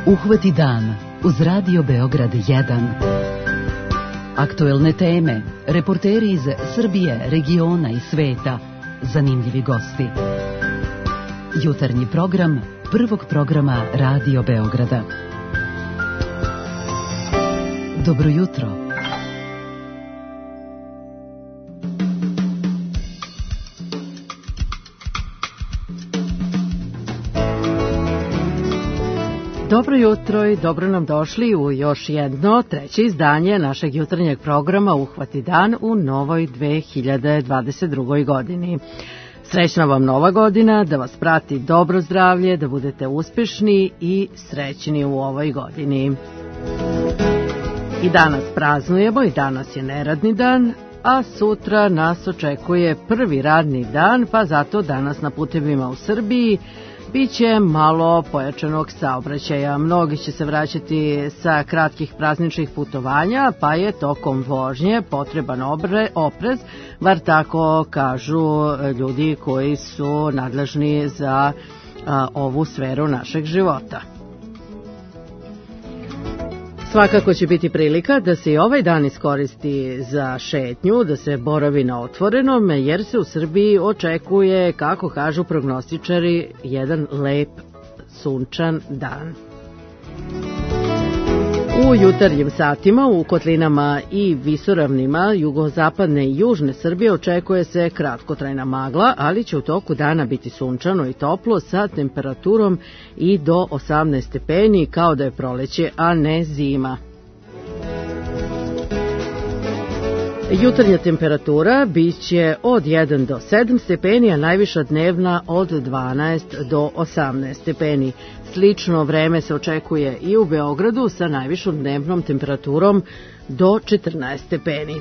Uhvati dan uz Radio Beograd 1. Aktuelne teme, reporteri iz Srbije, regiona i sveta, zanimljivi gosti. Jutarnji program prvog programa Radio Beograda. Dobro jutro. Dobro jutro i dobro nam došli u još jedno treće izdanje našeg jutarnjeg programa Uhvati dan u novoj 2022. godini. Srećna vam nova godina, da vas prati dobro zdravlje, da budete uspešni i srećni u ovoj godini. I danas praznujemo i danas je neradni dan, a sutra nas očekuje prvi radni dan, pa zato danas na putevima u Srbiji biće malo pojačanog saobraćaja. Mnogi će se vraćati sa kratkih prazničnih putovanja, pa je tokom vožnje potreban oprez, bar tako kažu ljudi koji su nadležni za ovu sferu našeg života. Svakako će biti prilika da se i ovaj dan iskoristi za šetnju, da se boravi na otvorenom, jer se u Srbiji očekuje, kako kažu prognostičari, jedan lep sunčan dan. U jutarnjim satima u kotlinama i visoravnima jugozapadne i južne Srbije očekuje se kratkotrajna magla, ali će u toku dana biti sunčano i toplo sa temperaturom i do 18 stepeni, kao da je proleće, a ne zima. Jutarnja temperatura biće od 1 do 7 stepeni, a najviša dnevna od 12 do 18 stepeni. Slično vreme se očekuje i u Beogradu sa najvišom dnevnom temperaturom do 14 stepeni.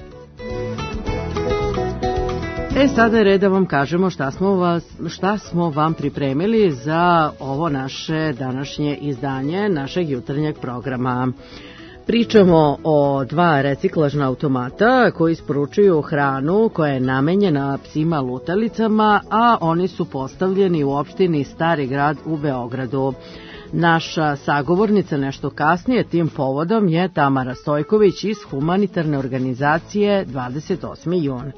Sada je red da vam kažemo šta smo vam pripremili za ovo naše današnje izdanje našeg jutarnjeg programa. Pričamo o 2 reciklažna automata koji isporučuju hranu koja je namenjena psima lutalicama, a oni su postavljeni u opštini Stari grad u Beogradu. Naša sagovornica nešto kasnije tim povodom je Tamara Stojković iz humanitarne organizacije 28. jun.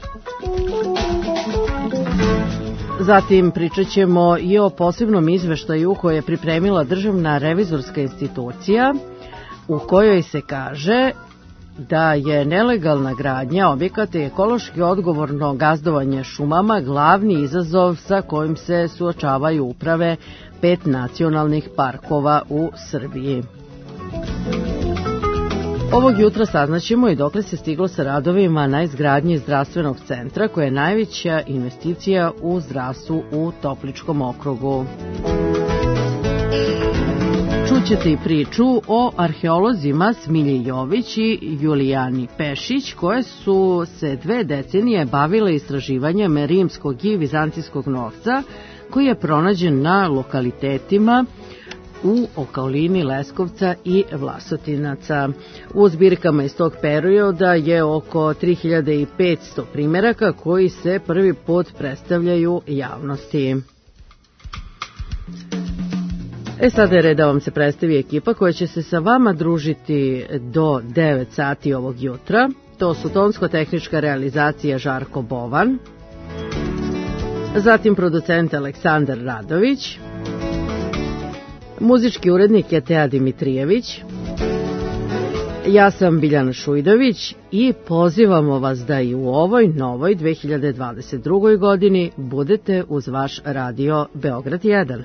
Zatim pričat ćemo i o posebnom izveštaju koje je pripremila Državna revizorska institucija, u kojoj se kaže da je nelegalna gradnja objekata i ekološki odgovorno gazdovanje šumama glavni izazov sa kojim se suočavaju uprave 5 nacionalnih parkova u Srbiji. Ovog jutra saznaćemo i dokle se stiglo sa radovima na izgradnji zdravstvenog centra, koja je najveća investicija u zdravstvu u Topličkom okrugu. Čućete i priču o arheolozima Smilji Jović i Julijani Pešić, koje su se 2 decenije bavile istraživanjem rimskog i vizantijskog novca, koji je pronađen na lokalitetima u okolini Leskovca i Vlasotinaca. U zbirkama iz tog perioda je oko 3500 primeraka koji se prvi put predstavljaju javnosti. Sada je red da vam se predstavi ekipa koja će se sa vama družiti do 9 sati ovog jutra. To su tonsko-tehnička realizacija Žarko Bovan, zatim producent Aleksandar Radović, muzički urednik je Teja Dimitrijević, ja sam Biljana Šujdović i pozivamo vas da i u ovoj novoj 2022. godini budete uz vaš radio Beograd 1.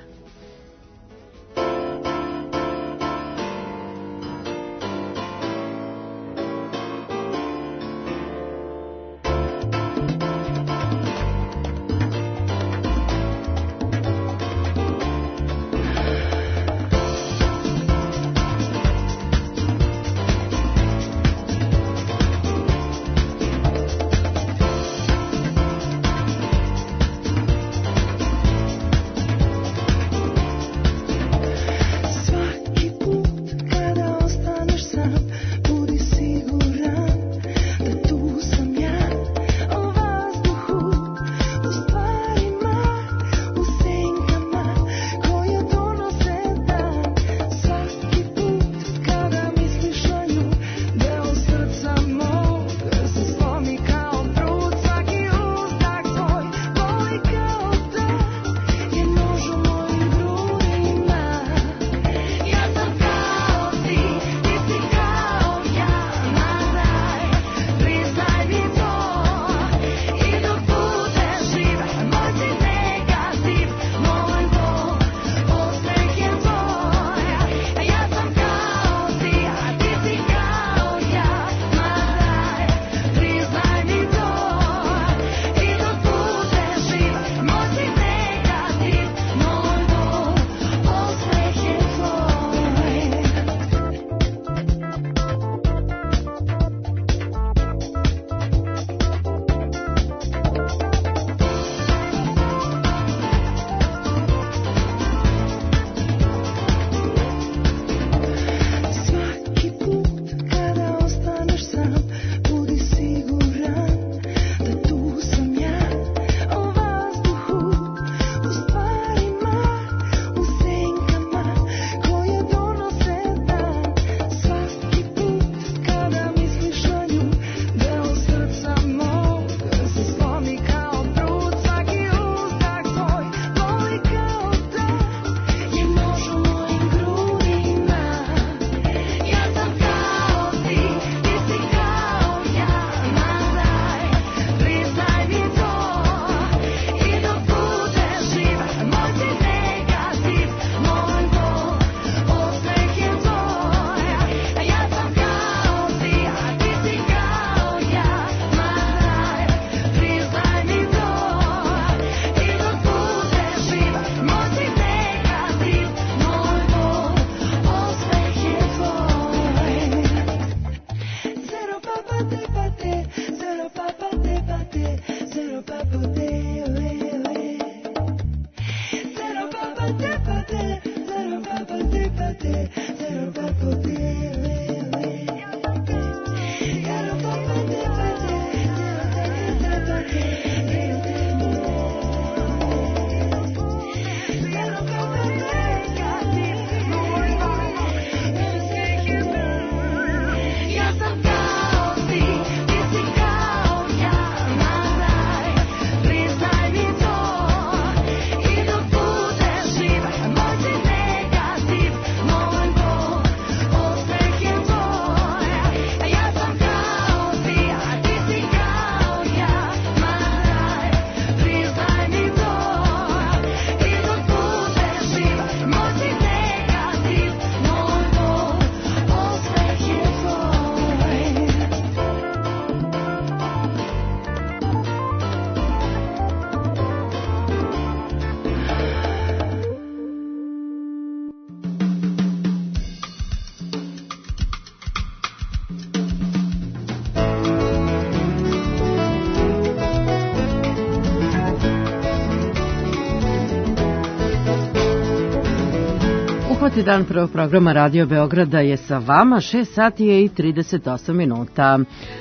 Svaki dan prvog programa Radio Beograda je sa vama, 6 sati je i 38 minuta.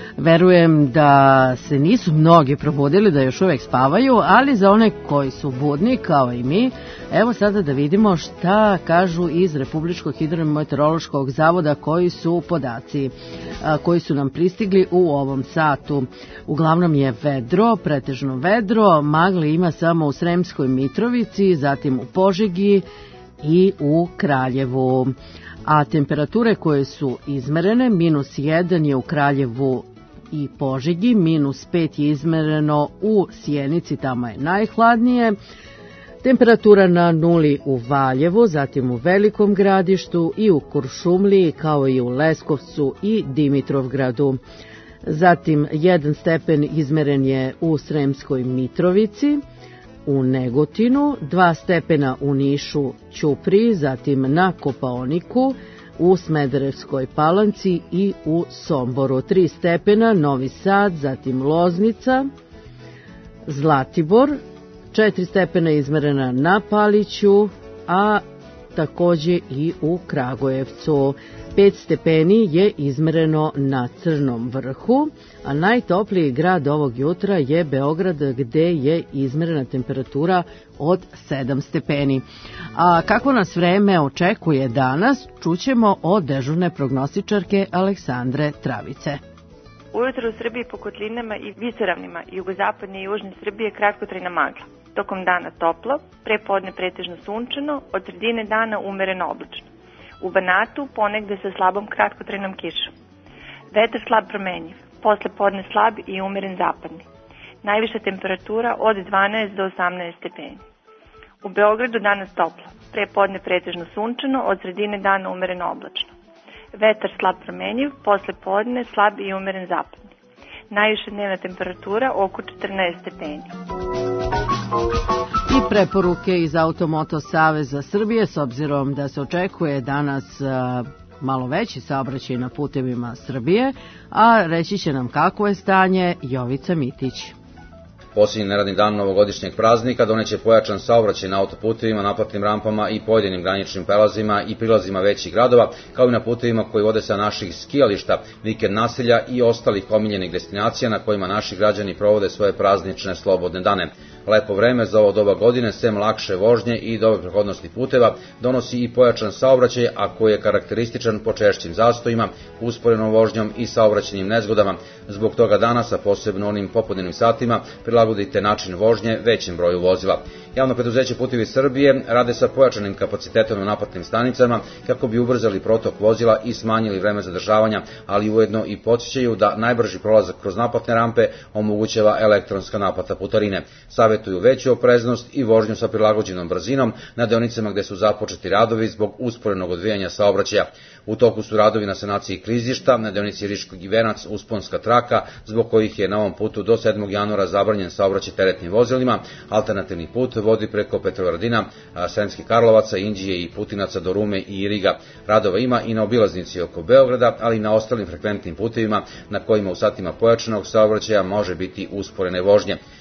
Verujem da se nisu mnogi probudili, da još uvek spavaju, ali za one koji su budni, kao i mi, evo sada da vidimo šta kažu iz Republičkog hidrometeorološkog zavoda, koji su podaci koji su nam pristigli u ovom satu. Uglavnom je vedro, pretežno vedro, magle ima samo u Sremskoj Mitrovici, zatim u Požegi i u Kraljevu. A temperature koje su izmerene, -1 je u Kraljevu i Požegi, -5 je izmereno u Sjenici, tamo je najhladnije. Temperatura na nuli u Valjevu, zatim u Velikom Gradištu i u Kuršumliji, kao i u Leskovcu i Dimitrovgradu. Zatim 1 stepen izmeren je u Sremskoj Mitrovici, u Negotinu, 2 stepena u Nišu, Ćupriji, zatim na Kopaoniku, u Smederevskoj Palanci i u Somboru. 3 stepena Novi Sad, zatim Loznica, Zlatibor, 4 stepena izmerena na Paliću, a takođe i u Kragujevcu. 5 stepeni je izmereno na Crnom Vrhu, a najtopliji grad ovog jutra je Beograd, gde je izmerena temperatura od 7 stepeni. A kako nas vreme očekuje danas, čućemo od dežurne prognostičarke Aleksandre Travice. Ujutro u Srbiji po kotlinama i visoravnima jugozapadne i južne Srbije kratkotrajna magla. Tokom dana toplo, pre podne pretežno sunčano, od sredine dana umereno oblačno. U Banatu ponegde sa slabom kratkotrajnom kišom. Vetar slab promenjiv, posle podne slab i umeren zapadni. Najviša temperatura od 12 do 18 stepeni. U Beogradu danas toplo, pre podne pretežno sunčano, od sredine dana umereno oblačno. Vetar slab promenjiv, posle podne slab i umeren zapadni. Najviša dnevna temperatura oko 14 stepeni. I preporuke iz Automoto Saveza Srbije, s obzirom da se očekuje danas malo veći saobraćaj na putevima Srbije, a reći će nam kako je stanje Jovica Mitić. Posljednji neradni dan novogodišnjeg praznika doneće pojačan saobraćaj na autoputevima, naplatnim rampama i pojedinim graničnim prelazima i prilazima većih gradova, kao i na putevima koji vode sa naših skijališta, vikend naselja i ostalih omiljenih destinacija na kojima naši građani provode svoje praznične slobodne dane. Lepo vreme za ovo doba godine, sem lakše vožnje i dobre prohodnosti puteva, donosi i pojačan saobraćaj, a koji je karakterističan po češćim zastojima, usporenom vožnjom i saobraćajnim nezgodama. Zbog toga danas, a posebno onim popodnevnim satima, prilagodite način vožnje većem broju vozila. Javno preduzeće Putevi Srbije rade sa pojačanim kapacitetom na naplatnim stanicama kako bi ubrzali protok vozila i smanjili vreme zadržavanja, ali ujedno i podsjećaju da najbrži prolazak kroz naplatne rampe omogućava elektronska naplata putarine. Savetuju veću opreznost i vožnju sa prilagođenom brzinom na deonicama gde su započeti radovi zbog usporenog odvijanja saobraćaja. U toku su radovi na sanaciji klizišta na deonici Riškog i Venac, usponska traka, zbog kojih je na ovom putu do 7. januara zabranjen saobraćaj teretnim vozilima. Alternativni put vodi preko Petrovaradina, Sremskih Karlovaca, Inđije i Putinaca do Rume i Iriga. Radova ima i na obilaznici oko Beograda, ali i na ostalim frekventnim putevima na kojima u satima pojačanog saobraćaja može biti usporene vožnje.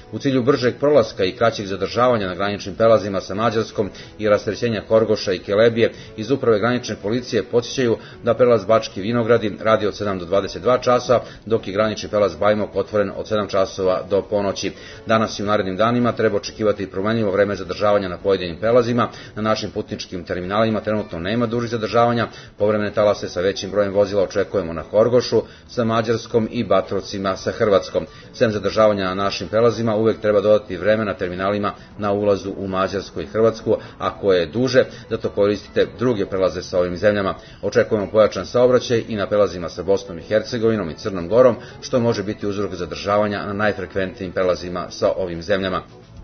U cilju bržeg prolaska i kraćeg zadržavanja na graničnim prelazima sa Mađarskom i rasterećenja Horgoša i Kelebije, iz Uprave granične policije podsjećaju da prelaz Bački Vinogradi radi od 7 do 22 časa, dok je granični prelaz Bajmok otvoren od 7 časova do ponoći. Danas i u narednim danima treba očekivati promenljivo vreme zadržavanja na pojedinim prelazima. Na našim putničkim terminalima trenutno nema dužih zadržavanja, povremene talase sa većim brojem vozila očekujemo na Horgošu sa Mađarskom i Batrovcima sa Hrvatskom. Sem zadržavanja na našim prelazima uvek treba dodati vreme na terminalima na ulazu u Mađarsku i Hrvatsku, a koje je duže, zato koristite druge prelaze sa ovim zemljama. Očekujemo pojačan saobraćaj i na prelazima sa Bosnom i Hercegovinom i Crnom Gorom, što može biti uzrok zadržavanja na najfrekventnijim prelazima sa ovim zemljama.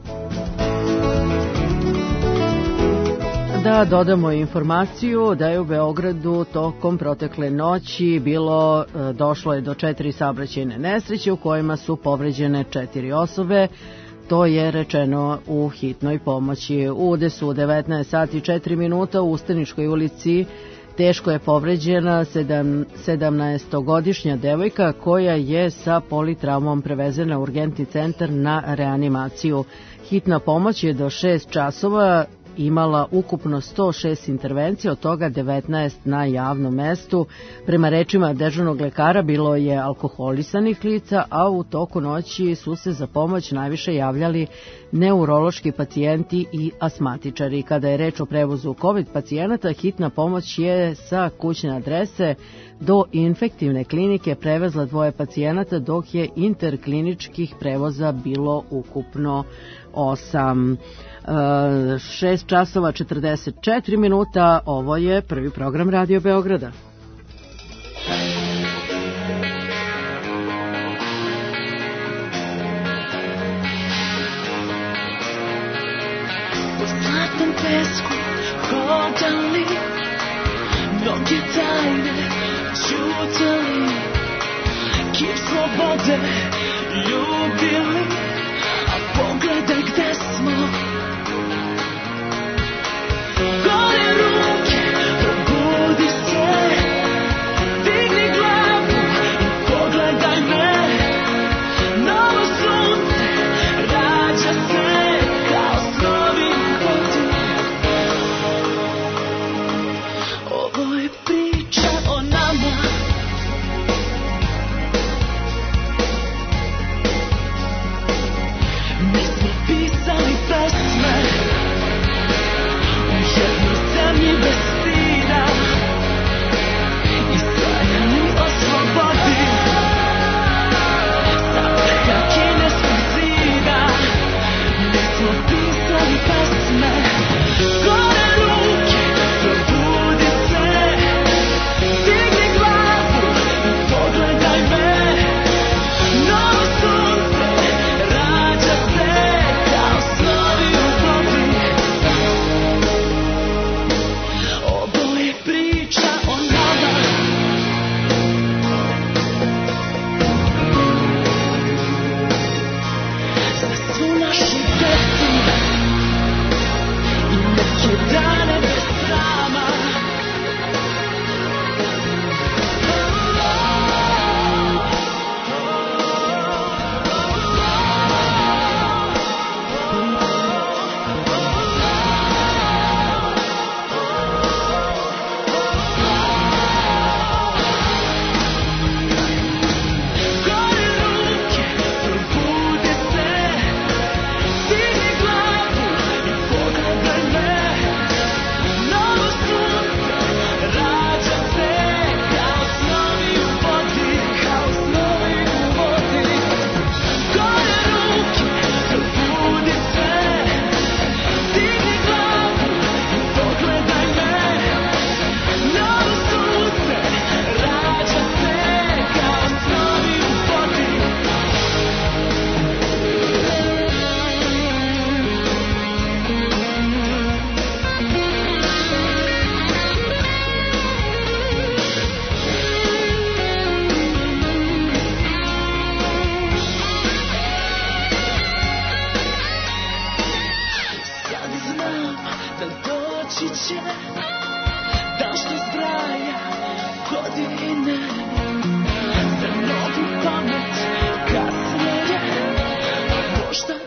Da dodamo informaciju da je u Beogradu tokom protekle noći došlo je do 4 saobraćajne nesreće u kojima su povređene 4 osobe. To je rečeno u hitnoj pomoći. U udesu 19 sati 4 minuta u Ustaničkoj ulici teško je povređena 17-godišnja devojka koja je sa politraumom prevezena u urgentni centar na reanimaciju. Hitna pomoć je do 6 časova imala ukupno 106 intervencija, od toga 19 na javnom mestu. Prema rečima dežurnog lekara bilo je alkoholisanih lica, a u toku noći su se za pomoć najviše javljali neurološki pacijenti i asmatičari. Kada je reč o prevozu COVID pacijenata, hitna pomoć je sa kućne adrese do infektivne klinike prevezla 2 pacijenata, dok je interkliničkih prevoza bilo ukupno 8. 6 časova 44 minuta, ovo je prvi program Radio Beograda. U zlatnom pesku hodali, mnoge tajne čutali, kim slobode ljubili, a pogledaj gde smo. Gore ruke, probudi se, digni glavu i pogledaj me. Novo sunce rađa se kao snovi u vodi. Ovo je priča o nama. Mi smo pisali pesme bez stida i sanjali o slobodi. Sa vrha kineskog zida mi smo pisali pesme. Gore ruke, probudi se, digni glavu i pogledaj me. Novo sunce rađa se kao snovi u vodi. Priča o nama. Za svu našu decu i neke dane bez srama. Za novu pamet kasnije, a možda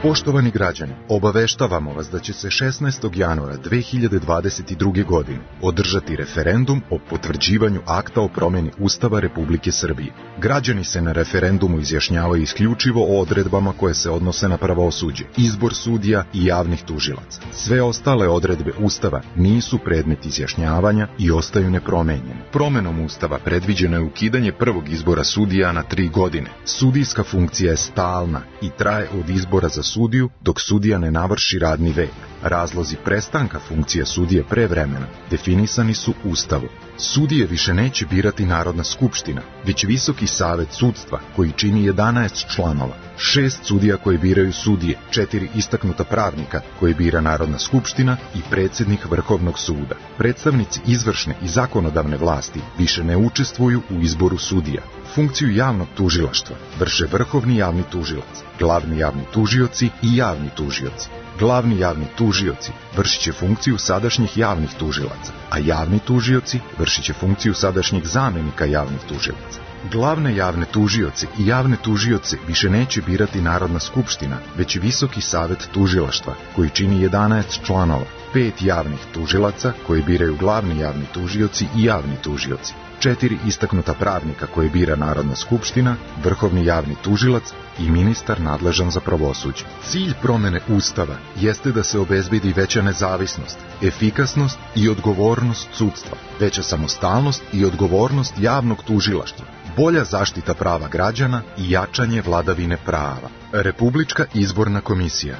Poštovani građani, obaveštavamo vas da će se 16. januara 2022. godine održati referendum o potvrđivanju akta o promjeni Ustava Republike Srbije. Građani se na referendumu izjašnjavaju isključivo o odredbama koje se odnose na pravosuđe, izbor sudija i javnih tužilaca. Sve ostale odredbe Ustava nisu predmet izjašnjavanja i ostaju nepromenjene. Promenom Ustava predviđeno je ukidanje prvog izbora sudija na 3 godine. Sudijska funkcija je stalna i traje od izbora za sudiju dok sudija ne navrši radni vek. Razlozi prestanka funkcije sudije pre vremena definisani su Ustavom. Sudije više neće birati Narodna skupština, već Visoki savet sudstva koji čini 11 članova, 6 sudija koji biraju sudije, 4 istaknuta pravnika koje bira Narodna skupština i predsjednik Vrhovnog suda. Predstavnici izvršne i zakonodavne vlasti više ne učestvuju u izboru sudija. Funkciju javnog tužilaštva vrše vrhovni javni tužilac, glavni javni tužioci i javni tužioci. Glavni javni tužioci vršit će funkciju sadašnjih javnih tužilaca, a javni tužioci vršit će funkciju sadašnjeg zamenika javnih tužilaca. Glavne javne tužioce i javne tužioce više neće birati Narodna skupština, već Visoki savet tužilaštva, koji čini 11 članova, 5 javnih tužilaca koje biraju glavni javni tužioci i javni tužioci, 4 istaknuta pravnika koje bira Narodna skupština, vrhovni javni tužilac i ministar nadležan za pravosuđe. Cilj promjene Ustava jeste da se obezbedi veća nezavisnost, efikasnost i odgovornost sudstva, veća samostalnost i odgovornost javnog tužilaštva, bolja zaštita prava građana i jačanje vladavine prava. Republička izborna komisija.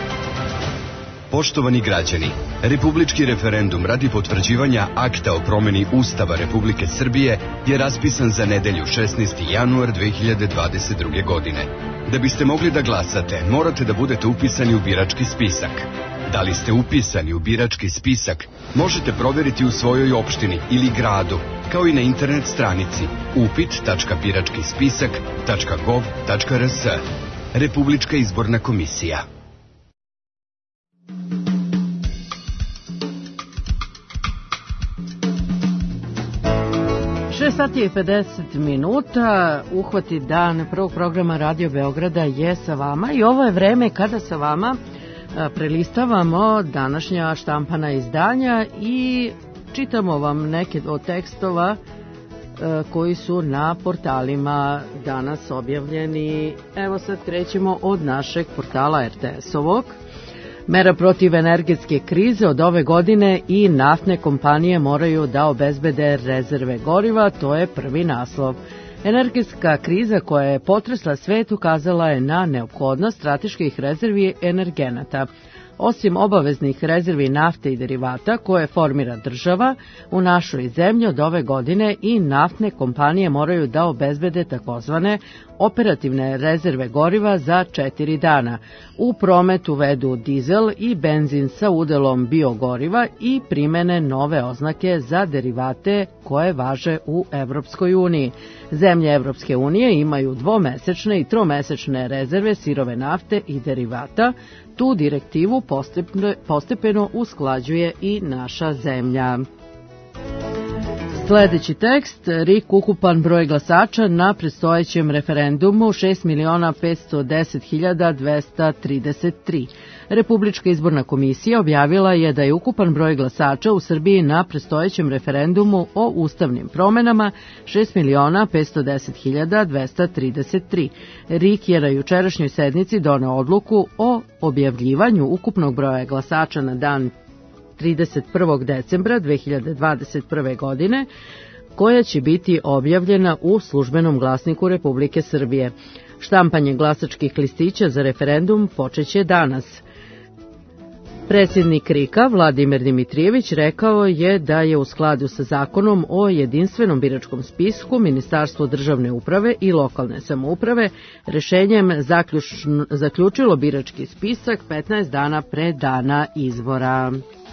Poštovani građani, republički referendum radi potvrđivanja akta o promjeni Ustava Republike Srbije je raspisan za nedelju 16. januar 2022. godine. Da biste mogli da glasate, morate da budete upisani u birački spisak. Da li ste upisani u birački spisak, možete provjeriti u svojoj opštini ili gradu, kao i na internet stranici upit.biračkispisak.gov.rs. Republička izborna komisija. 6:50, uhvati dan prvog programa Radio Beograda je sa vama i ovo je vreme kada sa vama prelistavamo današnja štampana izdanja i čitamo vam neke od tekstova koji su na portalima danas objavljeni. Evo sad krećemo od našeg portala RTS-ovog. Mera protiv energetske krize od ove godine i naftne kompanije moraju da obezbede rezerve goriva, to je prvi naslov. Energetska kriza koja je potresla svet ukazala je na neophodnost strateških rezervi energenata. Osim obaveznih rezervi nafte i derivata koje formira država, u našoj zemlji od ove godine i naftne kompanije moraju da obezbede takozvane operativne rezerve goriva za 4 dana. U promet uvedu dizel i benzin sa udelom biogoriva i primene nove oznake za derivate koje važe u Evropskoj uniji. Zemlje Evropske unije imaju dvomesečne i tromesečne rezerve sirove nafte i derivata. Tu direktivu postepeno usklađuje i naša zemlja. Sljedeći tekst, RIK ukupan broj glasača na predstojećem referendumu 6.510.233. Republička izborna komisija objavila je da je ukupan broj glasača u Srbiji na predstojećem referendumu o ustavnim promenama 6.510.233. RIK je na jučerašnjoj sednici doneo odluku o objavljivanju ukupnog broja glasača na dan 31. decembra 2021. godine, koja će biti objavljena u službenom glasniku Republike Srbije. Štampanje glasačkih listića za referendum počeće danas. Predsjednik RIK-a Vladimir Dimitrijević rekao je da je u skladu sa zakonom o jedinstvenom biračkom spisku Ministarstvo državne uprave i lokalne samouprave rešenjem zaključilo birački spisak 15 dana pre dana izbora.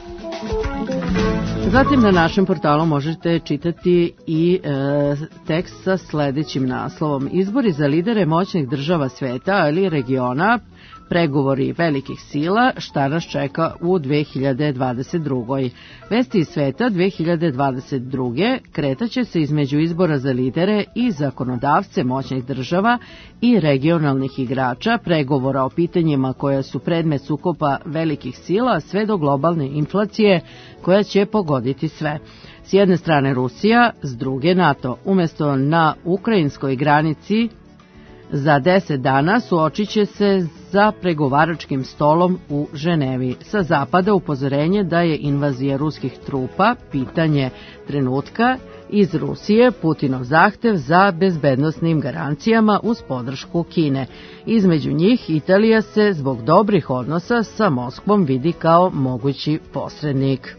Zatim na našem portalu možete čitati i tekst sa sljedećim naslovom. Izbori za lidere moćnih država sveta ili regiona Pregovori velikih sila, šta nas čeka u 2022. Vesti iz sveta 2022. kretaće se između izbora za lidere i zakonodavce moćnih država i regionalnih igrača, pregovora o pitanjima koja su predmet sukoba velikih sila, sve do globalne inflacije koja će pogoditi sve. S jedne strane Rusija, s druge NATO. Umesto na ukrajinskoj granici za 10 dana suočit će se za pregovaračkim stolom u Ženevi. Sa zapada upozorenje da je invazija ruskih trupa pitanje trenutka, iz Rusije Putinov zahtev za bezbednosnim garancijama uz podršku Kine. Između njih Italija se zbog dobrih odnosa sa Moskvom vidi kao mogući posrednik.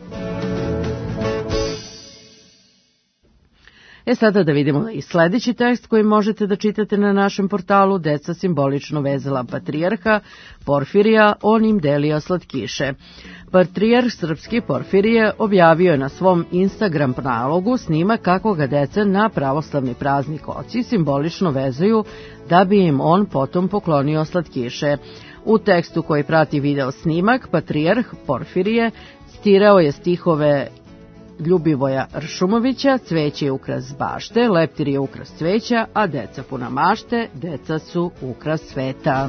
Sada da vidimo i sledeći tekst koji možete da čitate na našem portalu. Deca simbolično vezala patrijarha Porfirija, on im delio slatkiše. Patrijarh srpski Porfirije objavio je na svom Instagram nalogu snimak kako ga deca na pravoslavni praznik oci simbolično vezuju da bi im on potom poklonio slatkiše. U tekstu koji prati video snimak, patrijarh Porfirije citirao je stihove Ljubivoja Ršumovića, cveće je ukras bašte, leptir je ukras cveća, a deca puna mašte, deca su ukras sveta.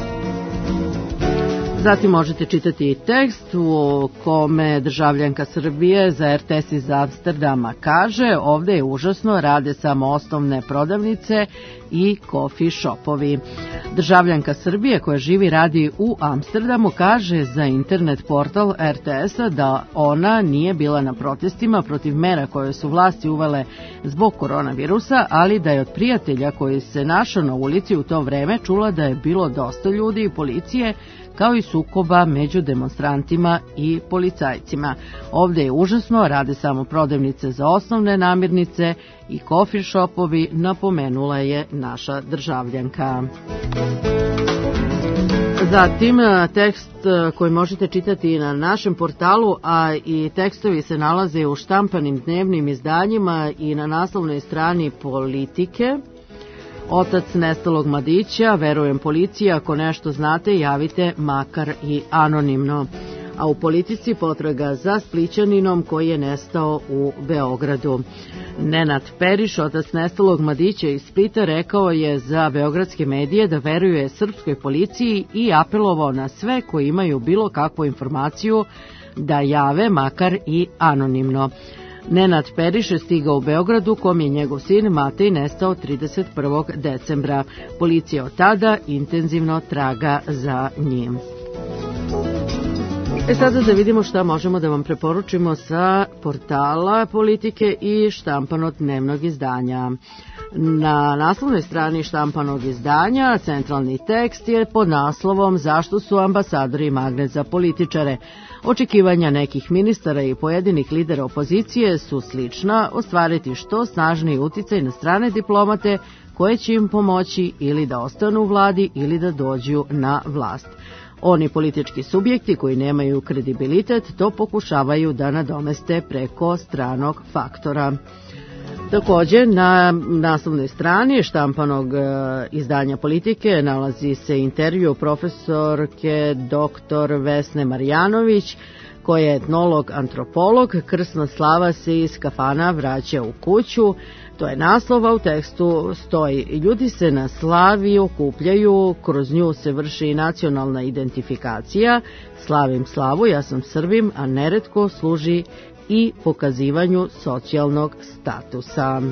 Zatim možete čitati i tekst u kome državljanka Srbije za RTS iz Amsterdama kaže: ovde je užasno, rade samo osnovne prodavnice i coffee shopovi. Državljanka Srbije koja živi i radi u Amsterdamu kaže za internet portal RTS-a da ona nije bila na protestima protiv mera koje su vlasti uvele zbog koronavirusa, ali da je od prijatelja koji se našao na ulici u to vreme čula da je bilo dosta ljudi i policije, kao i sukoba među demonstrantima i policajcima. Ovde je užasno, rade samo prodavnice za osnovne namirnice i coffee shopovi, napomenula je naša državljanka. Zatim tekst koji možete čitati na našem portalu, a i tekstovi se nalaze u štampanim dnevnim izdanjima i na naslovnoj strani Politike. Otac nestalog mladića, verujem policiji, ako nešto znate javite makar i anonimno. A u Politici potraga za Splićaninom koji je nestao u Beogradu. Nenad Periš, otac nestalog mladića iz Splita, rekao je za beogradske medije da veruje srpskoj policiji i apelovao na sve koji imaju bilo kakvu informaciju da jave makar i anonimno. Nenad Periš je stigao u Beogradu, kom je njegov sin Matej nestao 31. decembra. Policija od tada intenzivno traga za njim. Sada da vidimo šta možemo da vam preporučimo sa portala Politike i štampanog dnevnog izdanja. Na naslovnoj strani štampanog izdanja centralni tekst je pod naslovom Zašto su ambasadori magnet za političare. Očekivanja nekih ministara i pojedinih lidera opozicije su slična: ostvariti što snažniji uticaj na strane diplomate koje će im pomoći ili da ostanu u vladi ili da dođu na vlast. Oni politički subjekti koji nemaju kredibilitet to pokušavaju da nadomeste preko stranog faktora. Također, na naslovnoj strani štampanog izdanja Politike nalazi se intervju profesorke dr. Vesne Marjanović, koja je etnolog, antropolog. Krsna slava se iz kafana vraća u kuću. To je naslov, a u tekstu stoji: ljudi se na slavi okupljaju, kroz nju se vrši i nacionalna identifikacija. Slavim slavu, ja sam Srbim, a neretko služi i pokazivanju socijalnog statusa.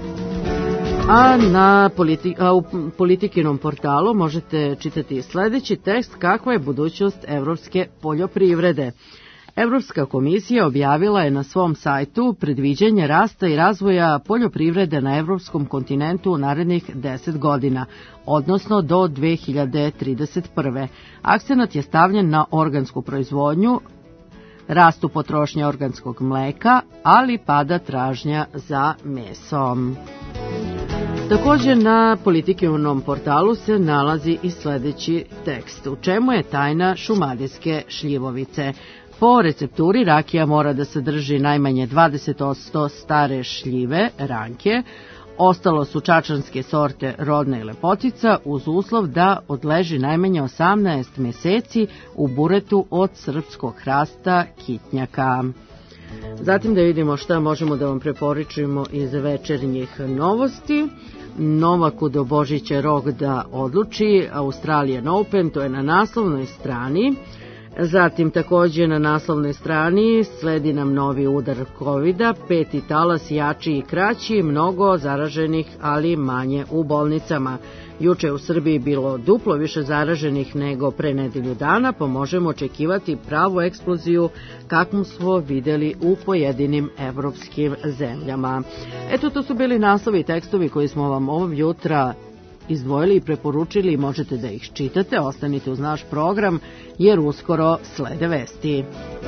U Politikinom portalu možete čitati sledeći tekst: kakva je budućnost evropske poljoprivrede. Evropska komisija objavila je na svom sajtu predviđanje rasta i razvoja poljoprivrede na evropskom kontinentu u narednih 10 godina, odnosno do 2031. Akcenat je stavljen na organsku proizvodnju, rastu potrošnje organskog mleka, ali pada tražnja za mesom. Također na Politikinom portalu se nalazi i sledeći tekst: u čemu je tajna šumadijske šljivovice. Po recepturi rakija mora da sadrži najmanje 20% stare šljive, ranke, Ostalo su čačanske sorte Rodna i Lepotica uz uslov da odleži najmanje 18 meseci u buretu od srpskog hrasta kitnjaka. Zatim da vidimo šta možemo da vam preporučimo iz večernjih novosti. Novaku do Božića rok da odluči, Australian Open, to je na naslovnoj strani. Zatim takođe na naslovnoj strani sledi nam novi udar COVID-a, 5. talas jači i kraći, mnogo zaraženih, ali manje u bolnicama. Juče u Srbiji bilo duplo više zaraženih nego pre nedelju dana, pa možemo očekivati pravu eksploziju kakvu smo videli u pojedinim evropskim zemljama. Eto, to su bili naslovi i tekstovi koji smo vam ovog jutra izdvojili i preporučili i možete da ih čitate. Ostanite uz naš program jer uskoro slede vesti.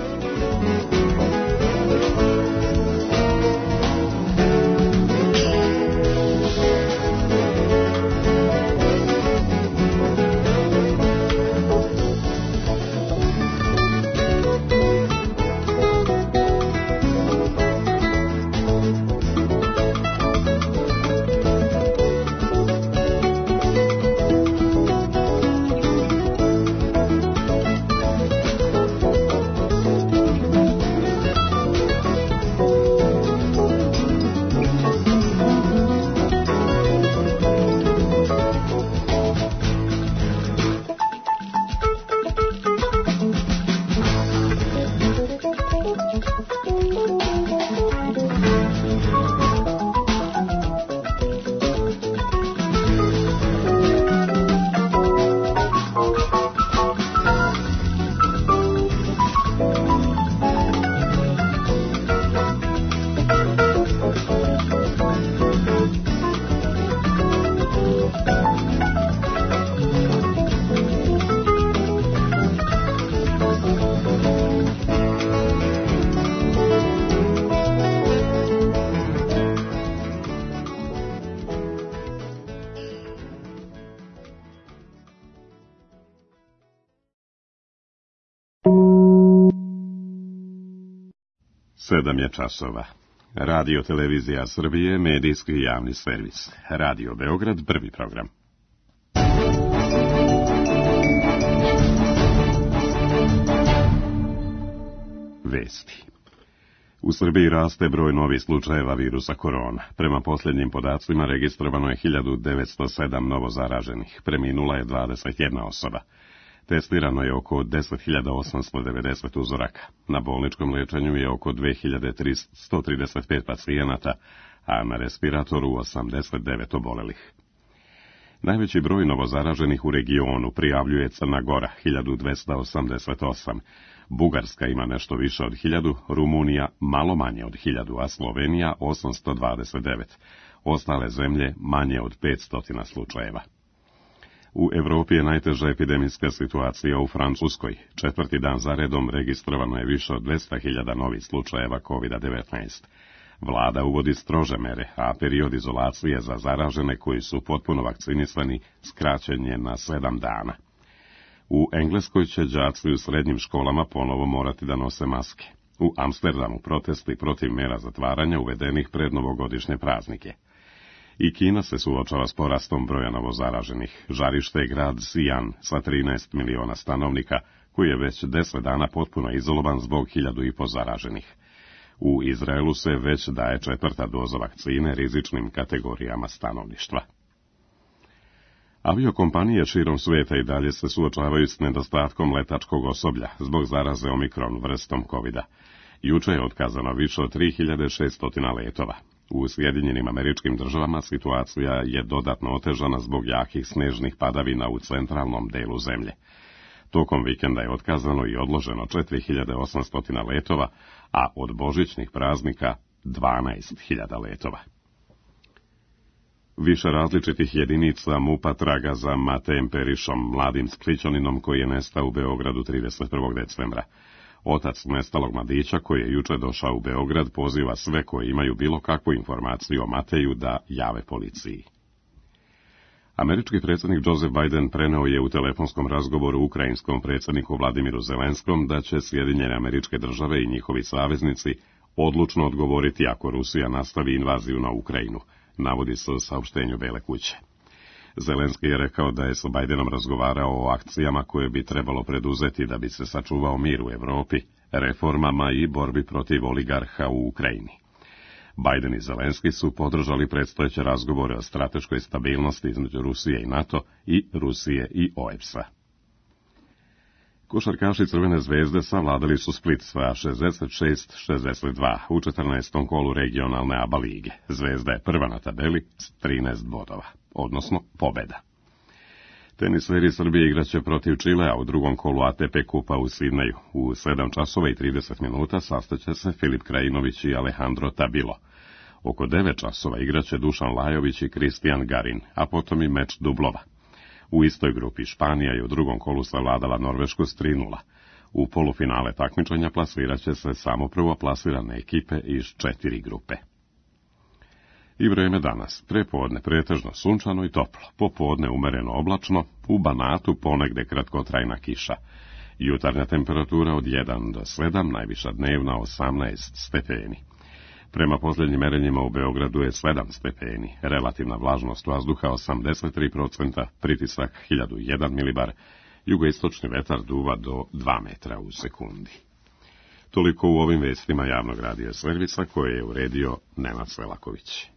Sedam je časova. Radio Televizija Srbije, medijski javni servis. Radio Beograd, prvi program. Vesti. U Srbiji raste broj novih slučajeva virusa korona. Prema posljednjim podacima registrovano je 1907 novozaraženih. Preminula je 21 osoba. Testirano je oko 10.890 uzoraka. Na bolničkom liječenju je oko 2.135 pacijenata, a na respiratoru 89 obolelih. Najveći broj novozaraženih u regionu prijavljuje Crna Gora, 1288. Bugarska ima nešto više od 1000, Rumunija malo manje od 1000, a Slovenija 829. Ostale zemlje manje od 500 slučajeva. U Evropi je najteža epidemijska situacija u Francuskoj. 4. dan za redom registrovano je više od 200.000 novih slučajeva COVID-19. Vlada uvodi strože mere, a period izolacije za zaražene koji su potpuno vakcinisani skraćen je na 7 dana. U Engleskoj će đaci u srednjim školama ponovo morati da nose maske. U Amsterdamu protesti protiv mera zatvaranja uvedenih pred novogodišnje praznike. I Kina se suočava s porastom broja novozaraženih. Žarište je grad Xi'an sa 13 miliona stanovnika, koji je već 10 dana potpuno izolovan zbog 1500 zaraženih. U Izraelu se već daje 4. doza vakcine rizičnim kategorijama stanovništva. Aviokompanije širom svijeta i dalje se suočavaju s nedostatkom letačkog osoblja zbog zaraze omikron vrstom COVID-a. Juče je otkazano više od 3600 letova. U Sjedinjenim Američkim Državama situacija je dodatno otežana zbog jakih snežnih padavina u centralnom delu zemlje. Tokom vikenda je otkazano i odloženo 4800 letova, a od božićnih praznika 12.000 letova. Više različitih jedinica MUP-a traga za Matejem Perišom, mladim Skličaninom koji je nestao u Beogradu 31. decembra. Otac nestalog mladića koji je juče došao u Beograd poziva sve koji imaju bilo kakvu informaciju o Mateju da jave policiji. Američki predsjednik Joseph Biden preneo je u telefonskom razgovoru ukrajinskom predsjedniku Vladimiru Zelenskom da će Sjedinjene Američke Države i njihovi saveznici odlučno odgovoriti ako Rusija nastavi invaziju na Ukrajinu, navodi se u saopštenju Bele kuće. Zelenski je rekao da je sa Bajdenom razgovarao o akcijama koje bi trebalo preduzeti da bi se sačuvao mir u Evropi, reformama i borbi protiv oligarha u Ukrajini. Bajden i Zelenski su podržali predstojeće razgovore o strateškoj stabilnosti između Rusije i NATO i Rusije i OEBS-a. Košarkaši Crvene zvezde savladali su Split sa 66-62 u 14. kolu regionalne ABA lige. Zvezda je prva na tabeli s 13 bodova, odnosno pobeda. Teniseri Srbije igraće protiv Čilea u drugom kolu ATP kupa u Sidneju. U 7 časova i 30 minuta sastaće se Filip Krajinović i Alejandro Tabilo. Oko 9 časova igraće Dušan Lajović i Kristijan Garin, a potom i meč dublova. U istoj grupi Španija je u drugom kolu savladala Norvešku s 3:0. U polufinale takmičenja plasiraće se samo prvoplasirane ekipe iz 4 grupe. I vreme danas, prepodne pretežno sunčano i toplo, popodne umereno oblačno, u Banatu ponegde kratkotrajna kiša. Jutarnja temperatura od 1 do 7, najviša dnevna 18 stepeni. Prema posljednjim merenjima u Beogradu je 7 stepeni, relativna vlažnost vazduha 83%, pritisak 1001 milibar, jugoistočni vetar duva do 2 metra u sekundi. Toliko u ovim vestima javnog radija servisa koje je uredio Nenad Selaković.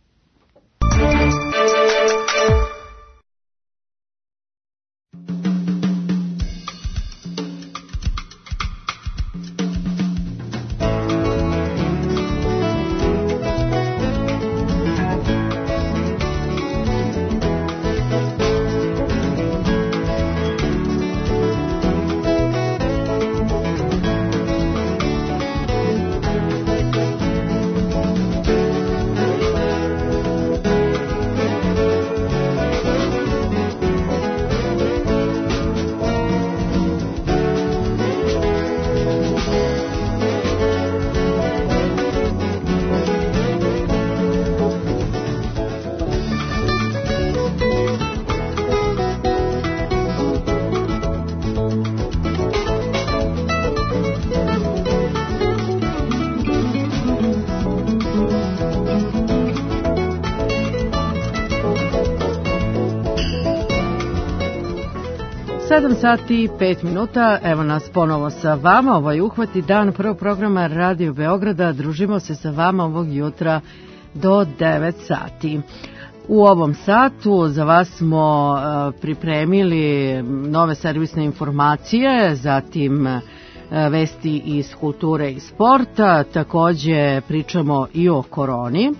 Sati i 5 minuta, evo nas ponovo sa vama, ovaj uhvati dan prvog programa Radio Beograda, družimo se sa vama ovog jutra do 9 sati. U ovom satu za vas smo pripremili nove servisne informacije, zatim vesti iz kulture i sporta, takođe pričamo i o koroni.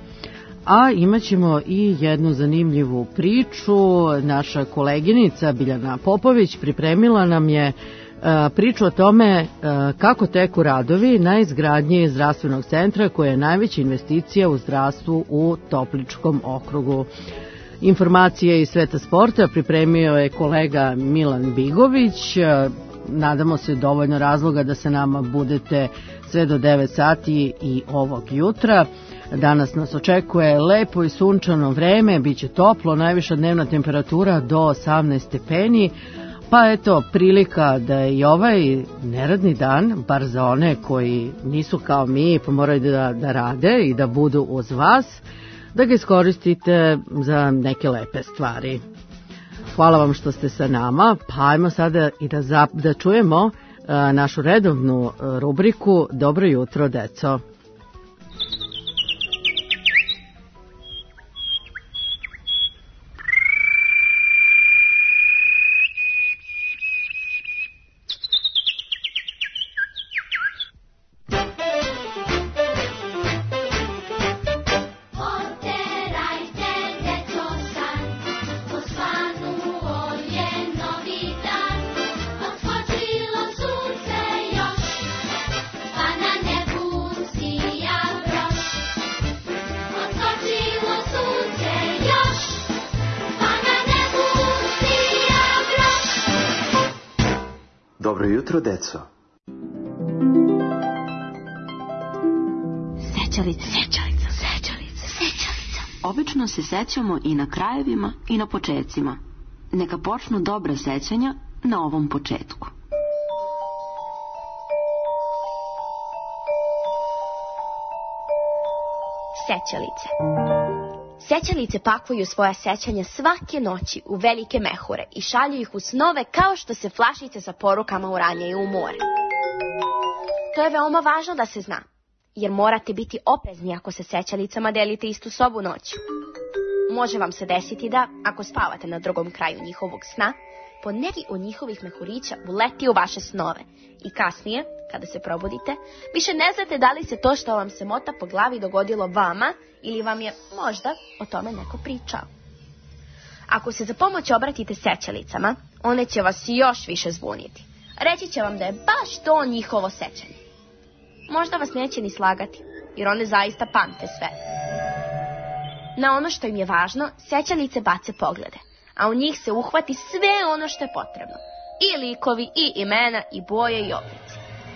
A imaćemo i jednu zanimljivu priču. Naša koleginica Biljana Popović pripremila nam je priču o tome kako teku radovi na izgradnji zdravstvenog centra koja je najveća investicija u zdravstvu u Topličkom okrugu. Informacije iz sveta sporta pripremio je kolega Milan Bigović. Nadamo se dovoljno razloga da se nama budete sve do 9 sati i ovog jutra. Danas nas očekuje lepo i sunčano vreme, bit će toplo, najviša dnevna temperatura do 18 stepeni, pa eto prilika da je i ovaj neradni dan, bar za one koji nisu kao mi pa moraju da rade i da budu uz vas, da ga iskoristite za neke lepe stvari. Hvala vam što ste sa nama, pa ajmo sada i da čujemo našu redovnu rubriku Dobro jutro, deco. Dobro jutro, deco. Sećalica. Obično se sećamo i na krajevima i na počecima. Neka počnu dobra sećanja na ovom početku. Sećalice. Sećalice pakuju svoja sećanja svake noći u velike mehure i šalju ih u snove kao što se flašice sa porukama uranjaju u more. To je veoma važno da se zna, jer morate biti oprezni ako se sećalicama delite istu sobu noću. Može vam se desiti da, ako spavate na drugom kraju njihovog sna, po neki od njihovih mehurića uleti u vaše snove i kasnije, kada se probudite, više ne znate da li se to što vam se mota po glavi dogodilo vama ili vam je možda o tome neko pričao. Ako se za pomoć obratite sećalicama, one će vas još više zbuniti. Reći će vam da je baš to njihovo sećanje. Možda vas neće ni slagati, jer one zaista pamte sve. Na ono što im je važno, sećalice bace poglede, a u njih se uhvati sve ono što je potrebno. I likovi, i imena, i boje, i oblici.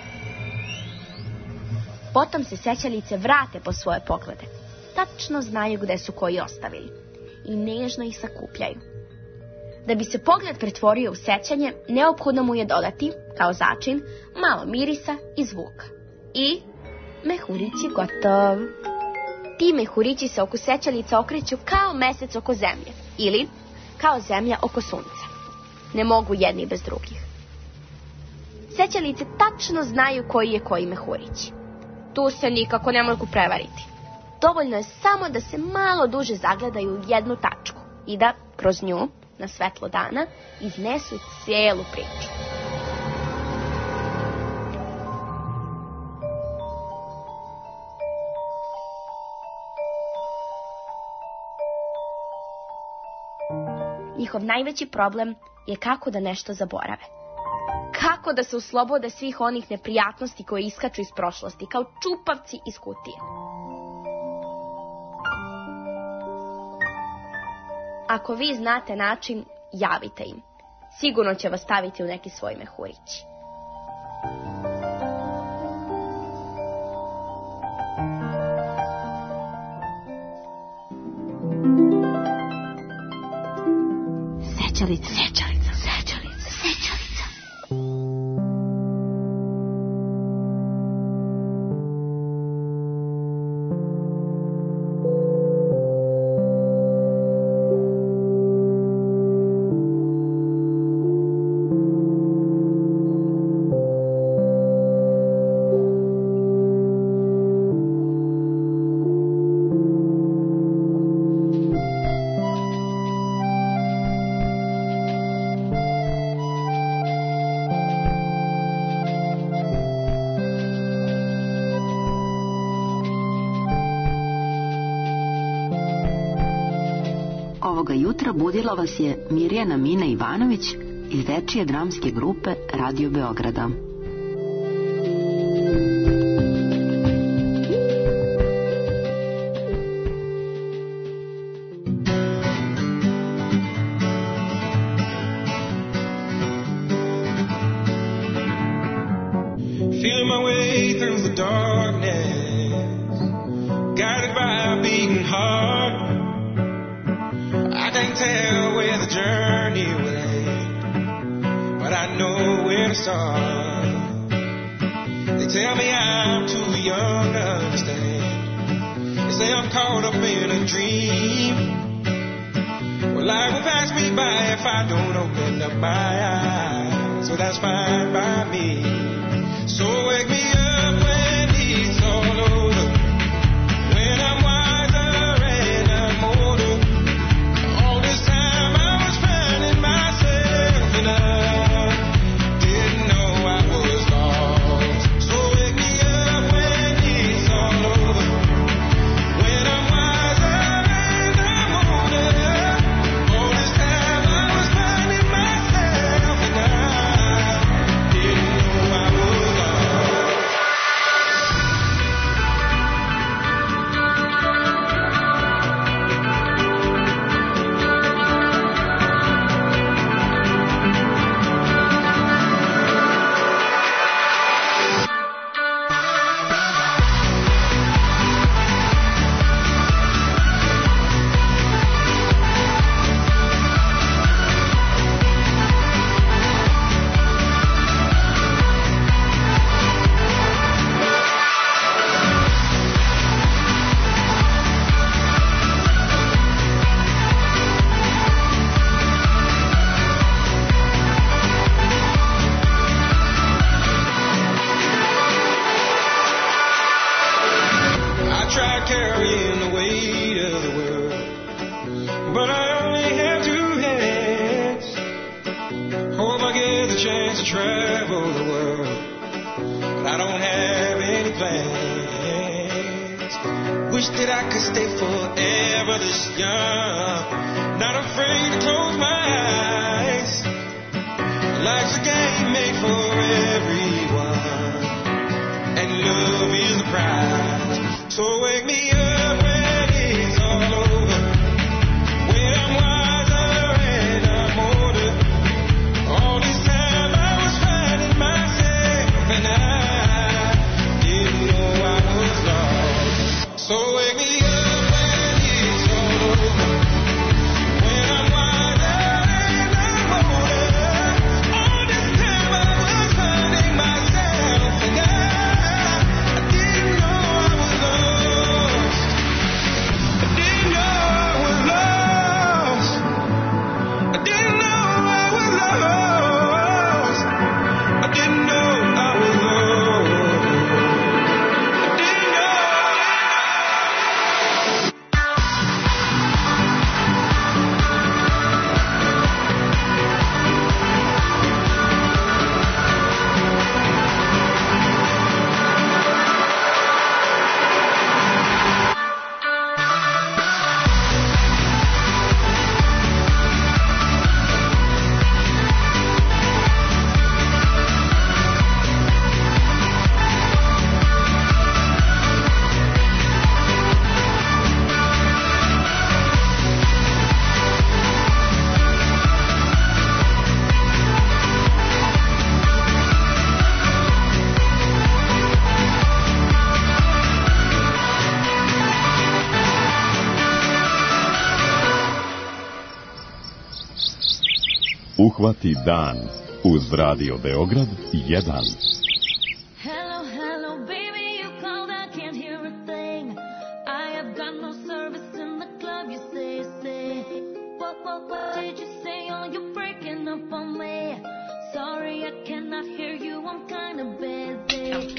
Potom se sećalice vrate po svoje poglede. Tačno znaju gde su koji ostavili. I nežno ih sakupljaju. Da bi se pogled pretvorio u sećanje, neophodno mu je dodati, kao začin, malo mirisa i zvuka. I mehurić je gotov. Ti mehurići se oko sećalica okreću kao mesec oko zemlje. Ili kao zemlja oko sunca. Ne mogu jedni bez drugih. Sećalice tačno znaju koji je koji mehurić. Tu se nikako ne mogu prevariti. Dovoljno je samo da se malo duže zagledaju u jednu tačku i da, kroz nju, na svetlo dana, iznesu cijelu priču. Njihov najveći problem je kako da nešto zaborave. Kako da se oslobode svih onih neprijatnosti koje iskaču iz prošlosti, kao čupavci iz kutije. Ako vi znate način, javite im. Sigurno će vas staviti u neki svoj mehurić. Sećalica, sećalica, sećalica, sećalica. Ovoga jutra budila vas je Mirjana Mina Ivanović iz dečije dramske grupe Radio Beograda. Feel my way through the darkness, guided by a beating heart. I can't tell where the journey will end, but I know where to start. They tell me I'm too young to understand. They say I'm caught up in a dream. Well, life will pass me by if I don't open up my eyes, so that's fine by me. So wake me up when it's all over, when I'm wiser and I'm older. All this time I was finding myself and I didn't know I was lost. So wake me up when it's all over, when I'm wiser and I'm older. All this time I was finding myself and I didn't know I was lost. carrying the weight of the world. But I only have two hands. Hope I get the chance to travel the world. But I don't have any plans. Wish that I could stay forever this young. Not afraid to close my eyes. Life's a game made for everyone, and love is the prize. So wake me up when it's all over, when I'm wiser and I'm older. All this time I was finding myself, and I didn't know I was lost. So wake me up when it's all over, when I'm wiser and I'm older. All this time I was finding myself, and I didn't know I was lost. I didn't know I was lost. I didn't know I was lost. I didn't know I was lost. I didn't know. Uhvati dan uz Radio Beograd 1. Hello, hello, baby, you called, I can't hear a thing. I have got no service in the club, you say. What did you say? Oh, you're breaking up on me. Sorry, I cannot hear you, I'm kinda busy.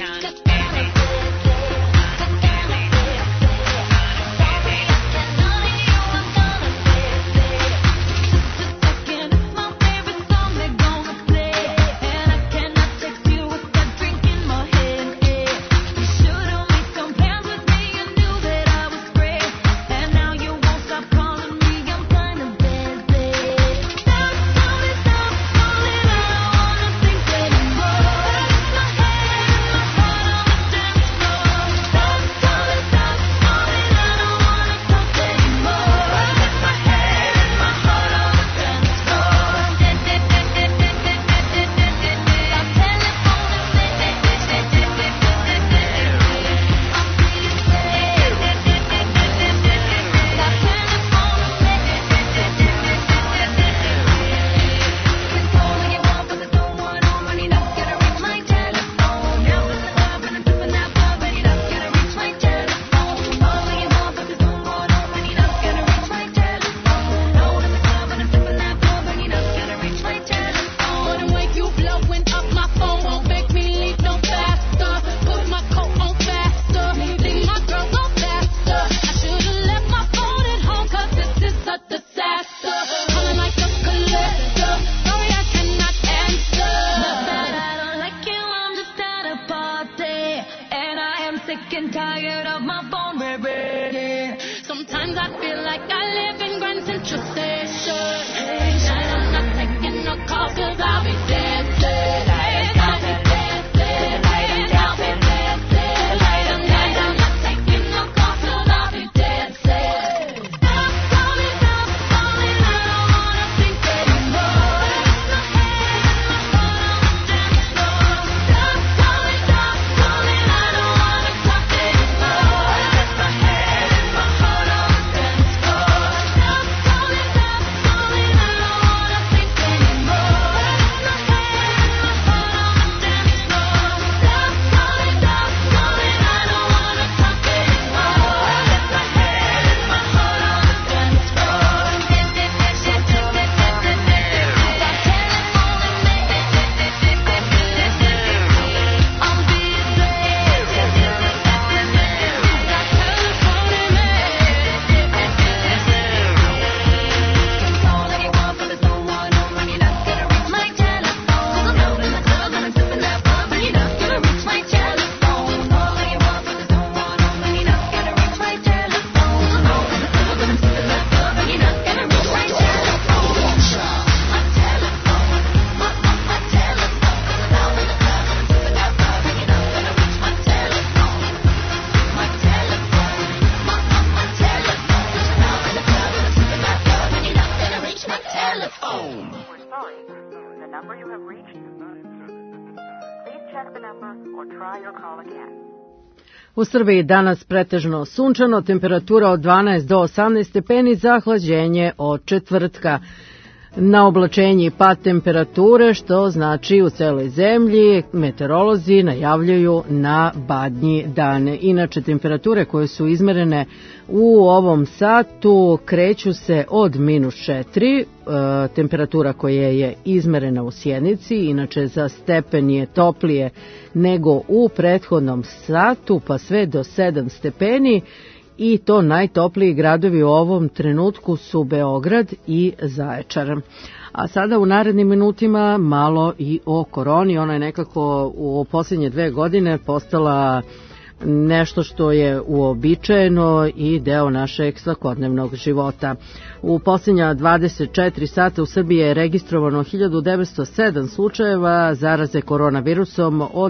U Srbiji danas pretežno sunčano, temperatura od 12 do 18 stepeni, zahlađenje od četvrtka. Na oblačenji pad temperature, što znači u celoj zemlji meteorolozi najavljuju na badnji dan. Inače, temperature koje su izmerene u ovom satu kreću se od -4, temperatura koja je izmerena u Sjenici, inače za stepen je toplije nego u prethodnom satu, pa sve do 7 stepeni. I to najtopliji gradovi u ovom trenutku su Beograd i Zaječar. A sada u narednim minutima malo i o koroni. Ona je nekako u posljednje 2 godine postala nešto što je uobičajeno i deo našeg svakodnevnog života. U posljednja 24 sata u Srbiji je registrovano 1907 slučajeva zaraze koronavirusom od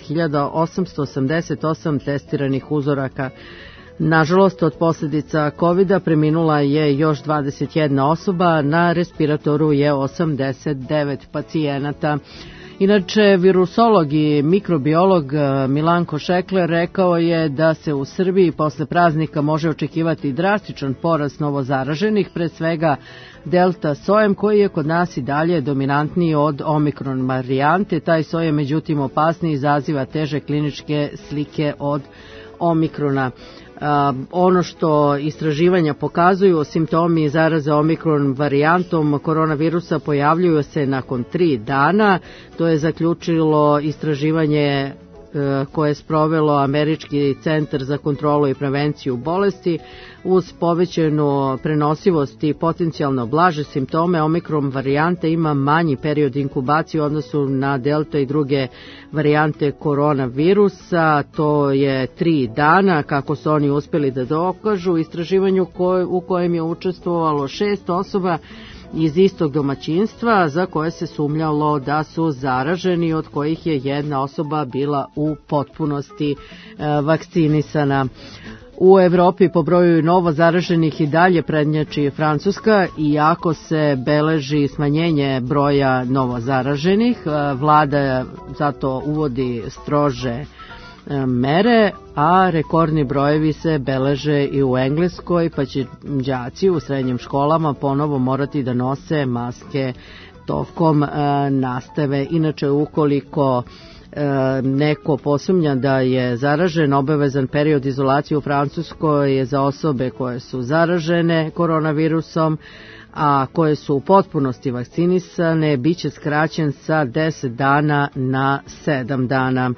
10.888 testiranih uzoraka. Nažalost, od posljedica COVID-a preminula je još 21 osoba, na respiratoru je 89 pacijenata. Inače, virusolog i mikrobiolog Milanko Šekler rekao je da se u Srbiji posle praznika može očekivati drastičan porast novozaraženih, pre svega delta sojem koji je kod nas i dalje dominantniji od omikron varijante. Taj soj je međutim opasniji i izaziva teže kliničke slike od omikrona. Ono što istraživanja pokazuju, simptomi zaraze omikron varijantom koronavirusa pojavljuju se nakon 3 dana. To je zaključilo istraživanje koje je sprovelo Američki centar za kontrolu i prevenciju bolesti. Uz povećanu prenosivost i potencijalno blaže simptome, omikron varijante ima manji period inkubacije u odnosu na delta i druge varijante koronavirusa. To je 3 dana, kako su oni uspjeli da dokažu u istraživanju u kojem je učestvovalo 6 osoba iz istog domaćinstva za koje se sumnjalo da su zaraženi, od kojih je jedna osoba bila u potpunosti vakcinisana. U Evropi po broju novo zaraženih i dalje prednjači Francuska, iako se beleži smanjenje broja novo zaraženih. Vlada zato uvodi strože mere, a rekordni brojevi se beleže i u Engleskoj, pa će đaci u srednjim školama ponovo morati da nose maske tokom nastave. Inače, ukoliko neko posumnja da je zaražen, obavezan period izolacije u Francuskoj je za osobe koje su zaražene koronavirusom, a koje su u potpunosti vakcinisane, bit će skraćen sa 10 dana na 7 dana.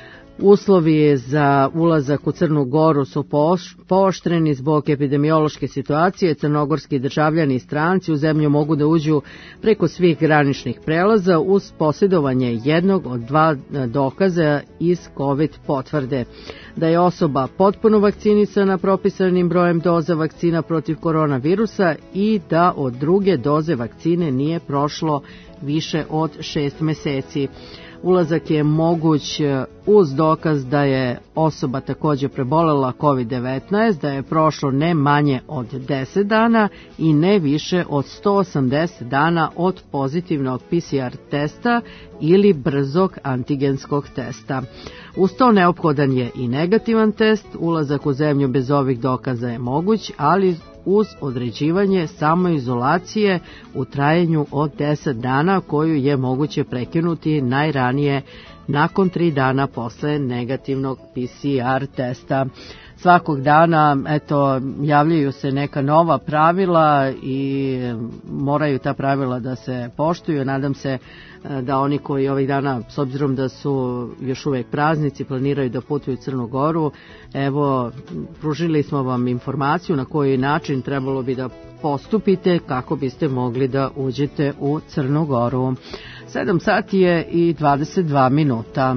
Uslovi za ulazak u Crnu Goru su pooštreni zbog epidemiološke situacije. Crnogorski državljani i stranci u zemlju mogu da uđu preko svih graničnih prelaza uz posjedovanje jednog od 2 dokaza iz COVID potvrde. Da je osoba potpuno vakcinisana propisanim brojem doza vakcina protiv koronavirusa i da od druge doze vakcine nije prošlo više od 6 meseci. Ulazak je moguć uz dokaz da je osoba također prebolela COVID-19, da je prošlo ne manje od 10 dana i ne više od 180 dana od pozitivnog PCR testa ili brzog antigenskog testa. Uz to neophodan je i negativan test. Ulazak u zemlju bez ovih dokaza je moguć, ali uz određivanje samoizolacije u trajanju od 10 dana koju je moguće prekinuti najranije nakon 3 dana posle negativnog PCR testa. Svakog dana javljaju se neka nova pravila i moraju ta pravila da se poštuju. Nadam se da oni koji ovih dana, s obzirom da su još uvijek praznici, planiraju da putuju u Crnu Goru. Evo, pružili smo vam informaciju na koji način trebalo bi da postupite kako biste mogli da uđete u Crnu Goru. 7 sati je i 22 minuta.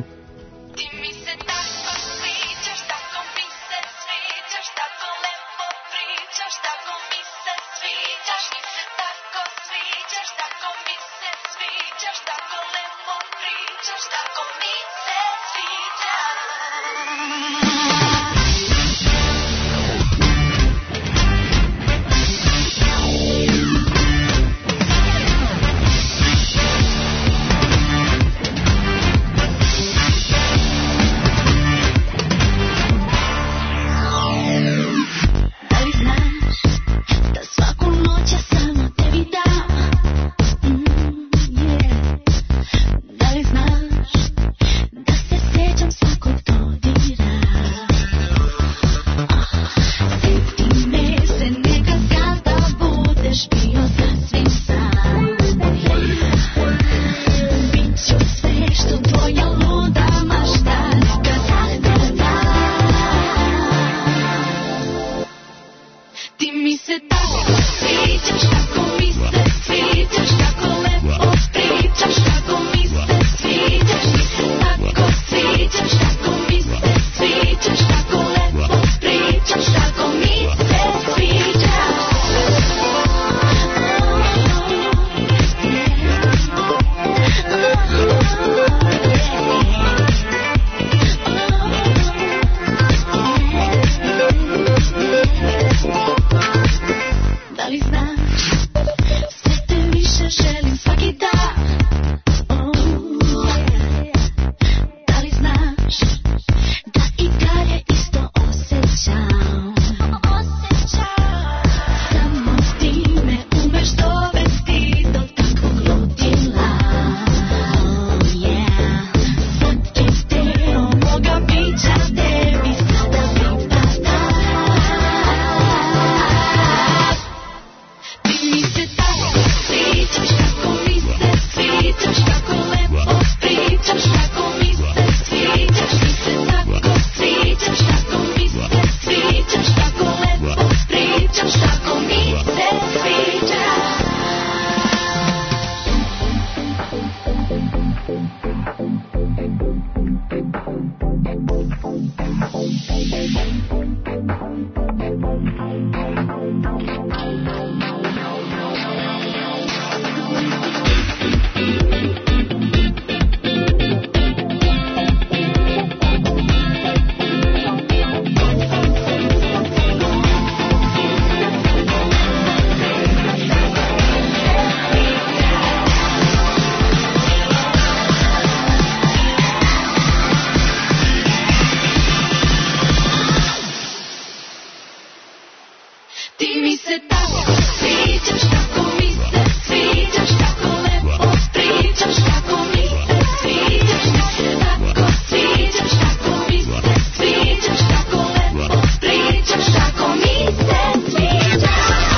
Ti mi se tako sviđaš, tako mi se sviđaš, tako lepo pričaš, tako mi se sviđaš, tako sviđaš, tako mi se sviđaš, tako lepo pričaš, tako mi se sviđaš.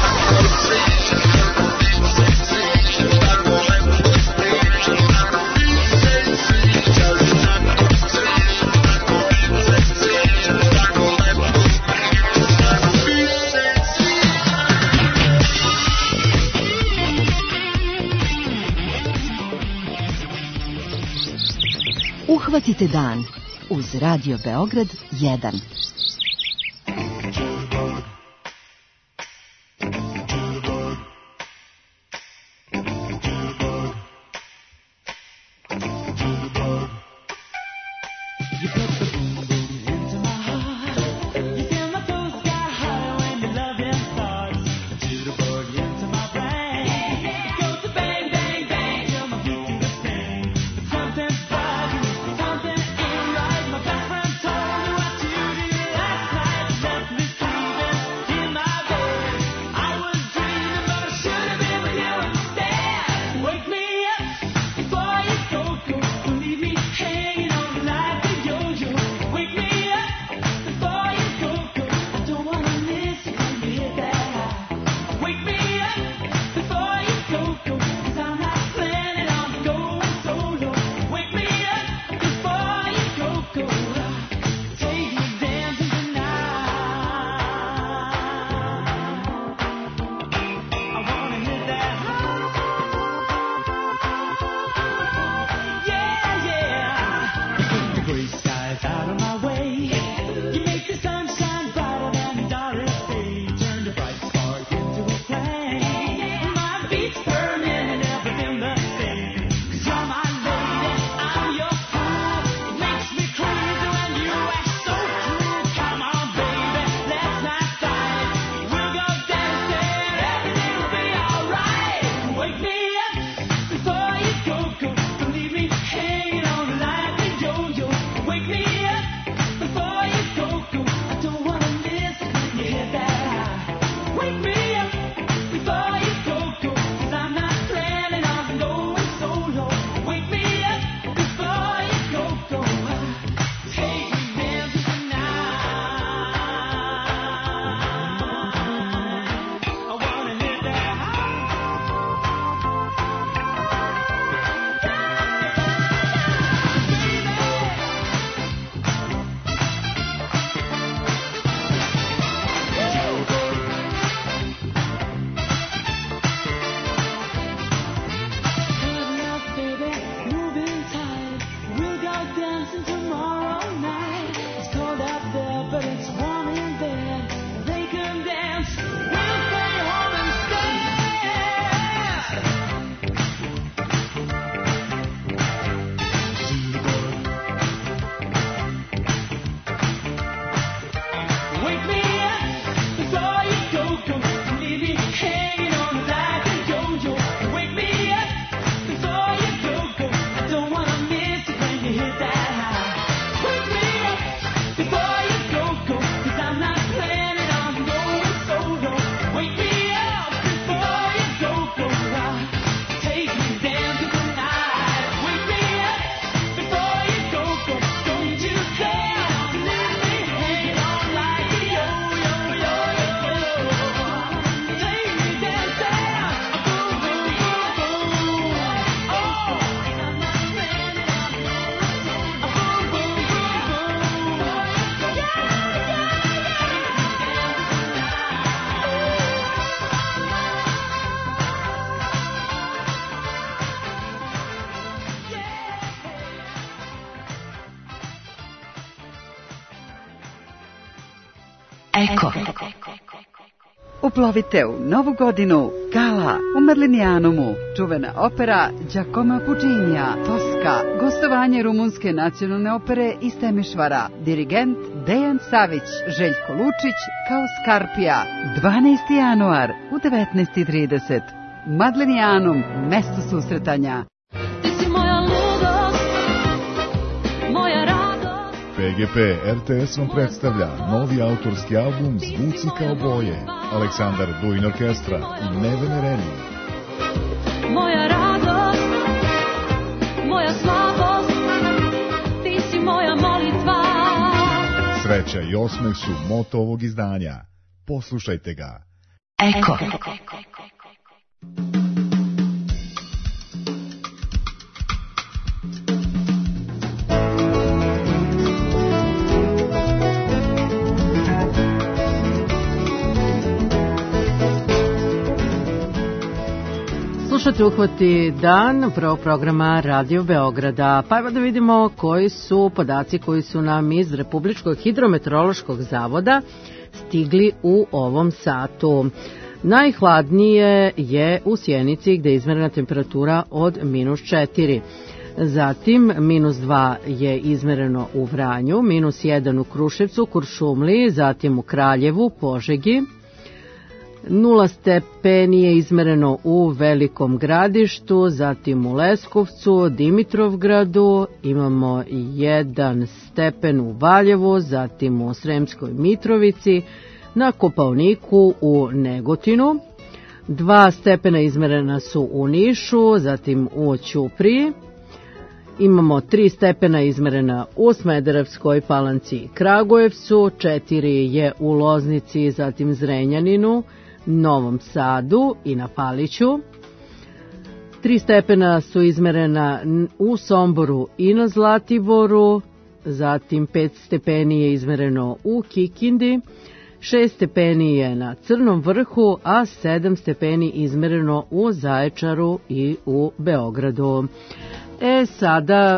Uhvatite dan uz Radio Beograd 1. Eko. Uplovite u Novu godinu Gala u Merlinijanumu, čuvena opera Giacomo Puccinija, Toska, gostovanje Rumunske nacionalne opere iz Temišvara, dirigent Dejan Savić, Željko Lučić kao Skarpija, 12. januar u 19:30. Madlenijanum, mesto susretanja. Ti si moja ludost, moja radost. PGP RTS vam predstavlja novi autorski album Zvuci kao boje. Aleksandar Duin Orkestra i Nevene Reniju. Moja radost, moja slabost, ti si moja molitva. Sreća i osmeh su moto ovog izdanja. Poslušajte ga. Eko. Slušate Uhvati dan, prvog programa Radio Beograda. Pa evo da vidimo koji su podaci koji su nam iz Republičkog hidrometeorološkog zavoda stigli u ovom satu. Najhladnije je u Sjenici gde je izmerena temperatura od -4. Zatim -2 je izmereno u Vranju, -1 u Kruševcu, Kuršumliji, zatim u Kraljevu, Požegi. 0 stepeni je izmereno u Velikom Gradištu, zatim u Leskovcu, Dimitrovgradu, imamo 1 stepen u Valjevu, zatim u Sremskoj Mitrovici, na Kopaoniku u Negotinu, 2 stepena izmerena su u Nišu, zatim u Ćupriji, imamo 3 stepena izmerena u Smederevskoj Palanci i Kragujevcu, 4 je u Loznici, zatim Zrenjaninu, Novom Sadu i na Paliću. 3 stepena su izmerena u Somboru i na Zlatiboru, zatim 5 stepeni je izmereno u Kikindi, 6 stepeni je na Crnom Vrhu, a 7 stepeni izmereno u Zaječaru i u Beogradu. Sada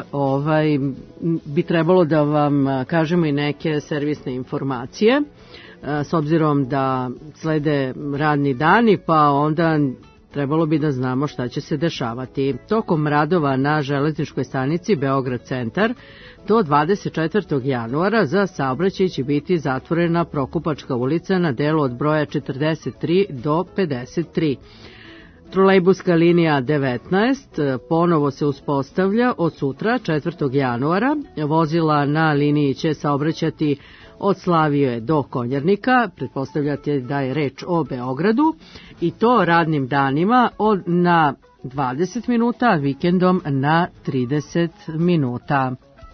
bi trebalo da vam kažemo i neke servisne informacije. S obzirom da slede radni dani, pa onda trebalo bi da znamo šta će se dešavati. Tokom radova na železničkoj stanici Beograd centar do 24. januara za saobraćaj će biti zatvorena Prokupačka ulica na delu od broja 43 do 53. Trolejbuska linija 19 ponovo se uspostavlja od sutra 4. januara. Vozila na liniji će saobraćati od Slavije do Konjarnika, pretpostavljate da je reč o Beogradu, i to radnim danima na 20 minuta, vikendom na 30 minuta.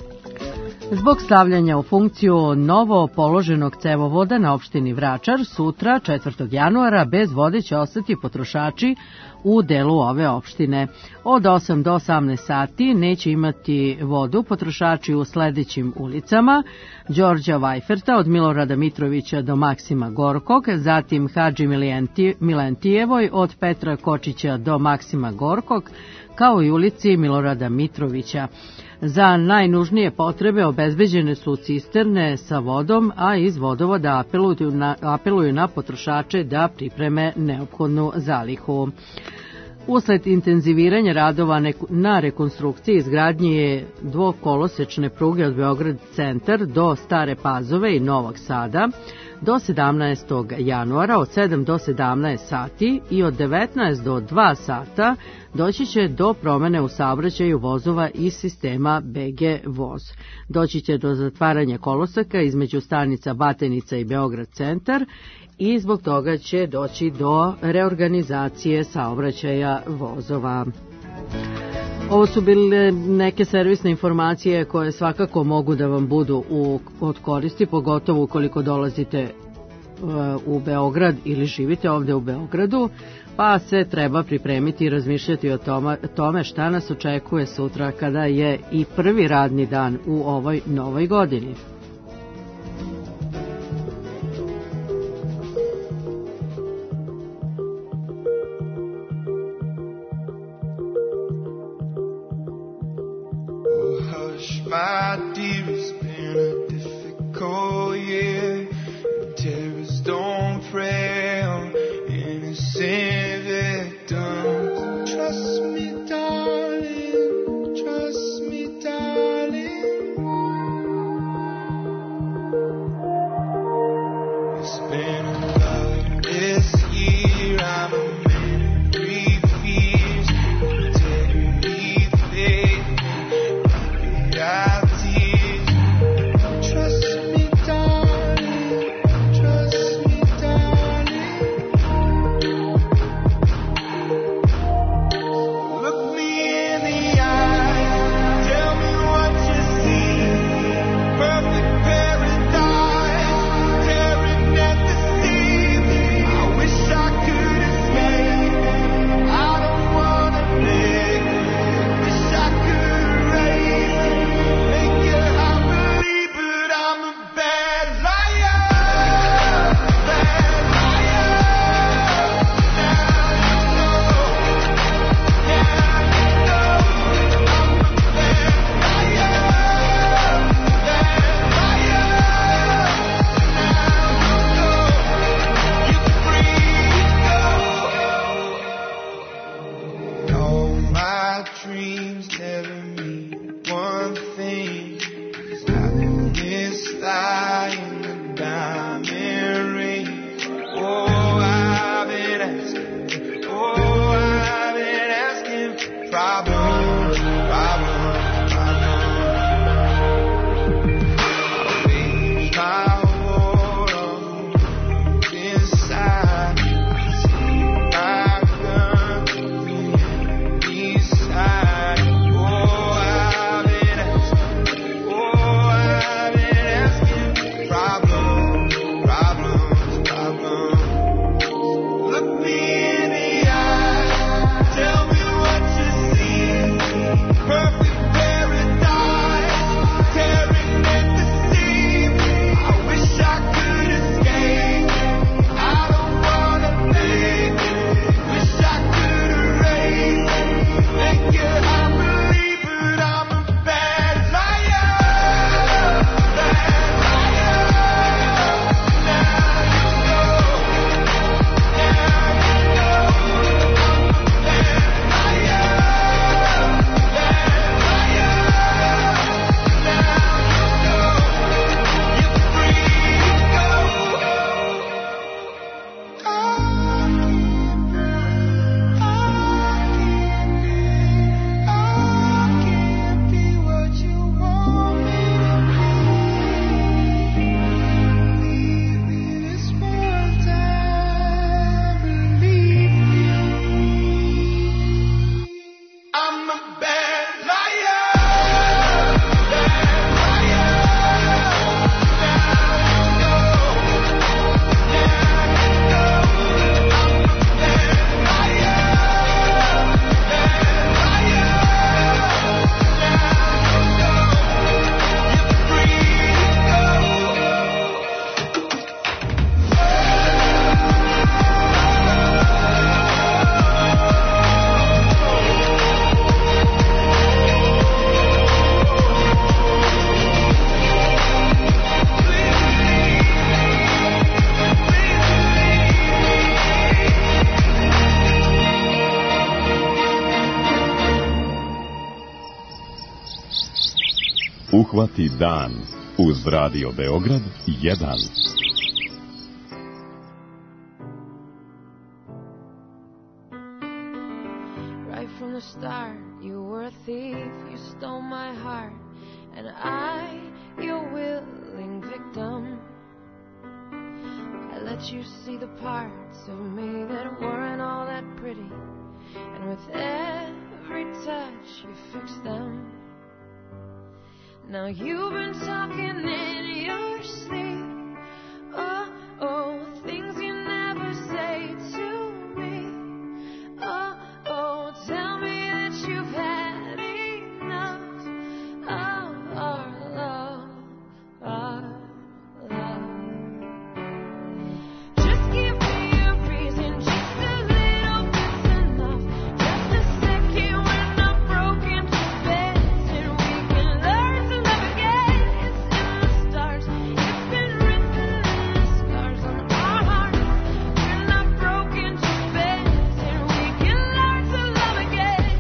Zbog stavljanja u funkciju novo položenog cevovoda na opštini Vračar, sutra 4. januara bez vode će ostati potrošači u delu ove opštine. Od 8 do 18 sati neće imati vodu potrošači u sledećim ulicama: Đorđa Vajferta od Milorada Mitrovića do Maksima Gorkog, zatim Hadži Milentijevoj od Petra Kočića do Maksima Gorkog, kao i ulici Milorada Mitrovića. Za najnužnije potrebe obezbeđene su cisterne sa vodom, a iz vodovoda apeluju na potrošače da pripreme neophodnu zalihu. Usled intenziviranja radova na rekonstrukciji izgradnje dvokolosečne pruge od Beograd centar do Stare Pazove i Novog Sada do 17. januara od 7 do 17 sati i od 19 do 2 sata doći će do promene u saobraćaju vozova iz sistema BG voz. Doći će do zatvaranja koloseka između stanica Batenica i Beograd centar i zbog toga će doći do reorganizacije saobraćaja vozova. Ovo su bile neke servisne informacije koje svakako mogu da vam budu od koristi, pogotovo ukoliko dolazite u Beograd ili živite ovde u Beogradu, pa se treba pripremiti i razmišljati o tome šta nas očekuje sutra kada je i prvi radni dan u ovoj novoj godini. My dear, it's been a difficult year. Terrorists don't prey on innocent victims. Trust me, darling. Trust me, darling. Uhvati dan uz Radio Beograd 1. Right from the start, you were a thief, you stole my heart, and I, your willing victim. I let you see the parts of me that weren't all that pretty, and with every touch you fixed them. Now you've been talking in your sleep, oh, things you never say to me, oh, tell me that you've had enough of our love, Just give me a reason, just a little bit's enough, just a second when I'm broken to bits, and we can learn to love again. It's in the stars, it's been written in the scars on our hearts. We're not broken to bits, and we can learn to love again.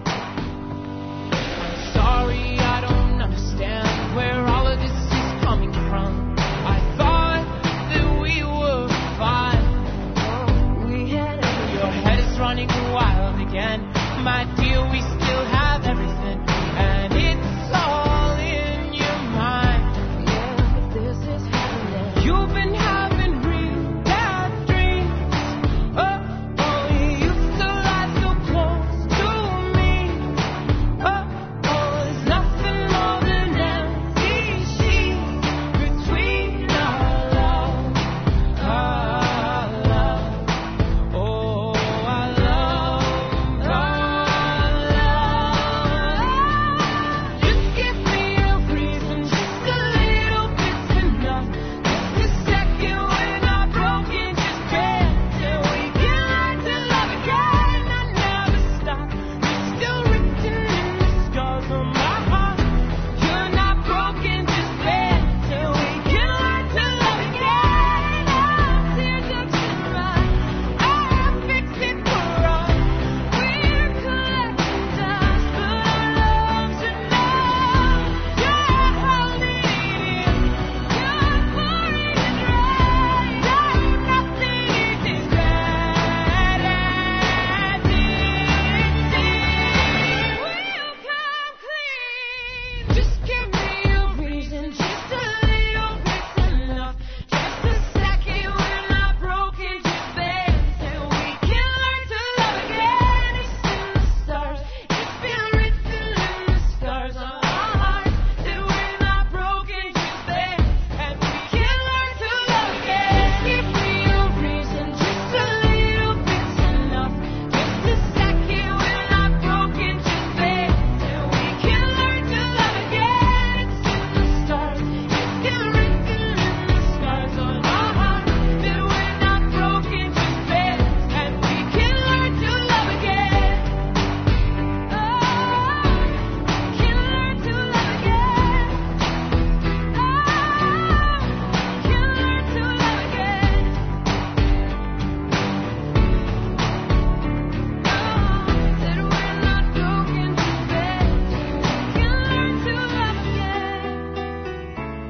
I'm sorry, I don't understand where all of this is coming from. I thought that we were fine. We had everything. Your head is running wild again. My dear, we still have everything, and it's all in your mind. Yeah, this is happening. You've been having real bad dreams. Oh, you used to lie so close to me. There's nothing more than empty sheets between our love. Oh, our love. Just give me a reason, just a little bit's enough. Just a second when I'm broken, just dance, and we can learn to love again. I never stop, you're still written in the scars on my heart. You're not broken, just dance, and we can learn to love again. Teardrops in my eyes, fix it for us. We're collecting dust, but our love's enough. You're holding it in, you're pouring it right. Nothing is as bad as it seems. We'll come clean. Just give me a reason, just a little bit's enough. Just a second when I'm broken to bits, and we can learn to love again. It's in the stars, it's been written in the scars on our hearts, that we're not broken to bits, and we can learn to love again. Give me a reason, just a little bit's enough. Just a second when I'm broken to bits, and we can learn to love again. It's in the stars, it's been written in the scars on our hearts, that we're not broken to bits, and we can learn to love again. Can learn to love again. Can learn to love again. That we're not broken to bits, can learn to love again.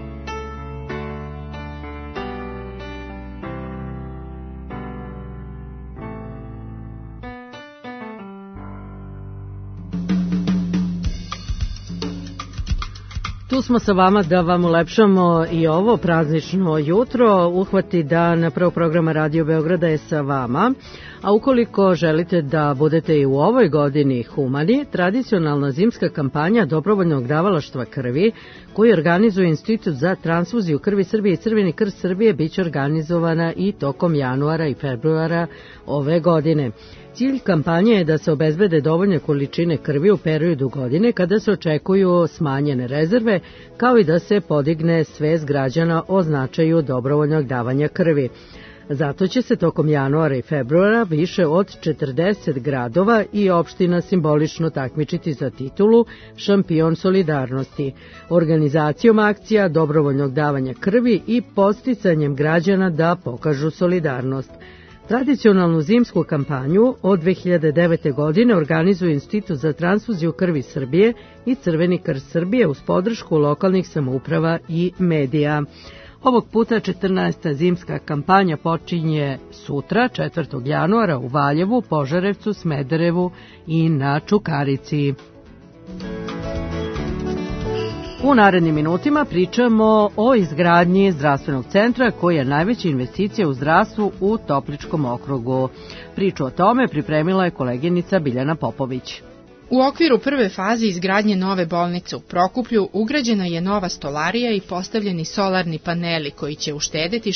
Tu smo sa vama da vam ulepšamo i ovo praznično jutro. Uhvati dan prvog programa Radio Beograda je sa vama. A ukoliko želite da budete i u ovoj godini humani, tradicionalna zimska kampanja dobrovoljnog davalaštva krvi koju organizuje Institut za transfuziju krvi Srbije i Crveni krst Srbije biće organizovana i tokom januara i februara ove godine. Cilj kampanje je da se obezbede dovoljne količine krvi u periodu godine kada se očekuju smanjene rezerve, kao i da se podigne svest građana o značaju dobrovoljnog davanja krvi. Zato će se tokom januara i februara više od 40 gradova i opština simbolično takmičiti za titulu Šampion solidarnosti, organizacijom akcija dobrovoljnog davanja krvi i podsticanjem građana da pokažu solidarnost. Tradicionalnu zimsku kampanju od 2009. godine organizuje Institut za transfuziju krvi Srbije i Crveni krst Srbije uz podršku lokalnih samouprava i medija. Ovog puta 14. zimska kampanja počinje sutra, 4. januara u Valjevu, Požarevcu, Smederevu i na Čukarici. U narednim minutima pričamo o izgradnji zdravstvenog centra koji je najveća investicija u zdravstvu u Topličkom okrugu. Priču o tome pripremila je koleginica Biljana Popović. U okviru prve faze izgradnje nove bolnice u Prokuplju ugrađena je nova stolarija i postavljeni solarni paneli koji će uštedeti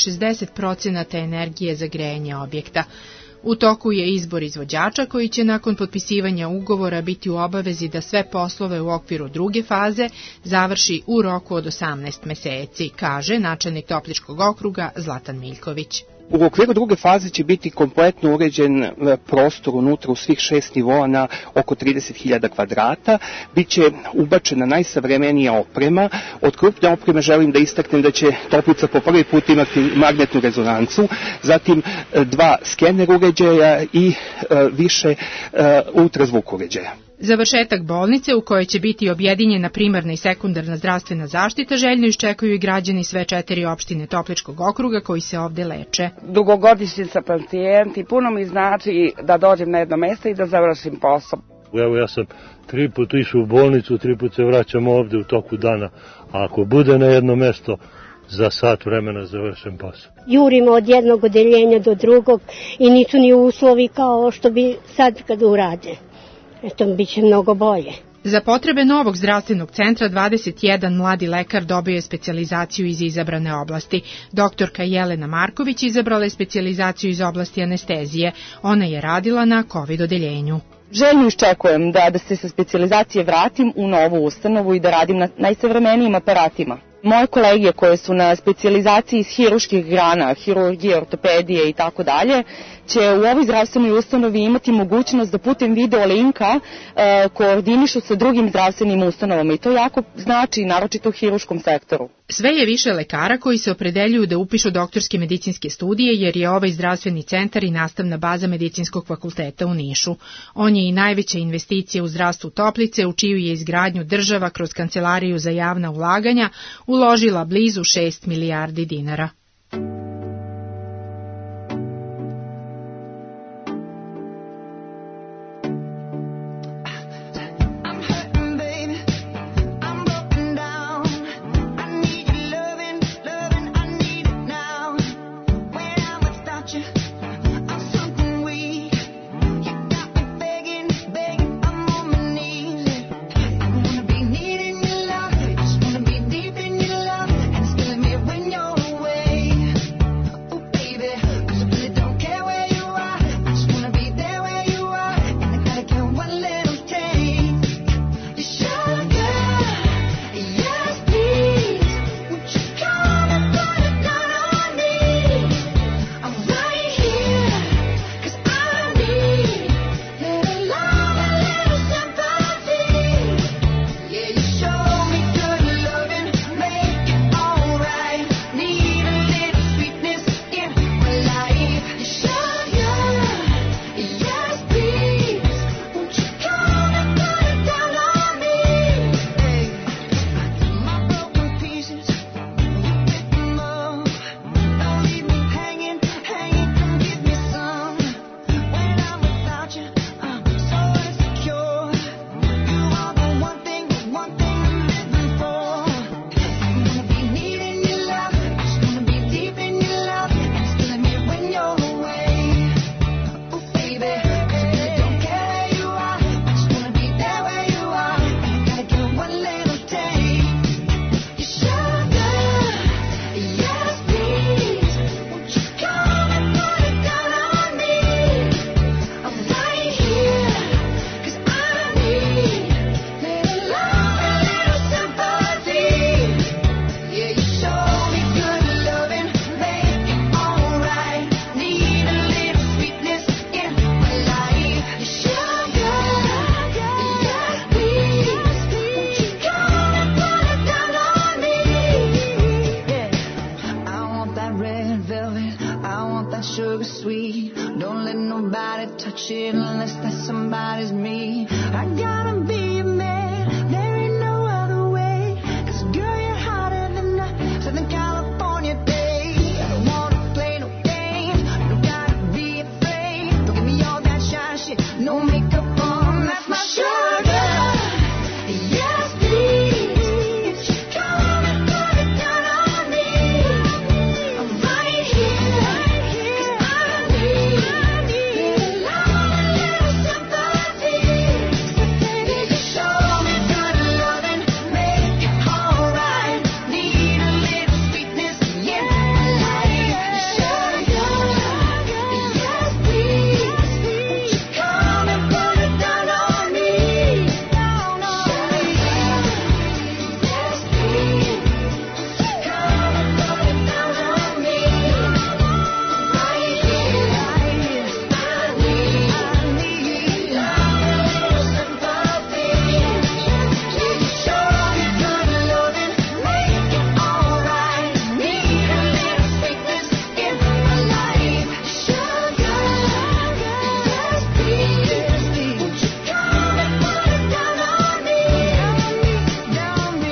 60% energije za grejanje objekta. U toku je izbor izvođača koji će nakon potpisivanja ugovora biti u obavezi da sve poslove u okviru druge faze završi u roku od 18 meseci, kaže načelnik Topličkog okruga Zlatan Miljković. U okviru druge faze će biti kompletno uređen prostor unutra u svih 6 nivoa na oko 30.000 kvadrata. Biće ubačena najsavremenija oprema. Od krupne opreme želim da istaknem da će Toplica po prvi put imati magnetnu rezonancu, zatim 2 skener uređaja i više ultrazvuk uređaja. Završetak bolnice u kojoj će biti objedinjena primarna i sekundarna zdravstvena zaštita željno iščekuju i građani sve 4 opštine Topličkog okruga koji se ovde leče. Dugogodišnji sam pacijent i puno mi znači da dođem na jedno mesto i da završim posao. Evo ja sam 3 puta išao u bolnicu, 3 puta se vraćam ovde u toku dana, a ako bude na jedno mesto, za sat vremena završen posao. Jurimo od jednog odeljenja do drugog i nisu ni uslovi kao što bi sad kad urade. Eto, bit će mnogo bolje. Za potrebe novog zdravstvenog centra 21 mladi lekar dobio je specijalizaciju iz izabrane oblasti. Doktorka Jelena Marković izabrala je specijalizaciju iz oblasti anestezije. Ona je radila na COVID odeljenju. Željno iščekujem da se sa specijalizacije vratim u novu ustanovu i da radim na najsavremenijim aparatima. Moje kolege koje su na specijalizaciji iz hiruških grana, hirurgije, ortopedije i tako dalje, će u ovoj zdravstvenoj ustanovi imati mogućnost da putem video linka koordinišu sa drugim zdravstvenim ustanovama i to jako znači, naročito u hiruškom sektoru. Sve je više lekara koji se opredeljuju da upišu doktorske medicinske studije jer je ovaj zdravstveni centar i nastavna baza Medicinskog fakulteta u Nišu. On je i najveća investicija u zdravstvu Toplice, u čiju je izgradnju država kroz Kancelariju za javna ulaganja uložila blizu 6 milijardi dinara. sugar sweet. Don't let nobody touch it unless that somebody's me. I gotta be a man, there ain't no other way. 'Cause girl, you're hotter than a Southern California day. I don't wanna play no games, you don't gotta be afraid. Don't give me all that shy shit, no makeup on, that's my sugar. Yes, please, come and put it down on me. I'm right here, 'cause I need little love, little sympathy. So baby, show me good loving, make it alright. Need a little sweetness in my life. Sugar, yes, please, won't you come and put it down on me? Down on me. Yes, please, come and put it down on me. Right here, I need love, little sympathy. Please show me good loving, make it alright. Need a little sweetness in my life. Sugar, yes, please, won't you come and put it down on me? Down me.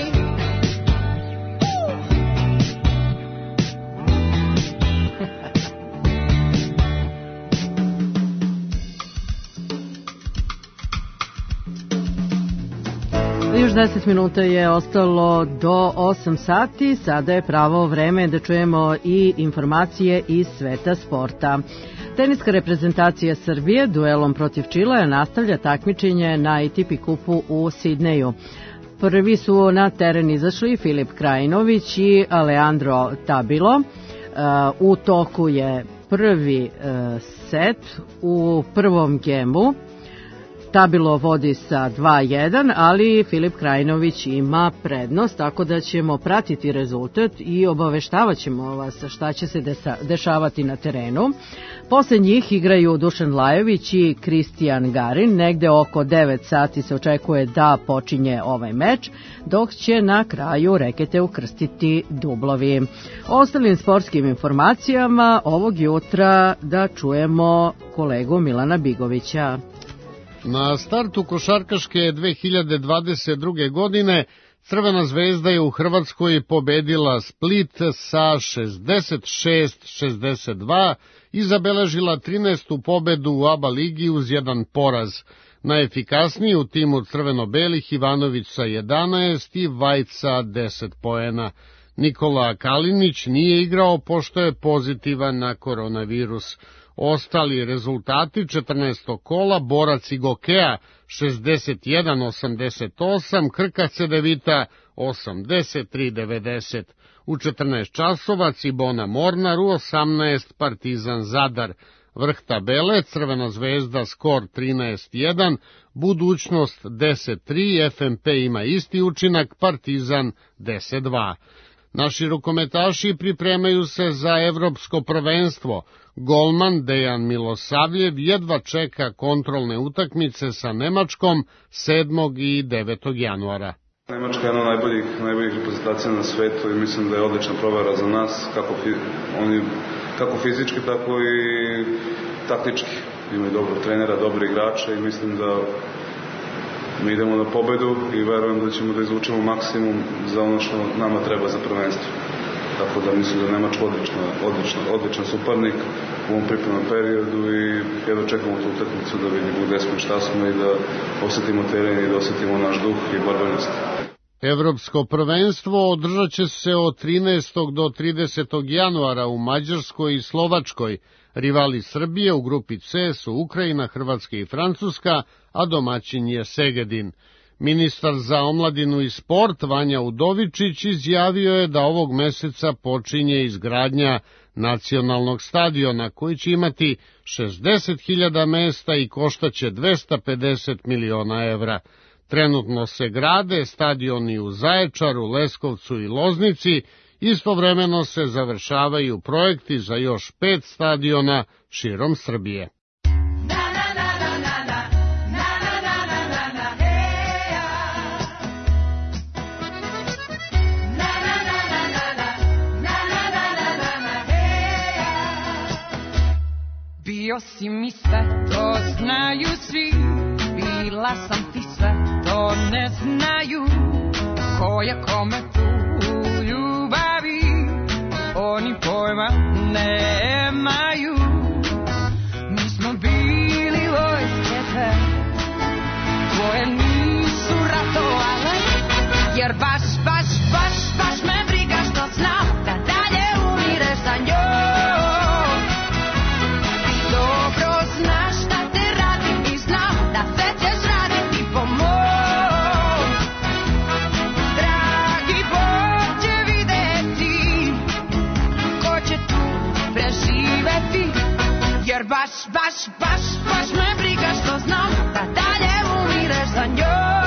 Još 10 minuta je ostalo do 8 sati, sada je pravo vreme da čujemo i informacije iz sveta sporta. Teniska reprezentacija Srbije duelom protiv Čileja nastavlja takmičenje na ATP kupu u Sidneju. Prvi su na teren izašli Filip Krajinović i Aleandro Tabilo. U toku je prvi set u prvom gemu. Tabilo vodi sa 2-1, ali Filip Krajinović ima prednost, tako da ćemo pratiti rezultat i obaveštavat ćemo vas šta će se dešavati na terenu. Posle njih igraju Dušan Lajović i Kristijan Garin. Negde oko 9 sati se očekuje da počinje ovaj meč, dok će na kraju rekete ukrstiti dublovi. O ostalim sportskim informacijama ovog jutra da čujemo kolegu Milana Bigovića. Na startu košarkaške 2022. godine Crvena zvezda je u Hrvatskoj pobedila Split sa 66-62 i zabeležila 13. pobedu u ABA ligi uz jedan poraz. Najefikasniji u timu crveno-belih Ivanović sa 11 i Vajt sa 10 poena. Nikola Kalinić nije igrao pošto je pozitivan na koronavirus. Ostali rezultati 14. kola: Borac i Gokea 61-88, Krka Cedevita 83-90. U 14 časova Cibona Mornar, u 18 Partizan Zadar. Vrh tabele Crvena zvezda skor 13-1, Budućnost 10-3, FMP ima isti učinak, Partizan 10-2. Naši rukometaši pripremaju se za evropsko prvenstvo. Golman Dejan Milosavljev jedva čeka kontrolne utakmice sa Nemačkom 7. i 9. januara. Nemačka je jedna od najboljih reprezentacija na svetu i mislim da je odlična provera za nas, kako fizički, tako i taktički. Imaju dobrog trenera, dobre igrače i mislim da mi idemo na pobedu i verujem da ćemo da izvučemo maksimum za ono što nama treba za prvenstvo. Tako da mislim da je Nemačka odličan suparnik u ovom pripremnom periodu i jedva čekamo tu utakmicu da vidimo gde smo i šta smo i da osetimo teren i da osetimo naš duh i borbenost. Evropsko prvenstvo održat će se od 13. do 30. januara u Mađarskoj i Slovačkoj. Rivali Srbije u grupi C su Ukrajina, Hrvatska i Francuska, a domaćin je Segedin. Ministar za omladinu i sport Vanja Udovičić izjavio je da ovog meseca počinje izgradnja nacionalnog stadiona koji će imati 60.000 mesta i koštaće 250 miliona evra. Trenutno se grade stadioni u Zaječaru, Leskovcu i Loznici, istovremeno se završavaju projekti za još 5 stadiona širom Srbije. Bio si mi sve, to znaju svi. Bila sam ti sve, to ne znaju. Ko je kome tu ljubavi, oni pojma nemaju. Mi smo bili vojske dve, tvoje nisu ratovale, jer baš me briga što znam da dalje umireš za njom. Ti dobro znaš šta te radim i znam da sve ćeš raditi po mom. Dragi Bog će videti ko će tu preživeti, jer baš me briga što znam da dalje umireš za njom.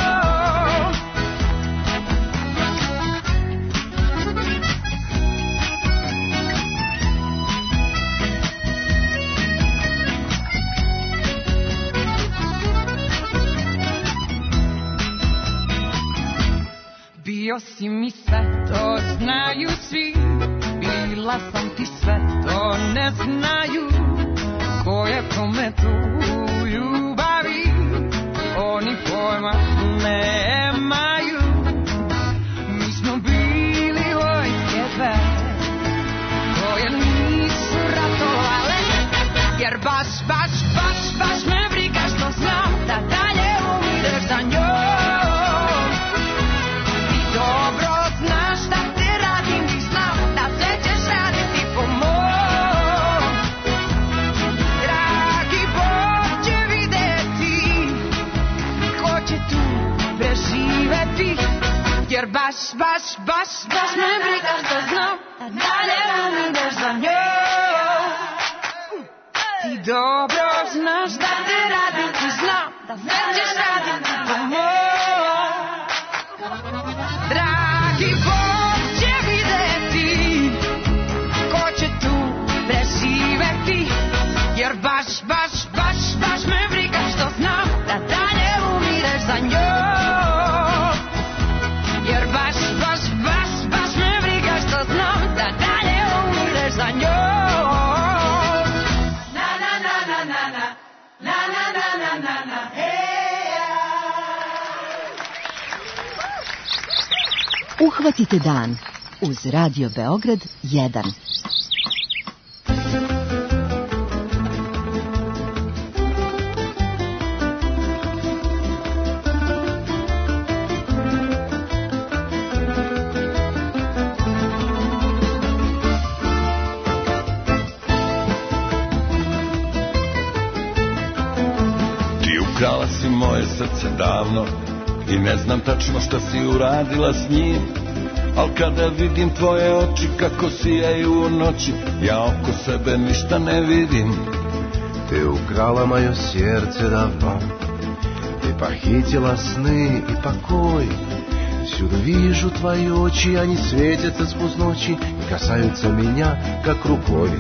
Bio si mi sve, to znaju svi. Bila sam ti sve, to ne znaju. Ko je kome tu ljubavi, oni pojma nemaju. Mi smo bili vojske dve, koje nisu ratovale, jer baš me briga što znam da dalje umireš za njom. Ti dobro znaš šta te radim i znam da sve ćeš raditi po mom. Dragi Bog će videti ko će tu preživeti, jer baš me briga što znam da dalje umireš za njom. Ti dobro znaš da te radim i znam da sve ćeš raditi po mom. Dragi Bog će videti ko će tu preživeti, jer baš me briga što znam da dalje umireš za njom. Jer baš me briga što znam da dalje umireš za njom. Na na na na na na na na na na na hey. Uhvatite dan uz Radio Beograd 1. Ti ukrala si moje srce davno i ne znam tačno šta si uradila s njim, al kada vidim tvoje oči kako sijaju u noći, ja oko sebe ništa ne vidim. Ты украла мое сердце давно, ты похитила сны и покой. Всюду вижу твои очи, они светятся сквозь ночи и касаются меня, как рукой.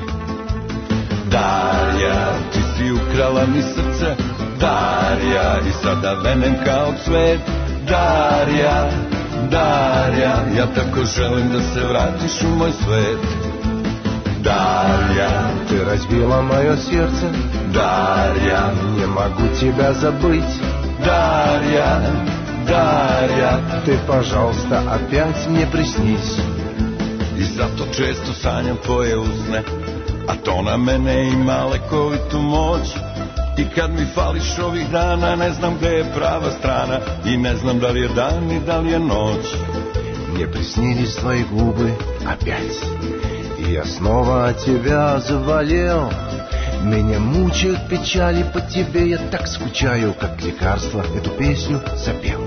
Darja, ti si ukrala mi srce, Darja, i sada venem kao cvet. Darja, Darja, ja tako želim da se vratiš u moj svet. Дарья, ты разбила мое сердце. Дарья, не могу тебя забыть. Дарья, Дарья, ты, пожалуйста, опять мне приснись. I zato često sanjam tvoje usne, a to na mene ima lekovitu moć. I kad mi fališ ovih dana, ne znam gde je prava strana i ne znam da li je dan i da li je noć. Мне приснились твои губы опять, и я снова от тебя заболел. Меня мучают печали по тебе, я так скучаю, как лекарство эту песню запел.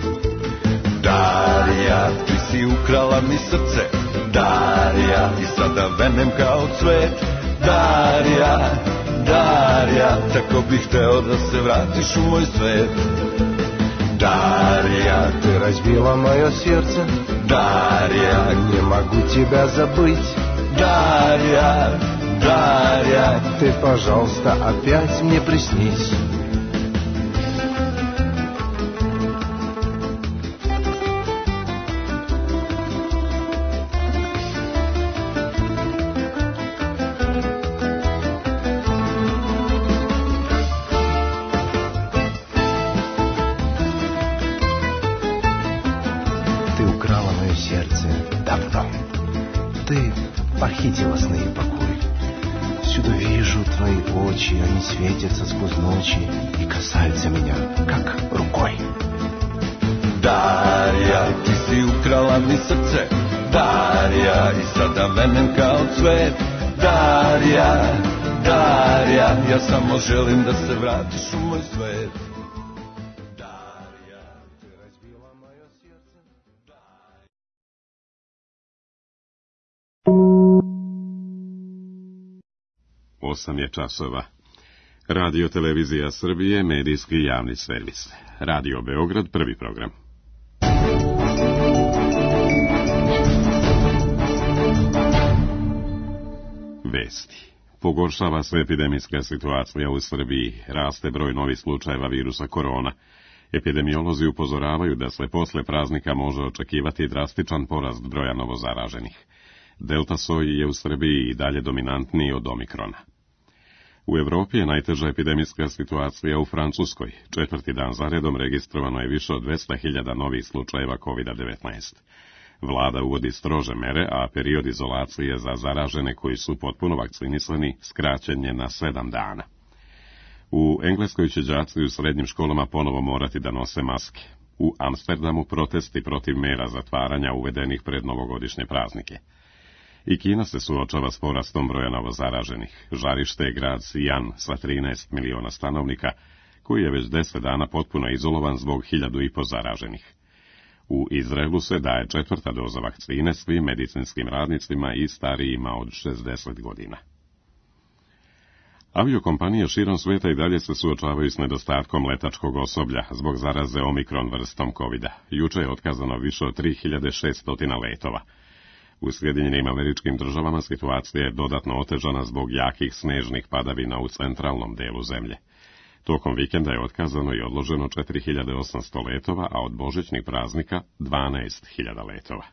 Darja, ti si ukrala mi srce, Darja, i sada venem kao cvet. Darja, Darja, tako bih hteo da se vratiš u moj svet. Дарья, ты разбила мое сердце. Дарья, не могу тебя забыть. Дарья, Дарья, ты, пожалуйста, опять мне приснись. похитила сны и покой. Всюду вижу твои очи, они светятся сквозь ночи и касаются меня, как рукой. Darija, ti si ukrala mi srce, Darija, i sada venem kao cvet. Darija, Darija, ja samo želim da se vratiš u moj svet. Darija, ti razbila moje srce. 8 je časova. Radio Televizija Srbije, medijski javni servis. Radio Beograd, prvi program. Vesti. Pogoršava se epidemijska situacija u Srbiji, raste broj novih slučajeva virusa korona. Epidemiolozi upozoravaju da se posle praznika može očekivati drastičan porast broja novozaraženih. Delta soj je u Srbiji i dalje dominantniji od omikrona. U Evropi je najteža epidemijska situacija u Francuskoj. 4. dan zaredom registrovano je više od 200.000 novih slučajeva COVID-19. Vlada uvodi strože mere, a period izolacije za zaražene koji su potpuno vakcinisani skraćen je na 7 dana. U Engleskoj će đaci u srednjim školama ponovo morati da nose maske. U Amsterdamu protesti protiv mera zatvaranja uvedenih pred novogodišnje praznike. I Kina se suočava s porastom broja novozaraženih. Žarište je grad Sijan sa 13 miliona stanovnika, koji je već 10 dana potpuno izolovan zbog 1.500 zaraženih. U Izraelu se daje 4. doza vakcine svim medicinskim radnicima i starijima od 60 godina. Aviokompanije širom sveta i dalje se suočavaju s nedostatkom letačkog osoblja zbog zaraze omikron vrstom COVID-a. Juče je otkazano više od 3600 letova. U Sjedinjenim Američkim Državama situacija je dodatno otežana zbog jakih snežnih padavina u centralnom delu zemlje. Tokom vikenda je otkazano i odloženo 4800 letova, a od božićnih praznika 12.000 letova.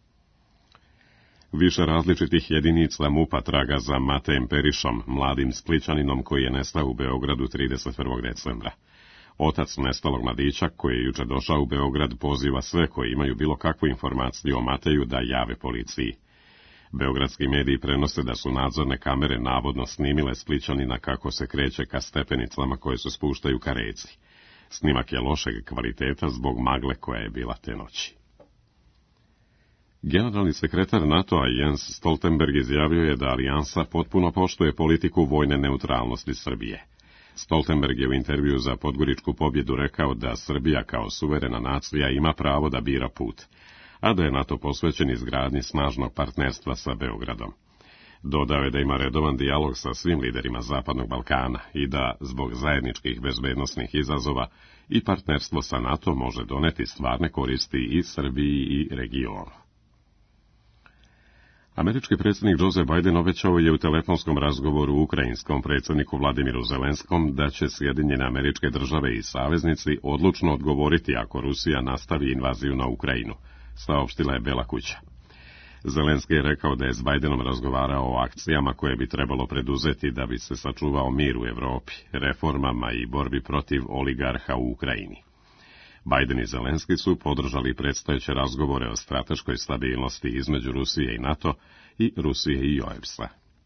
Više različitih jedinica MUP-a traga za Matejem Perišom, mladim Splićaninom koji je nestao u Beogradu 31. decembra. Otac nestalog mladića, koji je juče došao u Beograd, poziva sve koji imaju bilo kakvu informaciju o Mateju da jave policiji. Beogradski mediji prenose da su nadzorne kamere navodno snimile Splićanina kako se kreće ka stepenicama koje se spuštaju ka reci. Snimak je lošeg kvaliteta zbog magle koja je bila te noći. Generalni sekretar NATO-a Jens Stoltenberg izjavio je da alijansa potpuno poštuje politiku vojne neutralnosti Srbije. Stoltenberg je u intervju za Podgoričku pobjedu rekao da Srbija kao suverena nacija ima pravo da bira put, a da je NATO posvećen izgradnji snažnog partnerstva sa Beogradom. Dodao je da ima redovan dijalog sa svim liderima Zapadnog Balkana i da, zbog zajedničkih bezbednosnih izazova, i partnerstvo sa NATO može doneti stvarne koristi i Srbiji i regionu. Američki predsjednik Joe Biden obećao je u telefonskom razgovoru ukrajinskom predsjedniku Vladimiru Zelenskom da će Sjedinjene Američke Države i saveznici odlučno odgovoriti ako Rusija nastavi invaziju na Ukrajinu, saopštila je Bela kuća. Zelenski je rekao da je s Bidenom razgovarao o akcijama koje bi trebalo preduzeti da bi se sačuvao mir u Evropi, reformama i borbi protiv oligarha u Ukrajini. Biden i Zelenski su podržali predstojeće razgovore o strateškoj stabilnosti između Rusije i NATO i Rusije i OEBS-a.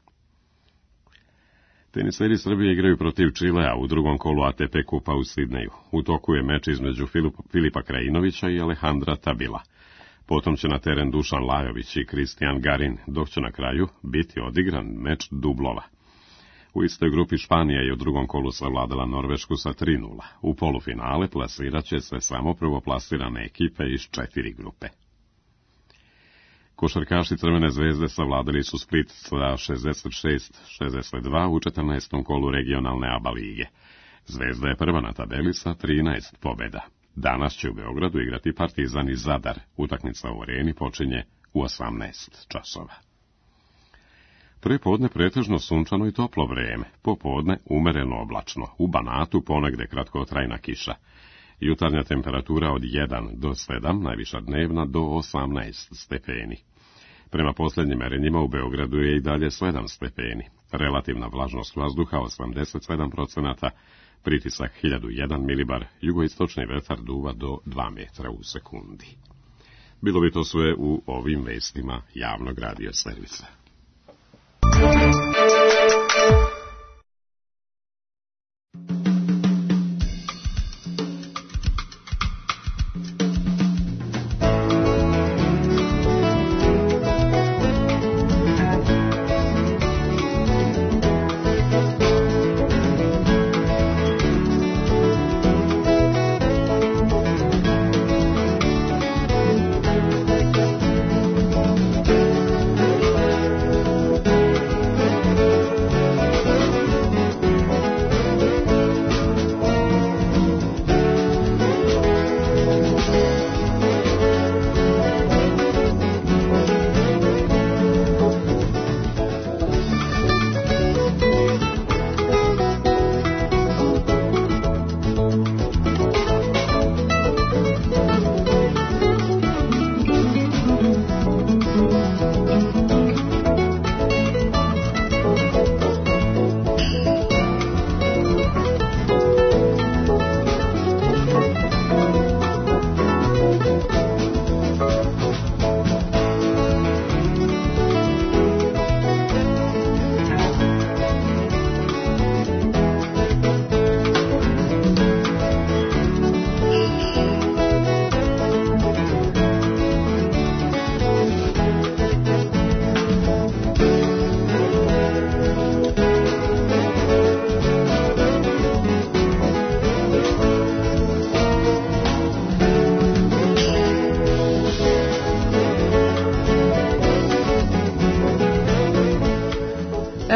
Teniseri Srbije igraju protiv Čilea u drugom kolu ATP kupa u Sidneju. U toku je meč između Filipa Krajinovića i Alejandra Tabila. Potom će na teren Dušan Lajović i Kristijan Garin, dok će na kraju biti odigran meč dublova. U istoj grupi Španija je u drugom kolu savladala Norvešku sa 3:0. U polufinale plasirat će se samo prvoplasirane ekipe iz 4 grupe. Košarkaši Crvene zvezde savladali su Split sa 66-62 u 14. kolu regionalne ABA lige. Zvezda je prva na tabeli sa 13 pobjeda. Danas će u Beogradu igrati Partizan i Zadar. Utakmica u Areni počinje u 18 časova. Prepodne pretežno sunčano i toplo vreme, popodne umereno oblačno, u Banatu ponegde kratkotrajna kiša. Jutarnja temperatura od 1 do 7, najviša dnevna do 18 stepeni. Prema posljednjim merenjima u Beogradu je i dalje 7 stepeni. Relativna vlažnost vazduha 87%, pritisak 1001 milibar, jugoistočni vetar duva do 2 metra u sekundi. Bilo bi to sve u ovim vestima javnog radio servisa.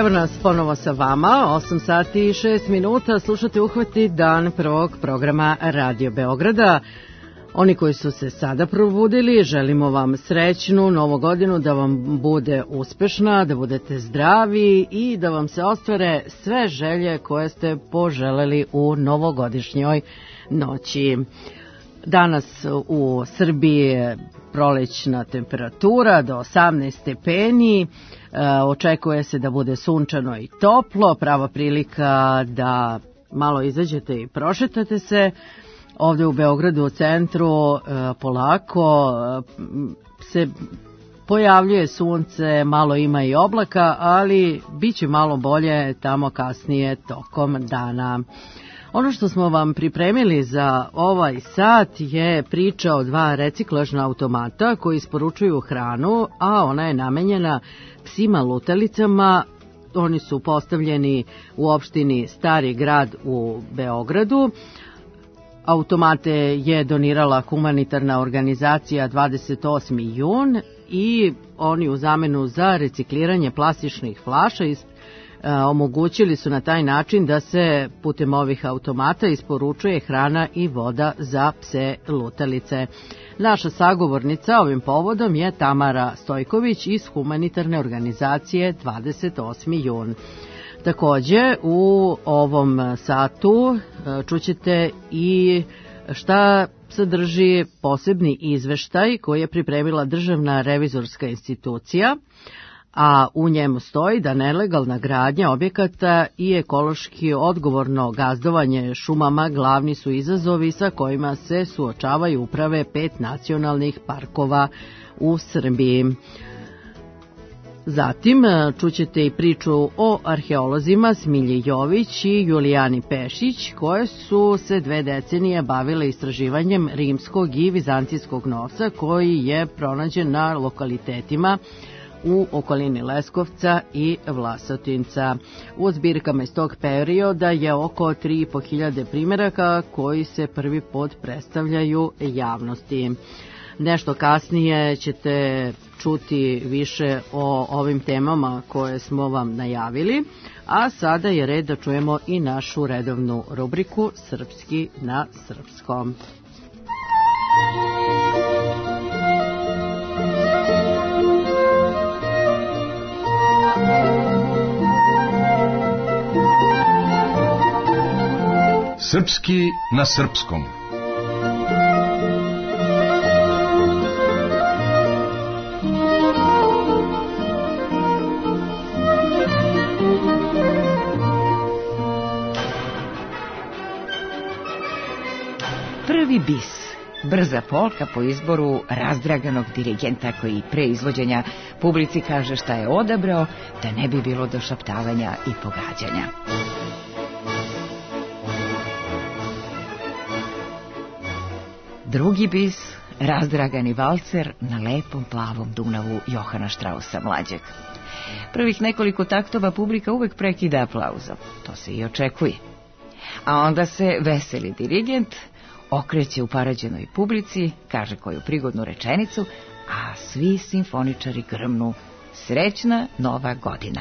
Evo nas ponovo sa vama, 8 sati i 6 minuta, slušate Uhvati dan prvog programa Radio Beograda. Oni koji su se sada probudili, želimo vam srećnu novu godinu, da vam bude uspešna, da budete zdravi i da vam se ostvare sve želje koje ste poželeli u novogodišnjoj noći. Danas u Srbiji je prolećna temperatura do 18 stepeni, očekuje se da bude sunčano i toplo, prava prilika da malo izađete i prošetate se. Ovdje u Beogradu u centru polako se pojavljuje sunce, malo ima i oblaka, ali bit će malo bolje tamo kasnije tokom dana. Ono što smo vam pripremili za ovaj sat je priča o dva reciklažna automata koji isporučuju hranu, a ona je namenjena psima lutalicama. Oni su postavljeni u opštini Stari grad u Beogradu. Automate je donirala humanitarna organizacija 28. jun i oni u zamenu za recikliranje plastičnih flaša omogućili su na taj način da se putem ovih automata isporučuje hrana i voda za pse lutalice. Naša sagovornica ovim povodom je Tamara Stojković iz humanitarne organizacije 28. jun. Takođe, u ovom satu čućete i šta sadrži posebni izveštaj koji je pripremila Državna revizorska institucija, a u njemu stoji da nelegalna gradnja objekata i ekološki odgovorno gazdovanje šumama glavni su izazovi sa kojima se suočavaju uprave 5 nacionalnih parkova u Srbiji. Zatim čućete i priču o arheolozima Smilji Jović i Julijani Pešić, koje su se 2 decenije bavile istraživanjem rimskog i vizantijskog novca koji je pronađen na lokalitetima u okolini Leskovca i Vlasotinca. U zbirkama iz tog perioda je oko 3.500 primjeraka koji se prvi put predstavljaju javnosti. Nešto kasnije ćete čuti više o ovim temama koje smo vam najavili, a sada je red da čujemo i našu redovnu rubriku Srpski na srpskom. Srpski na srpskom. Prvi bis, brza polka po izboru razdraganog dirigenta koji pre izvođenja publici kaže šta je odabrao, da ne bi bilo došaptavanja i pogađanja. Drugi bis, razdragani valcer na lepom plavom Dunavu Johana Štrausa mlađeg. Prvih nekoliko taktova publika uvek prekida aplauzom, to se i očekuje. A onda se veseli dirigent okreće u parađenoj publici, kaže koju prigodnu rečenicu, a svi simfoničari grmnu: srećna nova godina.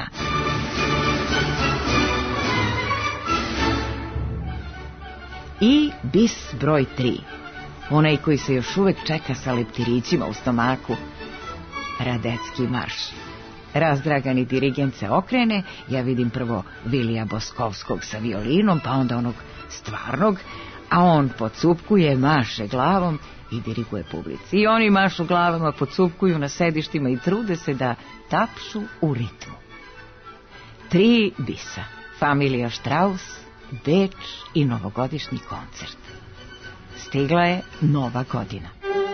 I bis broj 3, onaj koji se još uvek čeka sa leptirićima u stomaku, Radecki marš. Razdragani dirigent se okrene, ja vidim prvo Vilija Boskovskog sa violinom, pa onda onog stvarnog, a on podsupkuje, maše glavom i diriguje publici. I oni mašu glavama, podsupkuju na sedištima i trude se da tapšu u ritmu. 3 bisa, familija Štraus, Beč i novogodišnji koncert. Stigla je nova godina.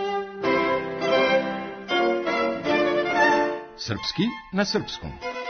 Srpski na srpskom.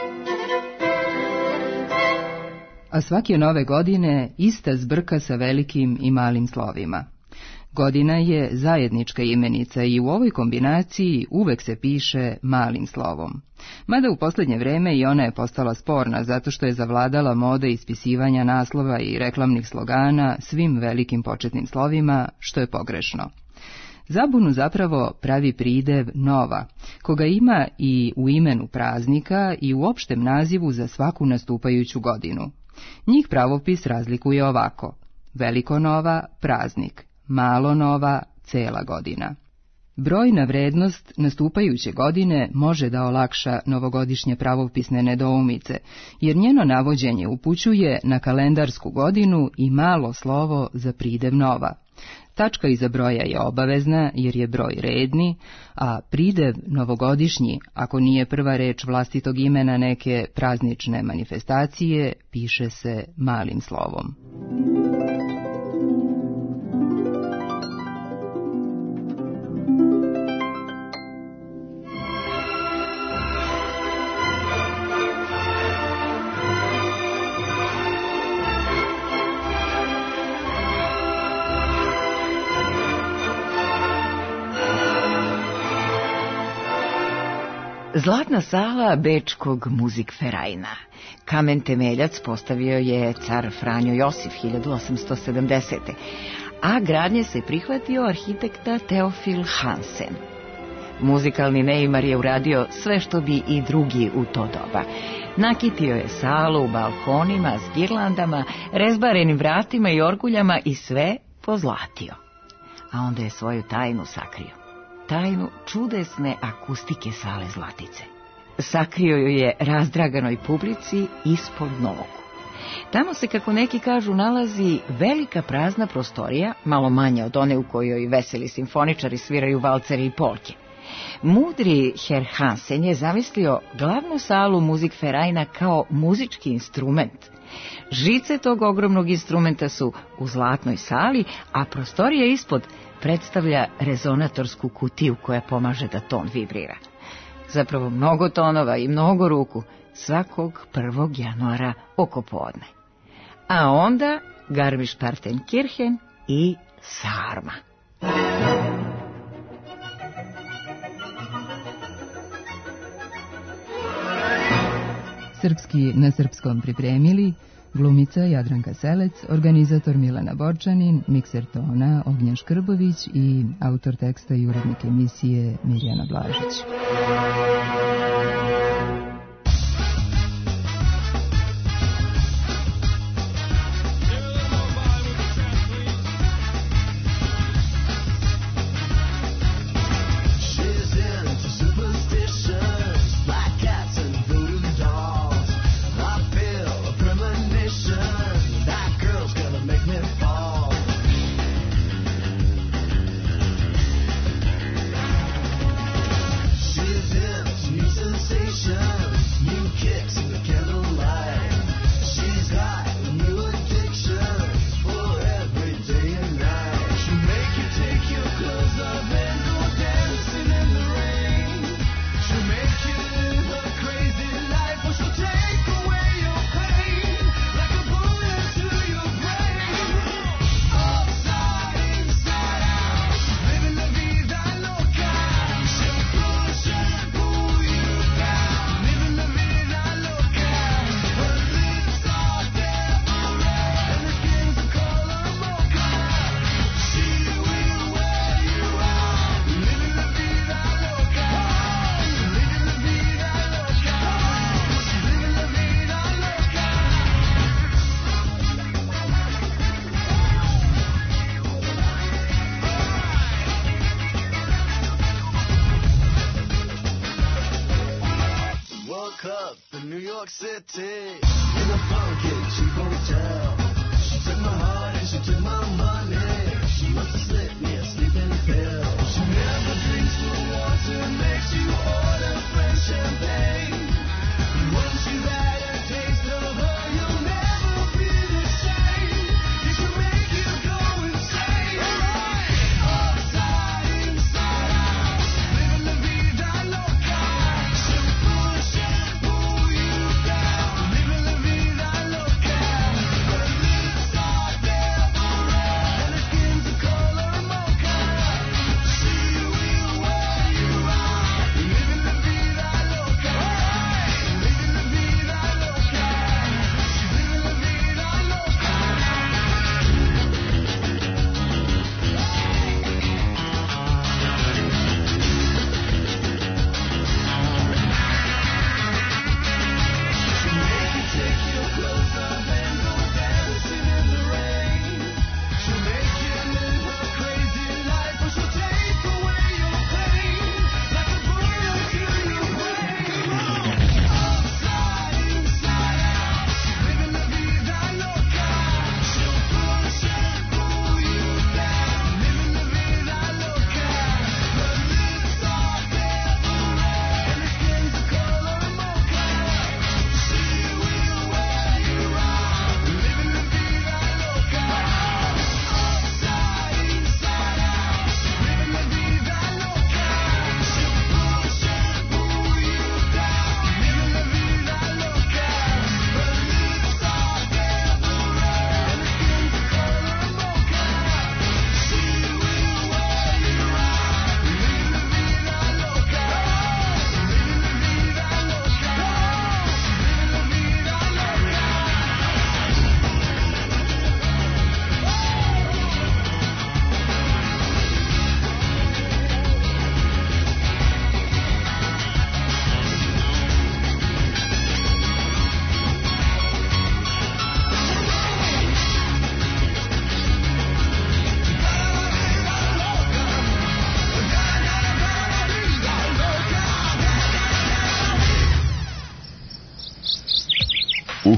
A svake nove godine ista zbrka sa velikim i malim slovima. Godina je zajednička imenica i u ovoj kombinaciji uvek se piše malim slovom. Mada u posljednje vreme i ona je postala sporna zato što je zavladala moda ispisivanja naslova i reklamnih slogana svim velikim početnim slovima, što je pogrešno. Zabunu zapravo pravi pridev nova, koga ima i u imenu praznika i u opštem nazivu za svaku nastupajuću godinu. Njih pravopis razlikuje ovako: veliko nova, praznik, malo nova, cela godina. Brojna vrednost nastupajuće godine može da olakša novogodišnje pravopisne nedoumice, jer njeno navođenje upućuje na kalendarsku godinu i malo slovo za pridev nova. Tačka iza broja je obavezna jer je broj redni, a pridev novogodišnji, ako nije prva reč vlastitog imena neke praznične manifestacije, piše se malim slovom. Zlatna sala bečkog Musikvereina. Kamen temeljac postavio je car Franjo Josif 1870. A gradnje se prihvatio arhitekta Teofil Hansen. Muzikalni neimar je uradio sve što bi i drugi u to doba. Nakitio je salu u balkonima s girlandama, rezbarenim vratima i orguljama i sve pozlatio. A onda je svoju tajnu sakrio. Tajnu čudesne akustike sale Zlatice. Sakrio ju je razdraganoj publici ispod nogu. Tamo se, kako neki kažu, nalazi velika prazna prostorija, malo manja od one u kojoj veseli simfoničari sviraju valcere i polke. Mudri Herr Hansen je zamislio glavnu salu Musikvereina kao muzički instrument. Žice tog ogromnog instrumenta su u zlatnoj sali, a prostorija ispod predstavlja rezonatorsku kutiju koja pomaže da ton vibrira. Zapravo mnogo tonova i mnogo ruku svakog 1. januara oko podne. A onda Garmisch-Partenkirchen i sarma. Srpski na srpskom pripremili glumica Jadranka Selec, organizator Milana Borčanin, mikser tona Ognjen Škrbović i autor teksta i urednik emisije Mirjana Blažić. Loca.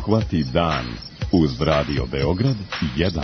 Uhvati dan uz Radio Beograd 1.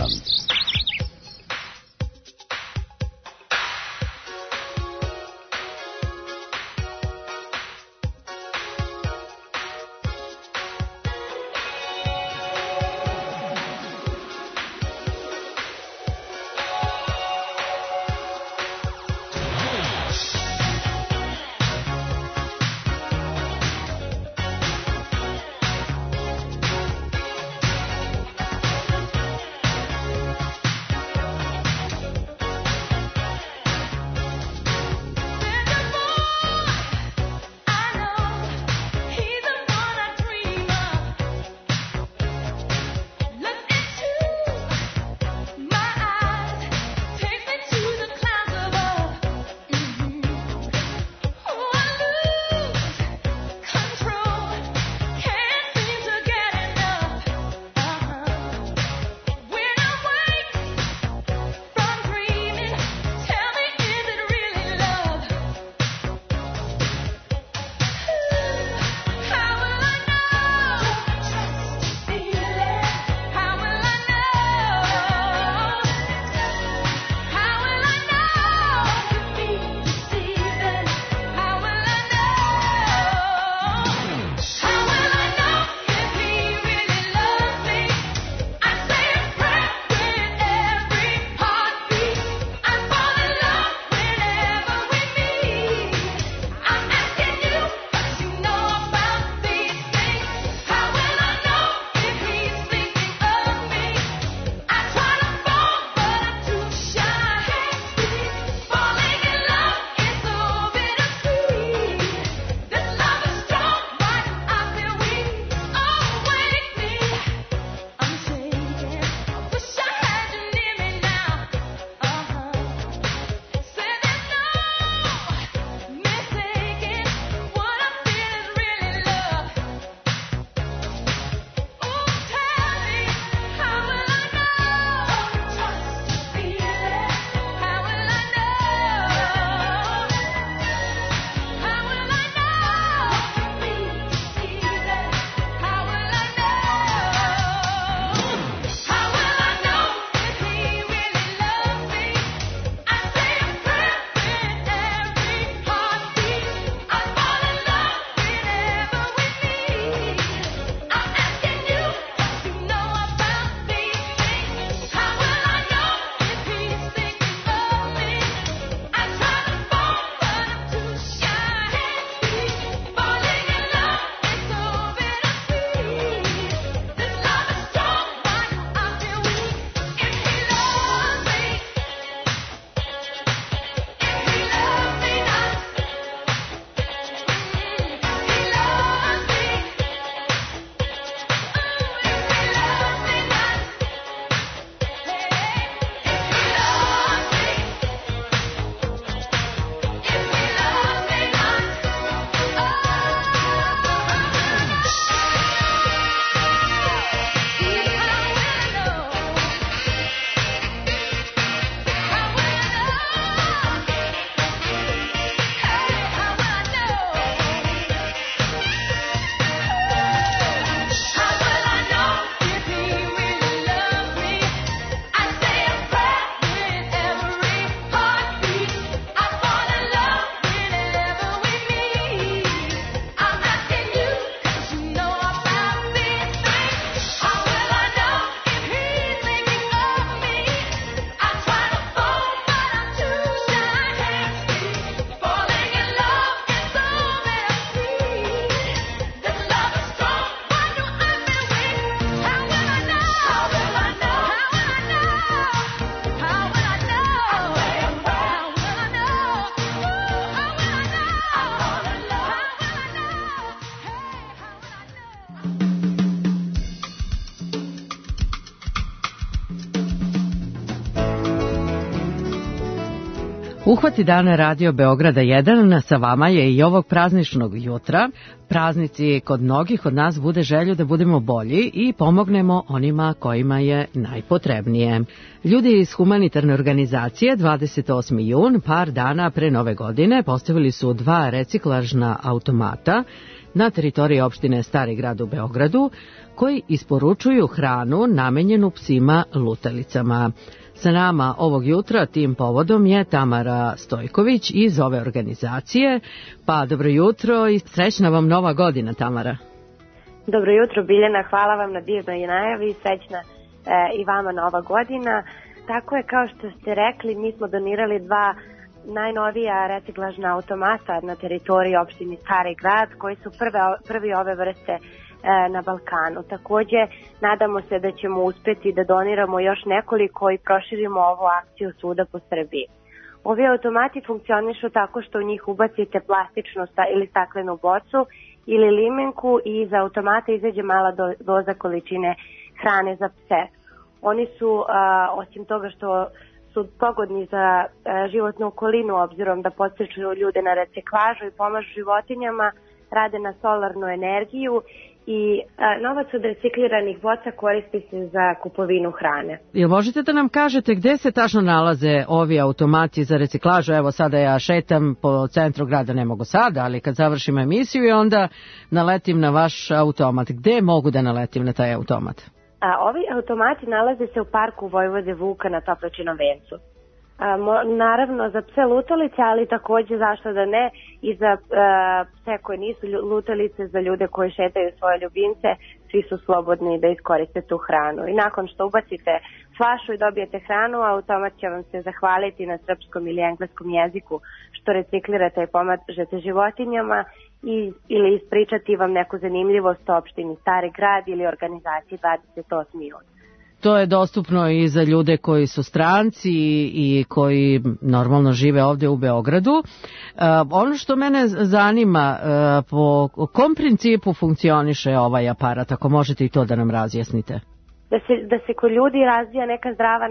Uhvati dana Radio Beograda 1 sa vama je i ovog prazničnog jutra. Praznici kod mnogih od nas bude želju da budemo bolji i pomognemo onima kojima je najpotrebnije. Ljudi iz humanitarne organizacije 28. jun, par dana pre nove godine, postavili su 2 reciklažna automata na teritoriji opštine Stari grad u Beogradu, koji isporučuju hranu namenjenu psima lutalicama. Sa nama ovog jutra tim povodom je Tamara Stojković iz ove organizacije. Pa dobro jutro i srećna vam nova godina, Tamara. Dobro jutro, Biljana, hvala vam na divnoj najavi, srećna i vama nova godina. Tako je, kao što ste rekli, mi smo donirali 2 najnovija reciklažna automata na teritoriji opštine Stari grad, koji su prvi ove vrste na Balkanu. Takođe, nadamo se da ćemo uspeti da doniramo još nekoliko i proširimo ovu akciju svuda po Srbiji. Ovi automati funkcionišu tako što u njih ubacite plastičnu ili staklenu bocu ili limenku i iz automata izađe mala doza količine hrane za pse. Oni su, osim toga što su pogodni za životnu okolinu, obzirom da podstiču ljude na reciklažu i pomažu životinjama, rade na solarnu energiju i novac od recikliranih boca koristi se za kupovinu hrane. Jel možete da nam kažete gde se tačno nalaze ovi automati za reciklažu? Evo sada ja šetam po centru grada, ne mogu sada, ali kad završim emisiju i onda naletim na vaš automat. Gde mogu da naletim na taj automat? Ovi automati nalaze se u parku Vojvode Vuka na Topličinom vencu. Naravno za pse lutalice, ali takođe zašto da ne i za pse koje nisu lutalice, za ljude koji šetaju svoje ljubimce, svi su slobodni da iskoriste tu hranu. I nakon što ubacite flašu i dobijete hranu, automat će vam se zahvaliti na srpskom ili engleskom jeziku što reciklirate i pomažete životinjama ili ispričati vam neku zanimljivost o opštini Stari grad ili organizaciji 28. jun. To je dostupno i za ljude koji su stranci i koji normalno žive ovde u Beogradu. Ono što mene zanima, po kom principu funkcioniše ovaj aparat, ako možete i to da nam razjasnite? Da se kod ljudi razvija neka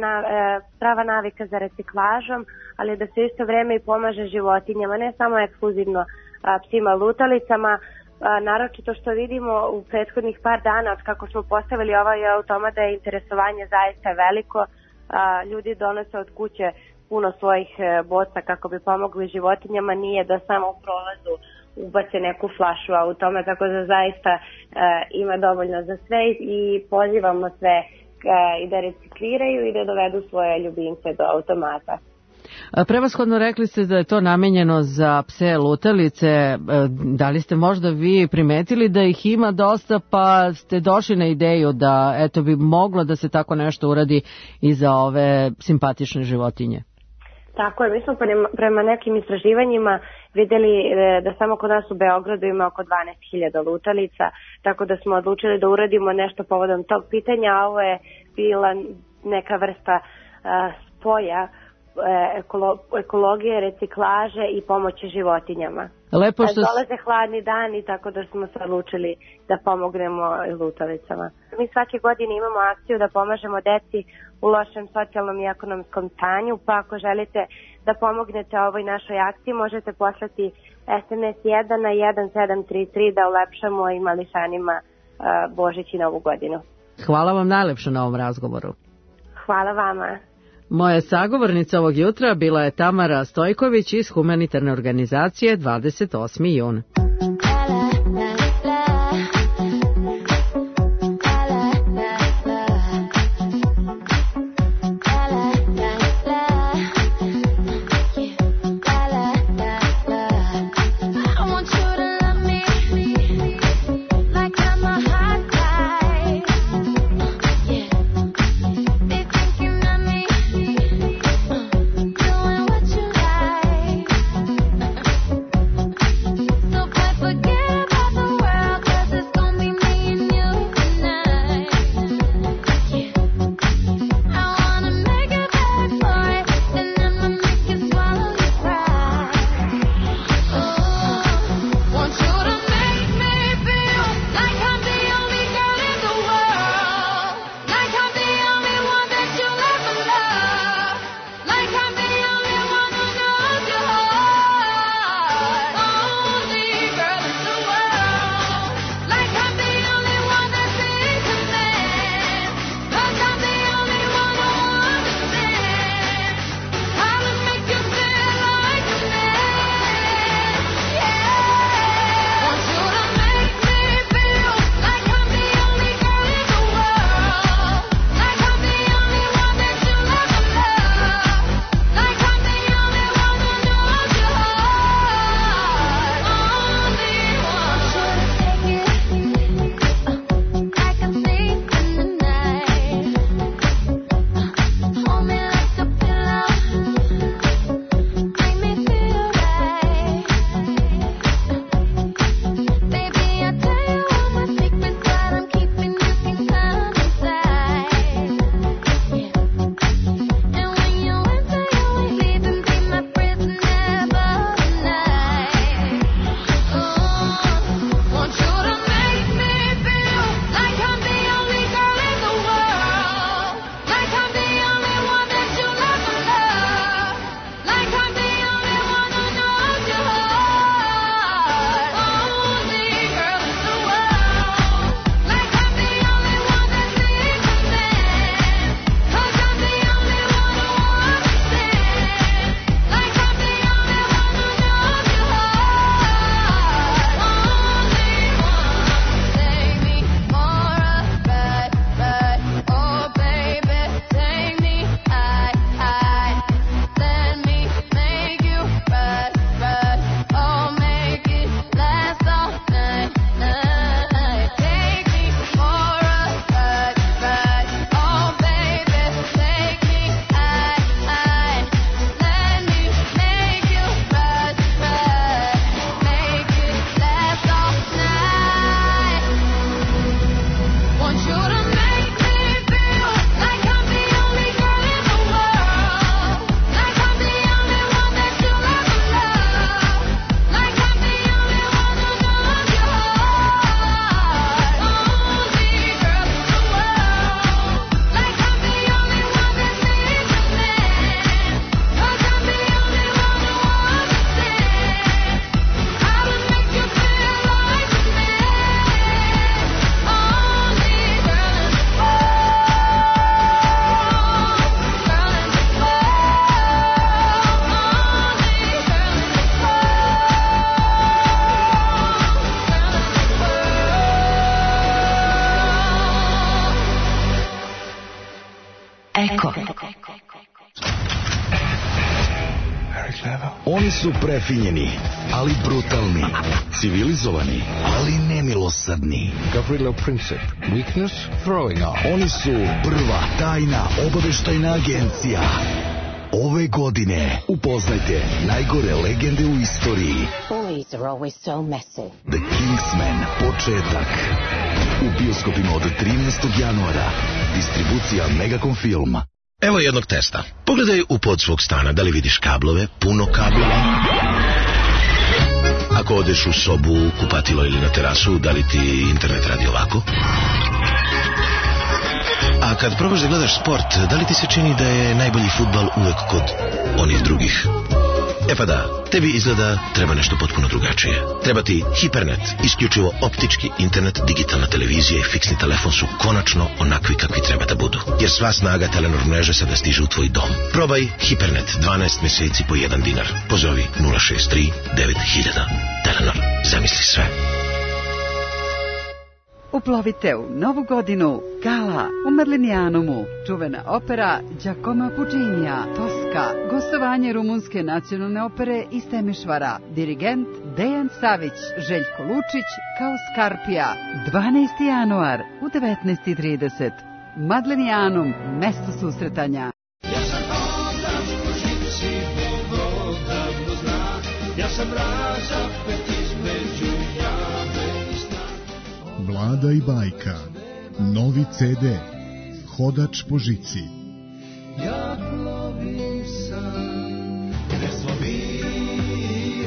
zdrava navika za reciklažom, ali da se isto vreme i pomaže životinjama, ne samo ekskluzivno psima lutalicama, naročito što vidimo u prethodnih par dana od kako smo postavili ovaj automat da je interesovanje zaista veliko. Ljudi donose od kuće puno svojih boca kako bi pomogli životinjama, nije da samo u prolazu ubace neku flašu automat, tako da zaista ima dovoljno za sve i pozivamo sve i da recikliraju i da dovedu svoje ljubimce do automata. Prevashodno rekli ste da je to namenjeno za pse lutalice. Da li ste možda vi primetili da ih ima dosta pa ste došli na ideju da eto bi moglo da se tako nešto uradi i za ove simpatične životinje? Tako je, mi smo prema nekim istraživanjima vidjeli da samo kod nas u Beogradu ima oko 12.000 lutalica, tako da smo odlučili da uradimo nešto povodom tog pitanja, a ovo je bila neka vrsta spoja ekologije, reciklaže i pomoći životinjama. Lepo što dolaze hladni dani, tako da smo se odlučili da pomognemo lutalicama. Mi svake godine imamo akciju da pomažemo deci u lošem socijalnom i ekonomskom stanju, pa ako želite da pomognete ovoj našoj akciji, možete poslati SMS 1 na 1733 da ulepšamo i mališanima Božić i Novu godinu. Hvala vam najlepše na ovom razgovoru. Hvala vama. Moja sagovornica ovog jutra bila je Tamara Stojković iz humanitarne organizacije 28. jun. So Eko. Oni su prefinjeni, ali brutalni. Civilizovani, ali nemilosrdni. Gavrilo Princip. Weakness, throwing off. Oni su prva tajna obaveštajna agencija. Ove godine upoznajte najgore legende u istoriji. Boys are always so messy. The Kingsman, početak. U bioskopima od 13. januara. Distribucija Megacom Film. Evo jednog testa. Pogledaj u pod svog stana, da li vidiš kablove, puno kablova. Ako odeš u sobu, kupatilo ili na terasu, da li ti internet radi ovako? A kad probaš da gledaš sport, da li ti se čini da je najbolji fudbal uvek kod onih drugih? E pa da, tebi izgleda treba nešto potpuno drugačije. Treba ti Hipernet, isključivo optički internet, digitalna televizija i fiksni telefon su konačno onakvi kakvi treba da budu. Jer sva snaga Telenor mreže sada stiže u tvoj dom. Probaj Hipernet 12 meseci po $1. Pozovi 063 9000. Telenor, zamisli sve. Uplovite u novu godinu Gala u Merlinijanumu, čuvena opera Giacomo Puccinija, Tosca, gostovanje Rumunske nacionalne opere iz Temešvara, dirigent Dejan Savić, Željko Lučić kao Skarpija, 12. januar u 19:30. Merlinijanum, mesto susretanja. Ja sam odac po žici, Bogo davno zna, ja sam razapet između jame i sna. Vlada i bajka, novi CD, Hodač po žici. Ja plovim sam, gde smo bili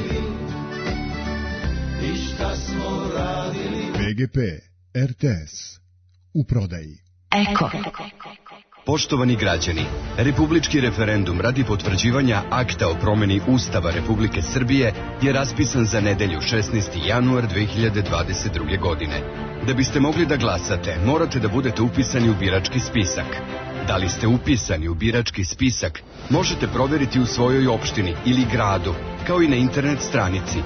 i šta smo radili. PGP, RTS, u prodaji. Eko. Poštovani građani, republički referendum radi potvrđivanja akta o promeni Ustava Republike Srbije je raspisan za nedelju 16. januar 2022. godine. Da biste mogli da glasate, morate da budete upisani u birački spisak. Da li ste upisani u birački spisak, možete proveriti u svojoj opštini ili gradu, kao i na internet stranici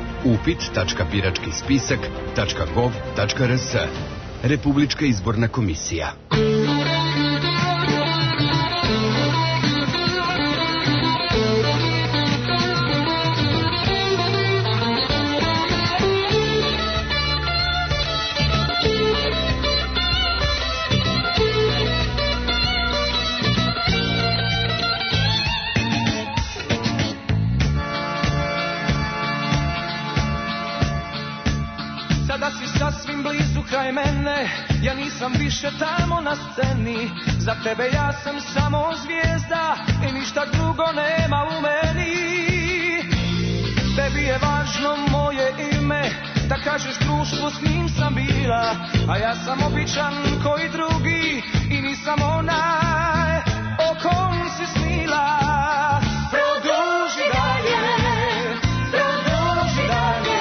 upit.biračkispisak.gov.rs. Republička izborna komisija. Sasvim blizu kraj mene, ja nisam više tamo na sceni. Za tebe ja sam samo zvijezda i ništa drugo nema u meni. Tebi je važno moje ime, da kažeš društvu s njim sam bila. A ja sam običan koji drugi i nisam onaj o kom si snila. Produži dalje, produži dalje.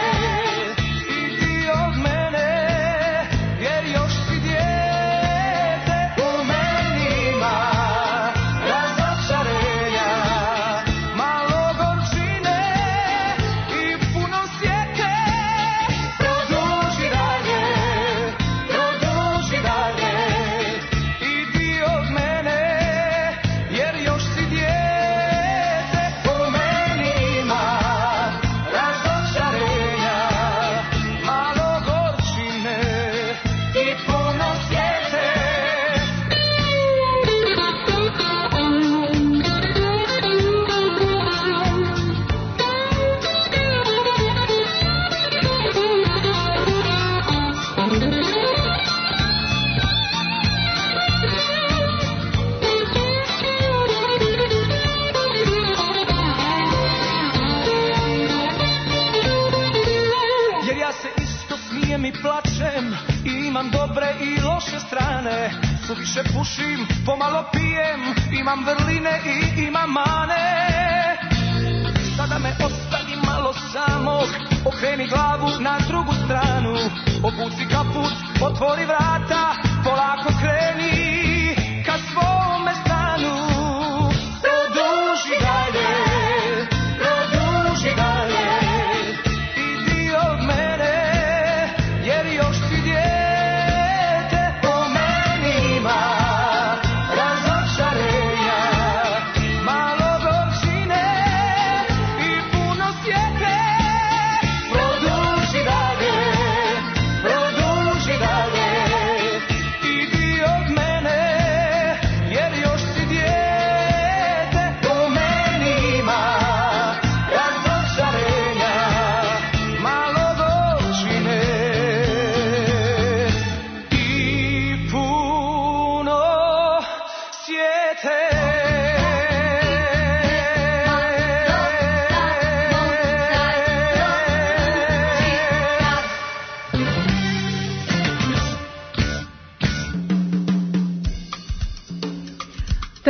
Suviše pušim, pomalo pijem, imam vrline i imam mane. Sada me ostavi malo samog, okreni glavu na drugu stranu. Obuci kaput, otvori vrata, polako kreni ka svome stanu. Produži dalje, produži dalje, idi od mene, jer još si dijete. Razočarenja,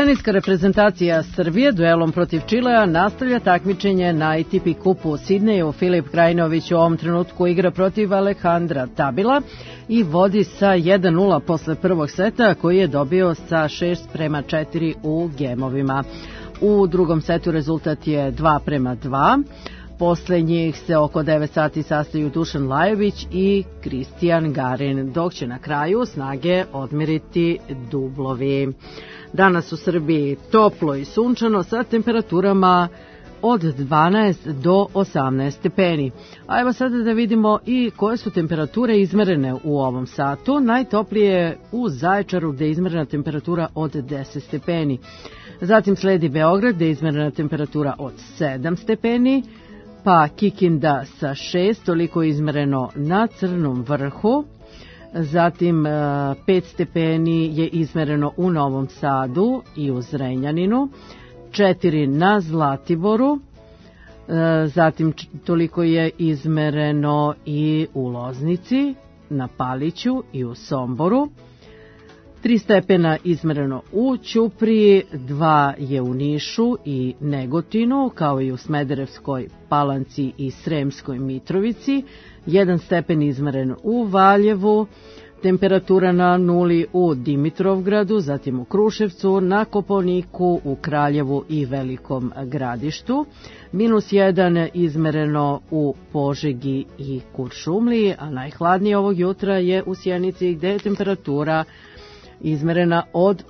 Teniska reprezentacija Srbije duelom protiv Čilea nastavlja takmičenje na ATP kupu u Sidneju. Filip Krajinović u ovom trenutku igra protiv Alejandra Tabila i vodi sa 1:0 posle prvog seta koji je dobio sa 6:4 u gemovima. U drugom setu rezultat je 2:2. Posle njih se oko 9 sati sastaju Dušan Lajović i Kristijan Garin, dok će na kraju snage odmiriti dublovi. Danas u Srbiji toplo i sunčano sa temperaturama od 12 do 18 stepeni. A evo sada da vidimo i koje su temperature izmerene u ovom satu. Najtoplije u Zaječaru gde je izmerena temperatura od 10 stepeni. Zatim sledi Beograd gde je izmerena temperatura od 7 stepeni, pa Kikinda sa 6, toliko je izmereno na Crnom Vrhu. Zatim 5 stepeni je izmereno u Novom Sadu i u Zrenjaninu, 4 na Zlatiboru, zatim toliko je izmereno i u Loznici, na Paliću i u Somboru, 3 stepena izmereno u Ćupriji, 2 je u Nišu i Negotinu, kao i u Smederevskoj Palanci i Sremskoj Mitrovici, 1 stepen izmeren u Valjevu, temperatura na 0 u Dimitrovgradu, zatim u Kruševcu, na Kopaoniku, u Kraljevu i Velikom Gradištu, -1 izmereno u Požegi i Kuršumliji, a najhladnije ovog jutra je u Sjenici gde je temperatura izmerena od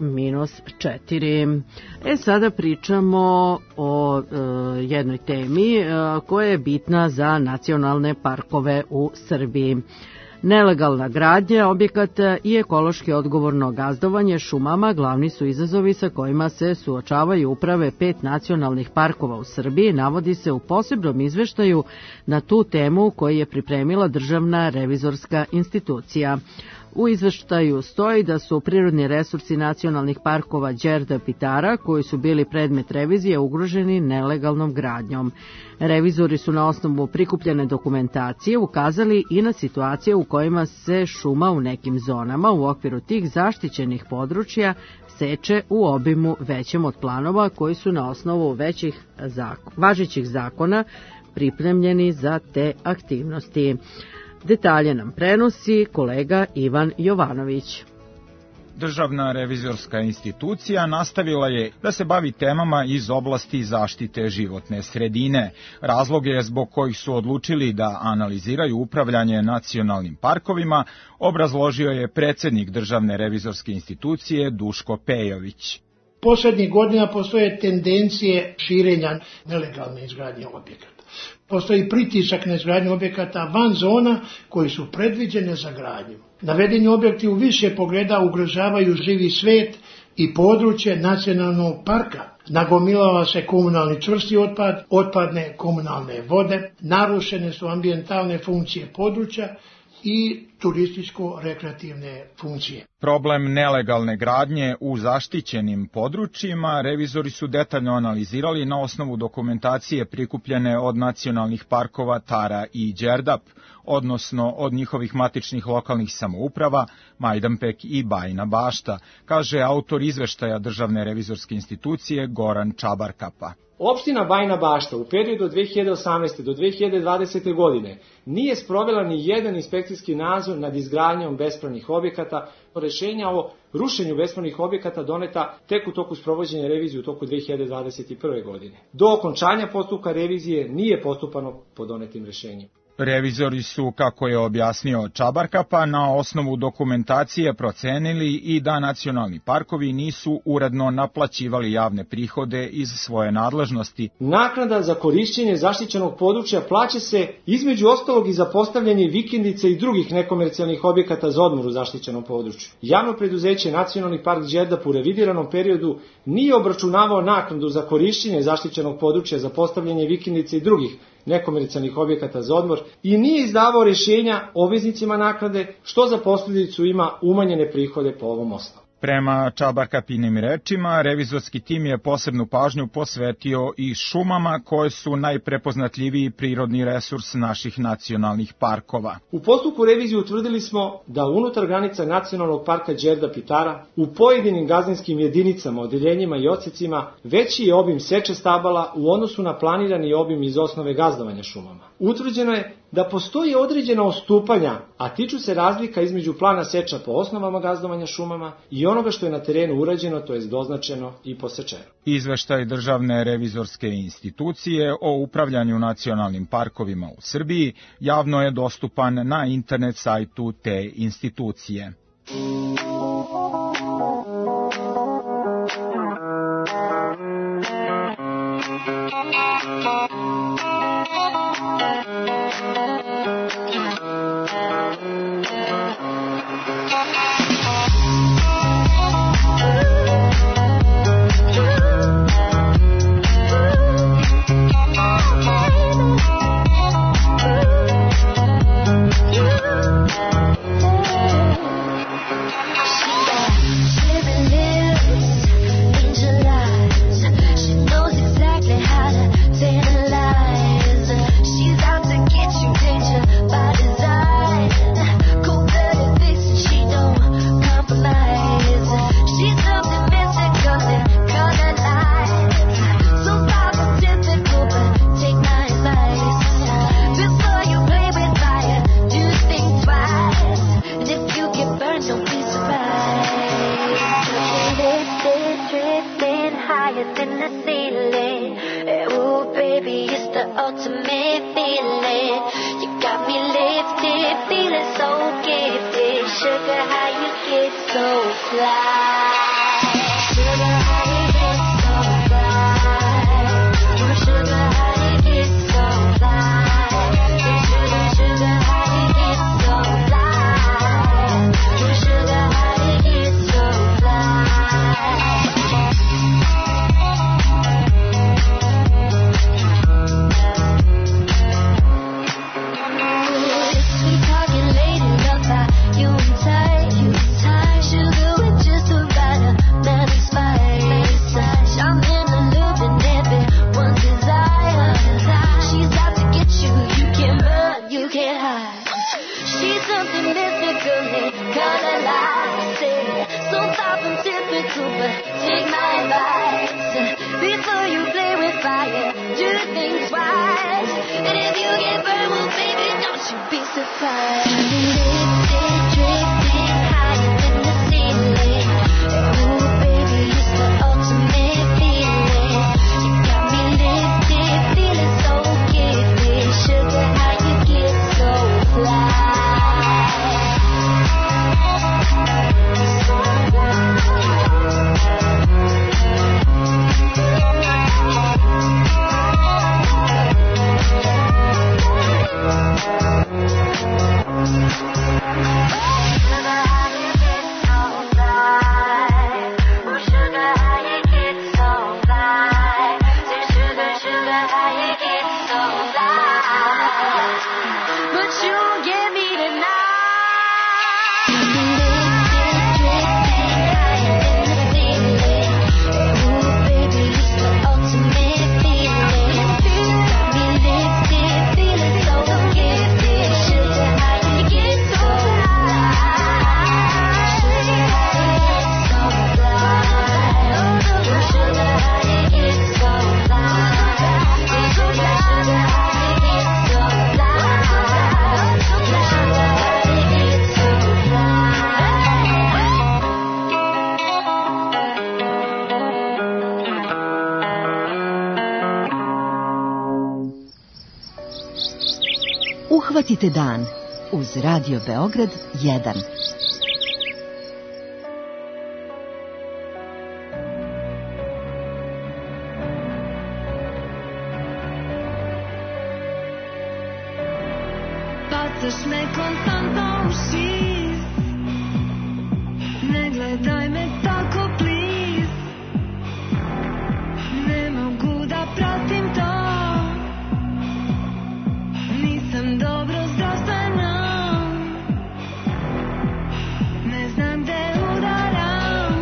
-4. Sada pričamo o jednoj temi koja je bitna za nacionalne parkove u Srbiji. Nelegalna gradnja objekata i ekološki odgovorno gazdovanje šumama glavni su izazovi sa kojima se suočavaju uprave 5 nacionalnih parkova u Srbiji, navodi se u posebnom izveštaju na tu temu koji je pripremila Državna revizorska institucija. U izveštaju stoji da su prirodni resursi nacionalnih parkova Đerdap i Tara, koji su bili predmet revizije, ugroženi nelegalnom gradnjom. Revizori su na osnovu prikupljene dokumentacije ukazali i na situacije u kojima se šuma u nekim zonama u okviru tih zaštićenih područja seče u obimu većem od planova koji su na osnovu važećih zakona pripremljeni za te aktivnosti. Detalje nam prenosi kolega Ivan Jovanović. Državna revizorska institucija nastavila je da se bavi temama iz oblasti zaštite životne sredine. Razloge zbog kojih su odlučili da analiziraju upravljanje nacionalnim parkovima obrazložio je predsednik Državne revizorske institucije Duško Pejović. Poslednjih godina postoje tendencije širenja nelegalne izgradnje objekata. Postoji pritisak na izgradnju objekata van zona koji su predviđene za gradnju. Navedeni objekti u više pogleda ugrožavaju živi svet i područje nacionalnog parka. Nagomilava se komunalni čvrsti otpad, otpadne komunalne vode, narušene su ambijentalne funkcije područja i turističko-rekreativne funkcije. Problem nelegalne gradnje u zaštićenim područjima revizori su detaljno analizirali na osnovu dokumentacije prikupljene od nacionalnih parkova Tara i Đerdap, odnosno od njihovih matičnih lokalnih samouprava Majdanpek i Bajina Bašta, kaže autor izveštaja Državne revizorske institucije Goran Čabarkapa. Opština Bajina Bašta u periodu od 2018. do 2020. godine nije sprovela ni jedan inspekcijski nadzor nad izgradnjom bespravnih objekata. Rešenja o rušenju bespravnih objekata doneta tek u toku sprovođenja revizije u toku 2021. godine. Do okončanja postupka revizije nije postupano po donetim rešenjima. Revizori su, kako je objasnio Čabarkapa, na osnovu dokumentacije procenili i da nacionalni parkovi nisu uredno naplaćivali javne prihode iz svoje nadležnosti. Naknada za korišćenje zaštićenog područja plaća se između ostalog i za postavljanje vikendica i drugih nekomercijalnih objekata za odmor u zaštićenom području. Javno preduzeće Nacionalni park Đerdap u revidiranom periodu nije obračunavao naknadu za korišćenje zaštićenog područja za postavljanje vikendica i drugih nekomercijalnih objekata za odmor i nije izdavao rješenja obveznicima naknade, što za posljedicu ima umanjene prihode po ovom osnovu. Prema Čabarkapinim rečima, revizorski tim je posebnu pažnju posvetio i šumama koje su najprepoznatljiviji prirodni resurs naših nacionalnih parkova. U postupku revizije utvrdili smo da unutar granica Nacionalnog parka Đerdap i Tara u pojedinim gazdinskim jedinicama, odeljenjima i odsecima veći je obim seče stabala u odnosu na planirani obim iz osnove gazdovanja šumama. Utvrđeno je da postoji određena odstupanja, a tiču se razlika između plana seča po osnovama gazdovanja šumama i onoga što je na terenu urađeno, to je doznačeno i posečeno. Izveštaj Državne revizorske institucije o upravljanju nacionalnim parkovima u Srbiji javno je dostupan na internet sajtu te institucije. Uhvatite dan uz Radio Beograd 1. Bacaš me konstantno u šir, ne gledaj me tako bliz, ne mogu da pratim to, nisam dobro zdravstveno, ne znam gde udaram,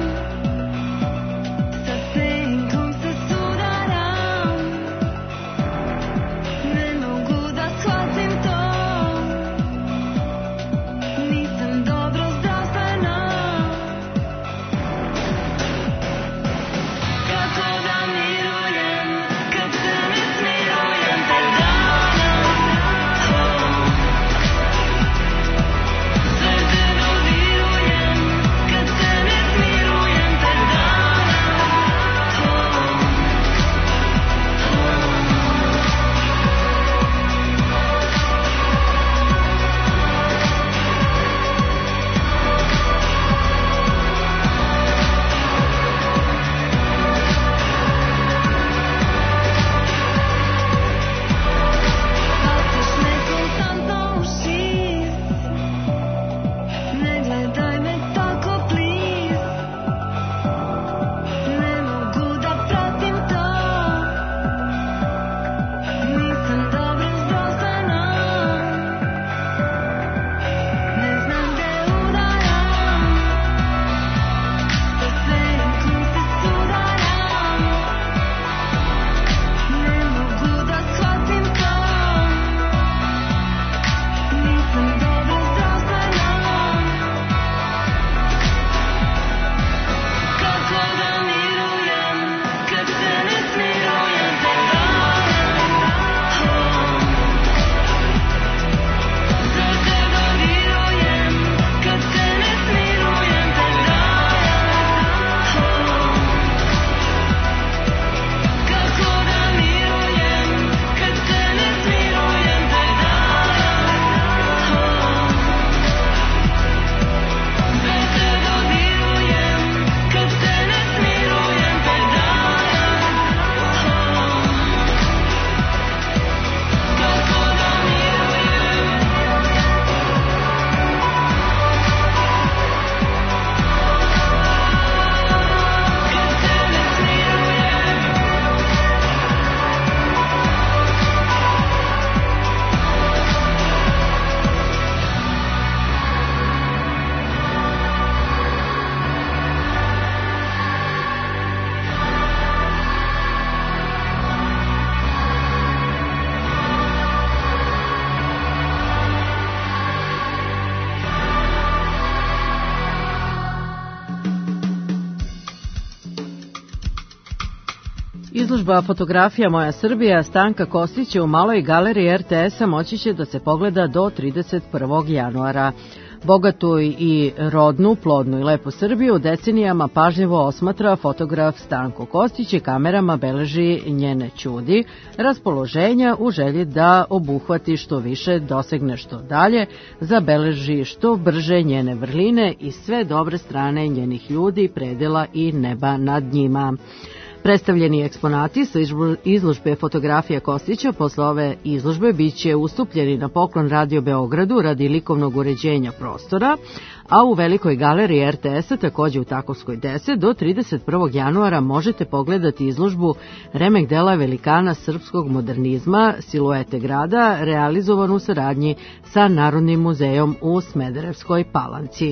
Izložba fotografija Moja Srbija Stanka Kostića u Maloj galeriji RTS-a moći će da se pogleda do 31. januara. Bogatu i rodnu, plodnu i lepu Srbiju decenijama pažljivo osmatra fotograf Stanko Kostić i kamerama beleži njene ćudi, raspoloženja u želji da obuhvati što više, dosegne što dalje, zabeleži što brže njene vrline i sve dobre strane njenih ljudi, predela i neba nad njima. Predstavljeni eksponati sa izložbe fotografija Kostića posle ove izložbe biće ustupljeni na poklon Radio Beogradu radi likovnog uređenja prostora, a u Velikoj galeriji RTS-a takođe u Takovskoj 10 do 31. januara možete pogledati izložbu remek dela velikana srpskog modernizma Siluete grada, realizovanu u saradnji sa Narodnim muzejom u Smederevskoj Palanci.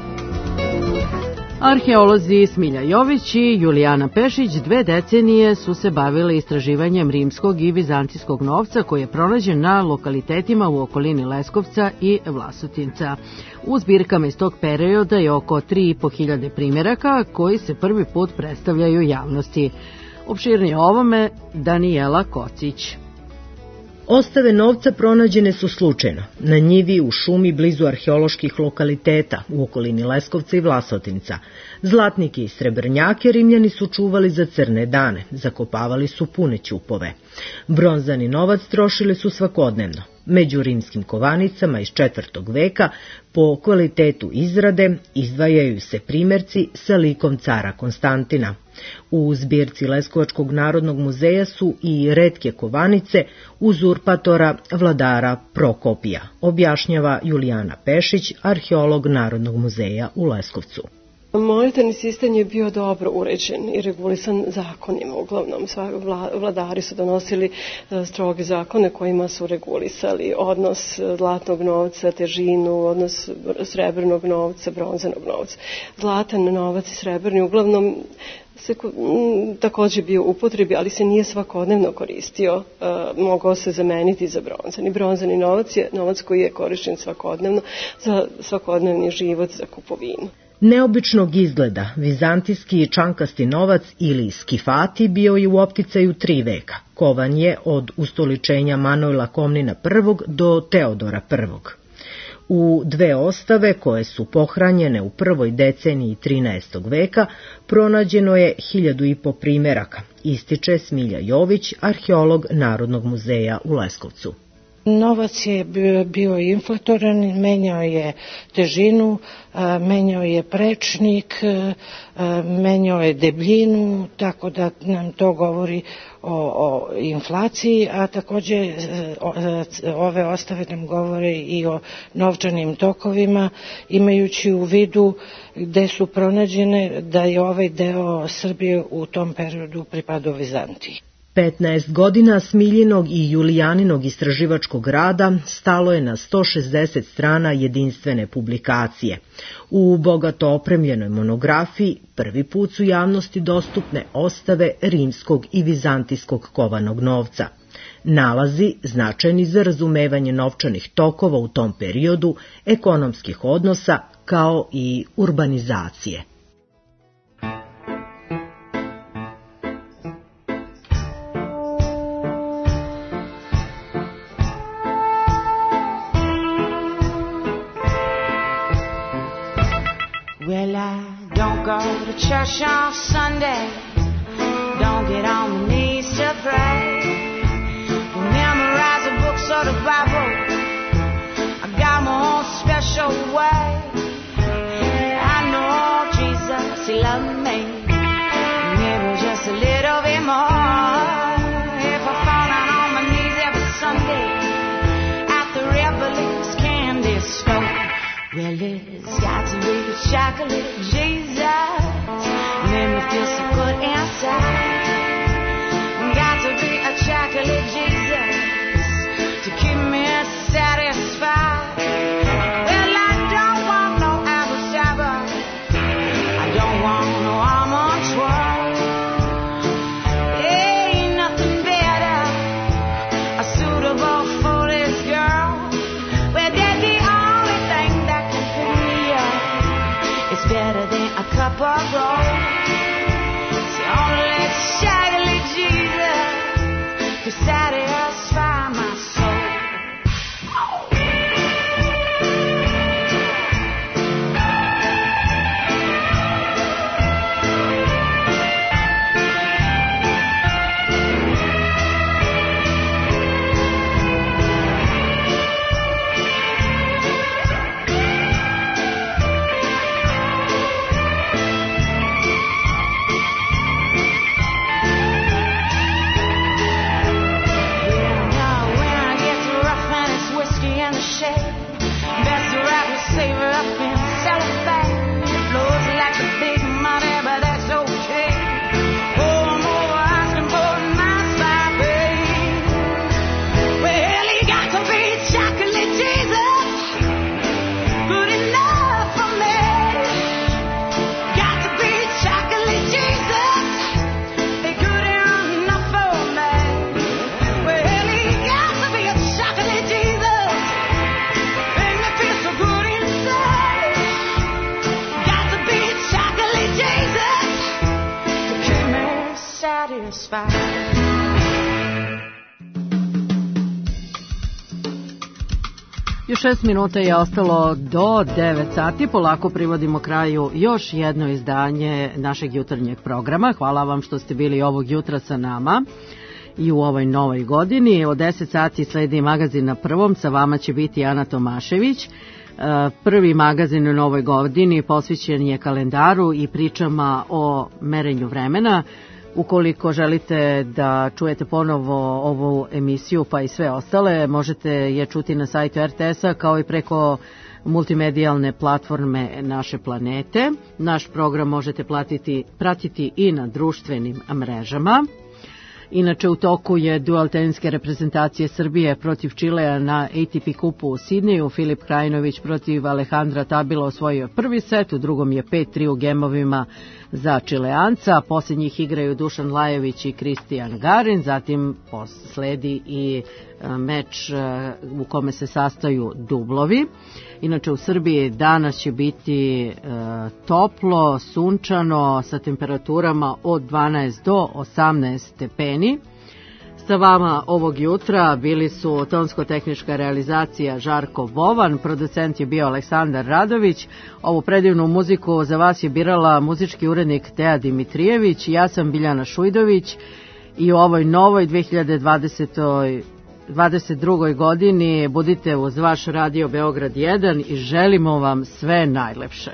Arheolozi Smilja Jović i Julijana Pešić 2 decenije su se bavili istraživanjem rimskog i vizantijskog novca koji je pronađen na lokalitetima u okolini Leskovca i Vlasotinca. U zbirkama iz tog perioda je oko 3.500 primjeraka koji se prvi put predstavljaju javnosti. Opširnije o ovome Danijela Kocić. Ostave novca pronađene su slučajno, na njivi u šumi blizu arheoloških lokaliteta u okolini Leskovca i Vlasotinca. Zlatnike i srebrnjake Rimljani su čuvali za crne dane, zakopavali su pune ćupove. Bronzani novac trošili su svakodnevno. Među rimskim kovanicama iz 4. veka po kvalitetu izrade izdvajaju se primerci sa likom cara Konstantina. U zbirci Leskovačkog narodnog muzeja su i retke kovanice uzurpatora vladara Prokopija, objašnjava Julijana Pešić, arheolog Narodnog muzeja u Leskovcu. Monetarni sistem je bio dobro uređen i regulisan zakonima. Uglavnom, vladari su donosili stroge zakone kojima su regulisali odnos zlatnog novca, težinu, odnos srebrnog novca, bronzanog novca. Zlatan novac i srebrni uglavnom se takođe bio u upotrebi, ali se nije svakodnevno koristio, mogao se zameniti za bronzani. Bronzani novac je novac koji je korišćen svakodnevno za svakodnevni život, za kupovinu. Neobičnog izgleda, vizantijski i čankasti novac ili skifati bio je u opticaju 3 veka. Kovan je od ustoličenja Manojla Komnina I do Teodora I. U 2 ostave koje su pohranjene u prvoj deceniji 13. veka pronađeno je 1500 primeraka, ističe Smilja Jović, arheolog Narodnog muzeja u Leskovcu. Novac je bio inflatoran, menjao je težinu, menjao je prečnik, menjao je debljinu, tako da nam to govori o inflaciji, a takođe ove ostave nam govore i o novčanim tokovima, imajući u vidu gde su pronađene da je ovaj deo Srbije u tom periodu pripadao Vizantiji. 15 godina Smiljinog i Julijaninog istraživačkog rada stalo je na 160 strana jedinstvene publikacije. U bogato opremljenoj monografiji prvi put su javnosti dostupne ostave rimskog i vizantijskog kovanog novca. Nalazi značajni za razumevanje novčanih tokova u tom periodu, ekonomskih odnosa kao i urbanizacije. Church on Sunday, don't get on my knees to pray. Don't memorize the books of the Bible. I got my own special way. I know Jesus, He loved me. Maybe just a little bit more. If I fall down on my knees every Sunday at the Revelings candy store, well, it's got to be the chocolate Jesus. Made me feel so good inside. Got to be a chocolate Jesus to keep me satisfied. Well, I don't want no apple cider. I don't want no almond twirl. Ain't nothing better suitable for this girl. Well, that's the only thing that can fill me up. It's better than a cup of gold. Let's Još 6 minuta je ostalo do 9 sati. Polako privodimo kraju još jedno izdanje našeg jutarnjeg programa. Hvala vam što ste bili ovog jutra sa nama i u ovoj novoj godini. Od 10 sati sledi magazin Na prvom. Sa vama će biti Ana Tomašević. Prvi magazin u novoj godini posvećen je kalendaru i pričama o merenju vremena. Ukoliko želite da čujete ponovo ovu emisiju pa i sve ostale, možete je čuti na sajtu RTS-a kao i preko multimedijalne platforme Naše planete. Naš program možete pratiti i na društvenim mrežama. Inače, u toku je duel teniske reprezentacije Srbije protiv Čilea na ATP kupu u Sidneju. Filip Krajinović protiv Alejandra Tabila osvojio prvi set, u drugom je 5-3 u gemovima za Čileanca. Poslije njih igraju Dušan Lajović i Kristijan Garin, zatim sledi i meč u kome se sastaju dublovi. Inače, u Srbiji danas će biti toplo, sunčano, sa temperaturama od 12 do 18 stepeni. Sa vama ovog jutra bili su tonsko-tehnička realizacija Žarko Vovan, producent je bio Aleksandar Radović. Ovu predivnu muziku za vas je birala muzički urednik Teja Dimitrijević, ja sam Biljana Šujdović i u ovoj novoj 2022. godini budite uz vaš radio Beograd 1 i želimo vam sve najlepše.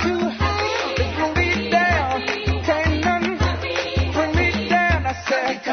Because